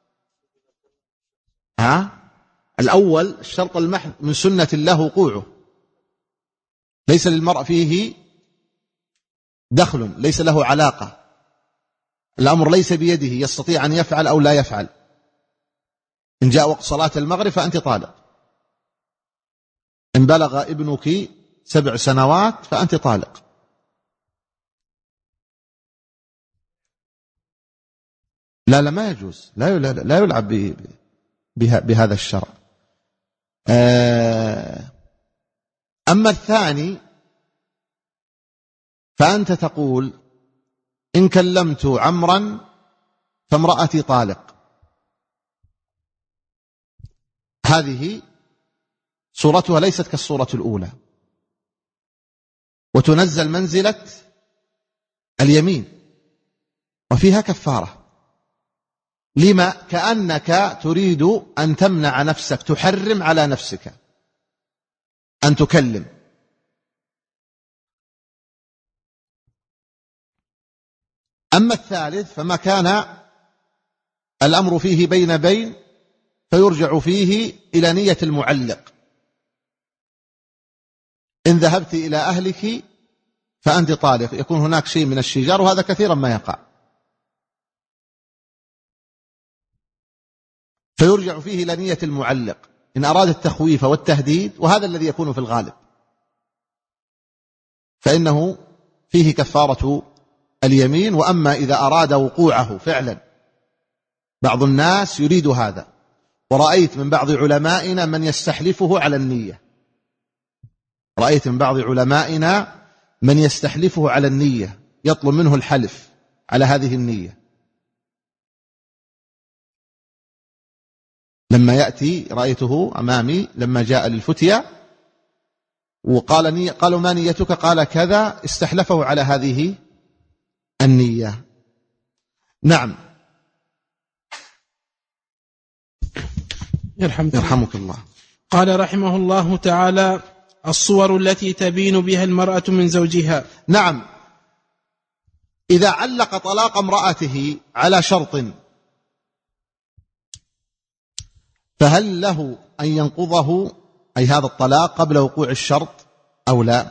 ها؟ الأول الشرط المحض من سنة الله وقوعه، ليس للمرء فيه دخل، ليس له علاقة، الأمر ليس بيده، يستطيع أن يفعل أو لا يفعل. إن جاء وقت صلاة المغرب فأنت طالق، إن بلغ ابنك سبع سنوات فأنت طالق. لا لا ما يجوز، لا لا, لا يلعب بهذا الشرع. أما الثاني فأنت تقول إن كلمت عمرا فامرأتي طالق، هذه صورتها ليست كالصورة الأولى، وتنزل منزلة اليمين وفيها كفارة. لما؟ كأنك تريد أن تمنع نفسك، تحرم على نفسك أن تكلم. أما الثالث فما كان الأمر فيه بين بين فيرجع فيه إلى نية المعلق. إن ذهبت إلى أهلك فأنت طالق، يكون هناك شيء من الشجار، وهذا كثيرا ما يقع، فيرجع فيه إلى نية المعلق إن أراد التخويف والتهديد، وهذا الذي يكون في الغالب، فإنه فيه كفارة اليمين. وأما إذا أراد وقوعه فعلا، بعض الناس يريد هذا، ورأيت من بعض علمائنا من يستحلفه على النية، رأيت من بعض علمائنا من يستحلفه على النية، يطلب منه الحلف على هذه النية. لما يأتي رأيته أمامي لما جاء للفتية وقال نية، قالوا ما نيتك؟ قال كذا، استحلفه على هذه النية. نعم. يرحمك, يرحمك الله. قال رحمه الله تعالى: الصور التي تبين بها المرأة من زوجها. نعم، إذا علق طلاق امرأته على شرط فهل له أن ينقضه، أي هذا الطلاق، قبل وقوع الشرط أو لا؟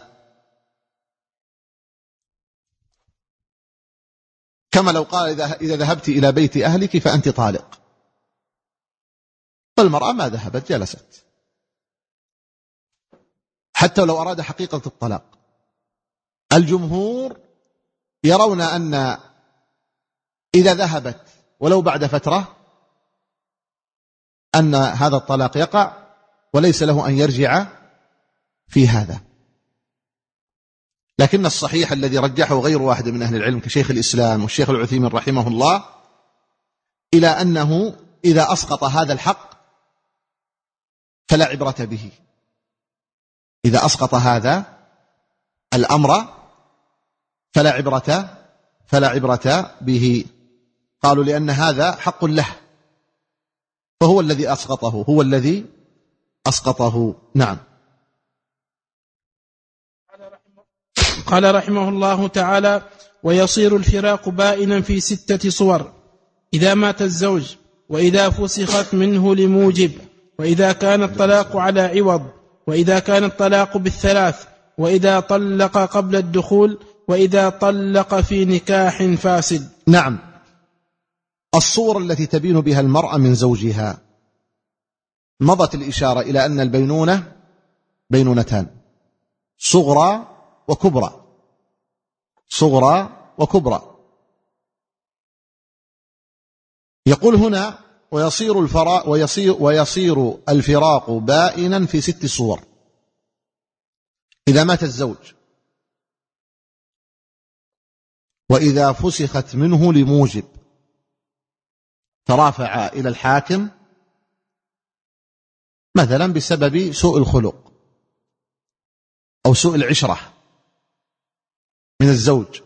كما لو قال إذا ذهبت إلى بيت أهلك فأنت طالق، فالمرأة ما ذهبت، جلست، حتى لو أراد حقيقة الطلاق. الجمهور يرون أن إذا ذهبت ولو بعد فترة أن هذا الطلاق يقع، وليس له أن يرجع في هذا. لكن الصحيح الذي رجحه غير واحد من أهل العلم كشيخ الإسلام والشيخ العثيمين رحمه الله، إلى أنه إذا أسقط هذا الحق فلا عبرة به. إذا أسقط هذا الأمر فلا عبرة فلا عبرة به. قالوا لأن هذا حق له، فهو الذي أسقطه، هو الذي أسقطه. نعم. قال رحمه الله تعالى: ويصير الفراق بائنا في ستة صور: إذا مات الزوج، وإذا فسخت منه لموجب، وإذا كان الطلاق على عوض، وإذا كان الطلاق بالثلاث، وإذا طلق قبل الدخول، وإذا طلق في نكاح فاسد. نعم. الصور التي تبين بها المرأة من زوجها، مضت الإشارة إلى أن البينونة بينونتان: صغرى وكبرى، صغرى وكبرى. يقول هنا ويصير الفراق ويصير, ويصير الفراق بائنا في ست صور. إذا مات الزوج، وإذا فسخت منه لموجب، ترافع إلى الحاكم مثلا بسبب سوء الخلق أو سوء العشرة من الزوج.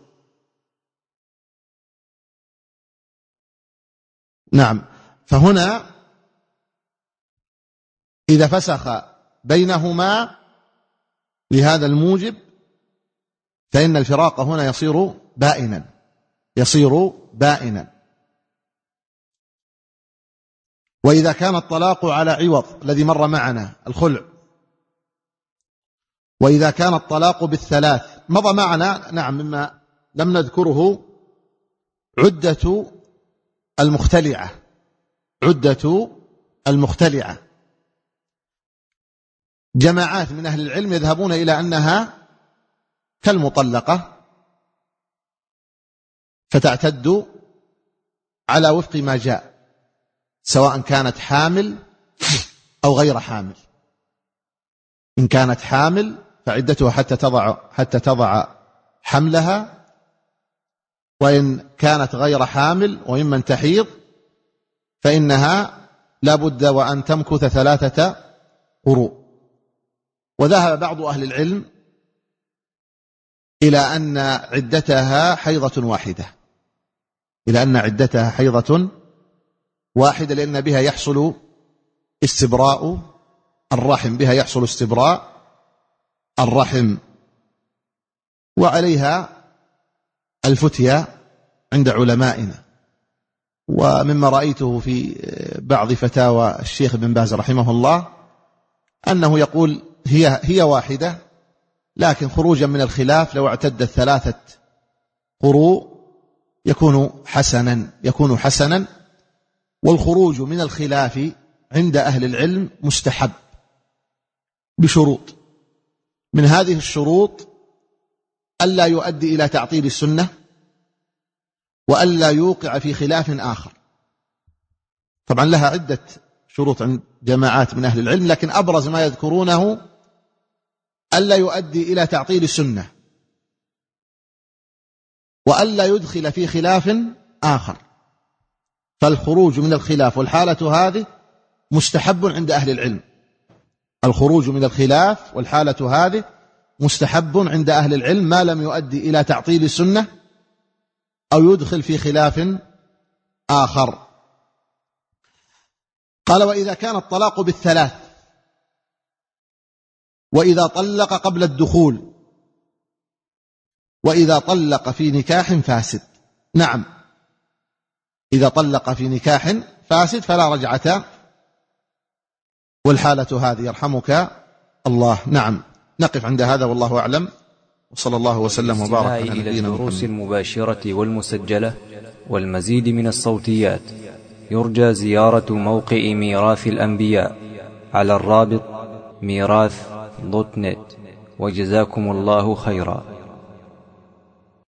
نعم، فهنا إذا فسخ بينهما لهذا الموجب فإن الفراق هنا يصير بائنا يصير بائنا. وإذا كان الطلاق على عوض الذي مر معنا الخلع، وإذا كان الطلاق بالثلاث مضى معنا، نعم، مما لم نذكره عدة المختلعة عدة المختلعة جماعات من أهل العلم يذهبون إلى أنها كالمطلقة، فتعتد على وفق ما جاء، سواء كانت حامل أو غير حامل. إن كانت حامل فعدتها حتى تضع حتى تضع حملها، وإن كانت غير حامل وممن تحيض فإنها لا بد وأن تمكث ثلاثة قروء. وذهب بعض أهل العلم إلى أن عدتها حيضة واحدة إلى أن عدتها حيضة واحدة لأن بها يحصل استبراء الرحم بها يحصل استبراء الرحم وعليها الفتية عند علمائنا. ومما رأيته في بعض فتاوى الشيخ ابن باز رحمه الله أنه يقول هي هي واحدة، لكن خروجا من الخلاف لو اعتدت ثلاثة قروء يكون حسنا يكون حسنا والخروج من الخلاف عند أهل العلم مستحب بشروط. من هذه الشروط ألا يؤدي إلى تعطيل السنة، وألا يوقع في خلاف آخر. طبعا لها عدة شروط عند جماعات من أهل العلم، لكن أبرز ما يذكرونه ألا يؤدي إلى تعطيل السنة، وألا يدخل في خلاف آخر. فالخروج من الخلاف والحالة هذه مستحب عند أهل العلم الخروج من الخلاف والحالة هذه مستحب عند أهل العلم ما لم يؤدي إلى تعطيل السنة أو يدخل في خلاف آخر. قال وإذا كان الطلاق بالثلاث، وإذا طلق قبل الدخول، وإذا طلق في نكاح فاسد. نعم، إذا طلق في نكاح فاسد فلا رجعة، والحالة هذه يرحمك الله. نعم، نقف عند هذا والله أعلم، وصلى الله وسلم وبارك على نبينا محمد. إلى الدروس المباشرة والمسجلة والمزيد من الصوتيات يرجى زيارة موقع ميراث الأنبياء على الرابط ميراث دوت نت. وجزاكم الله خيرا.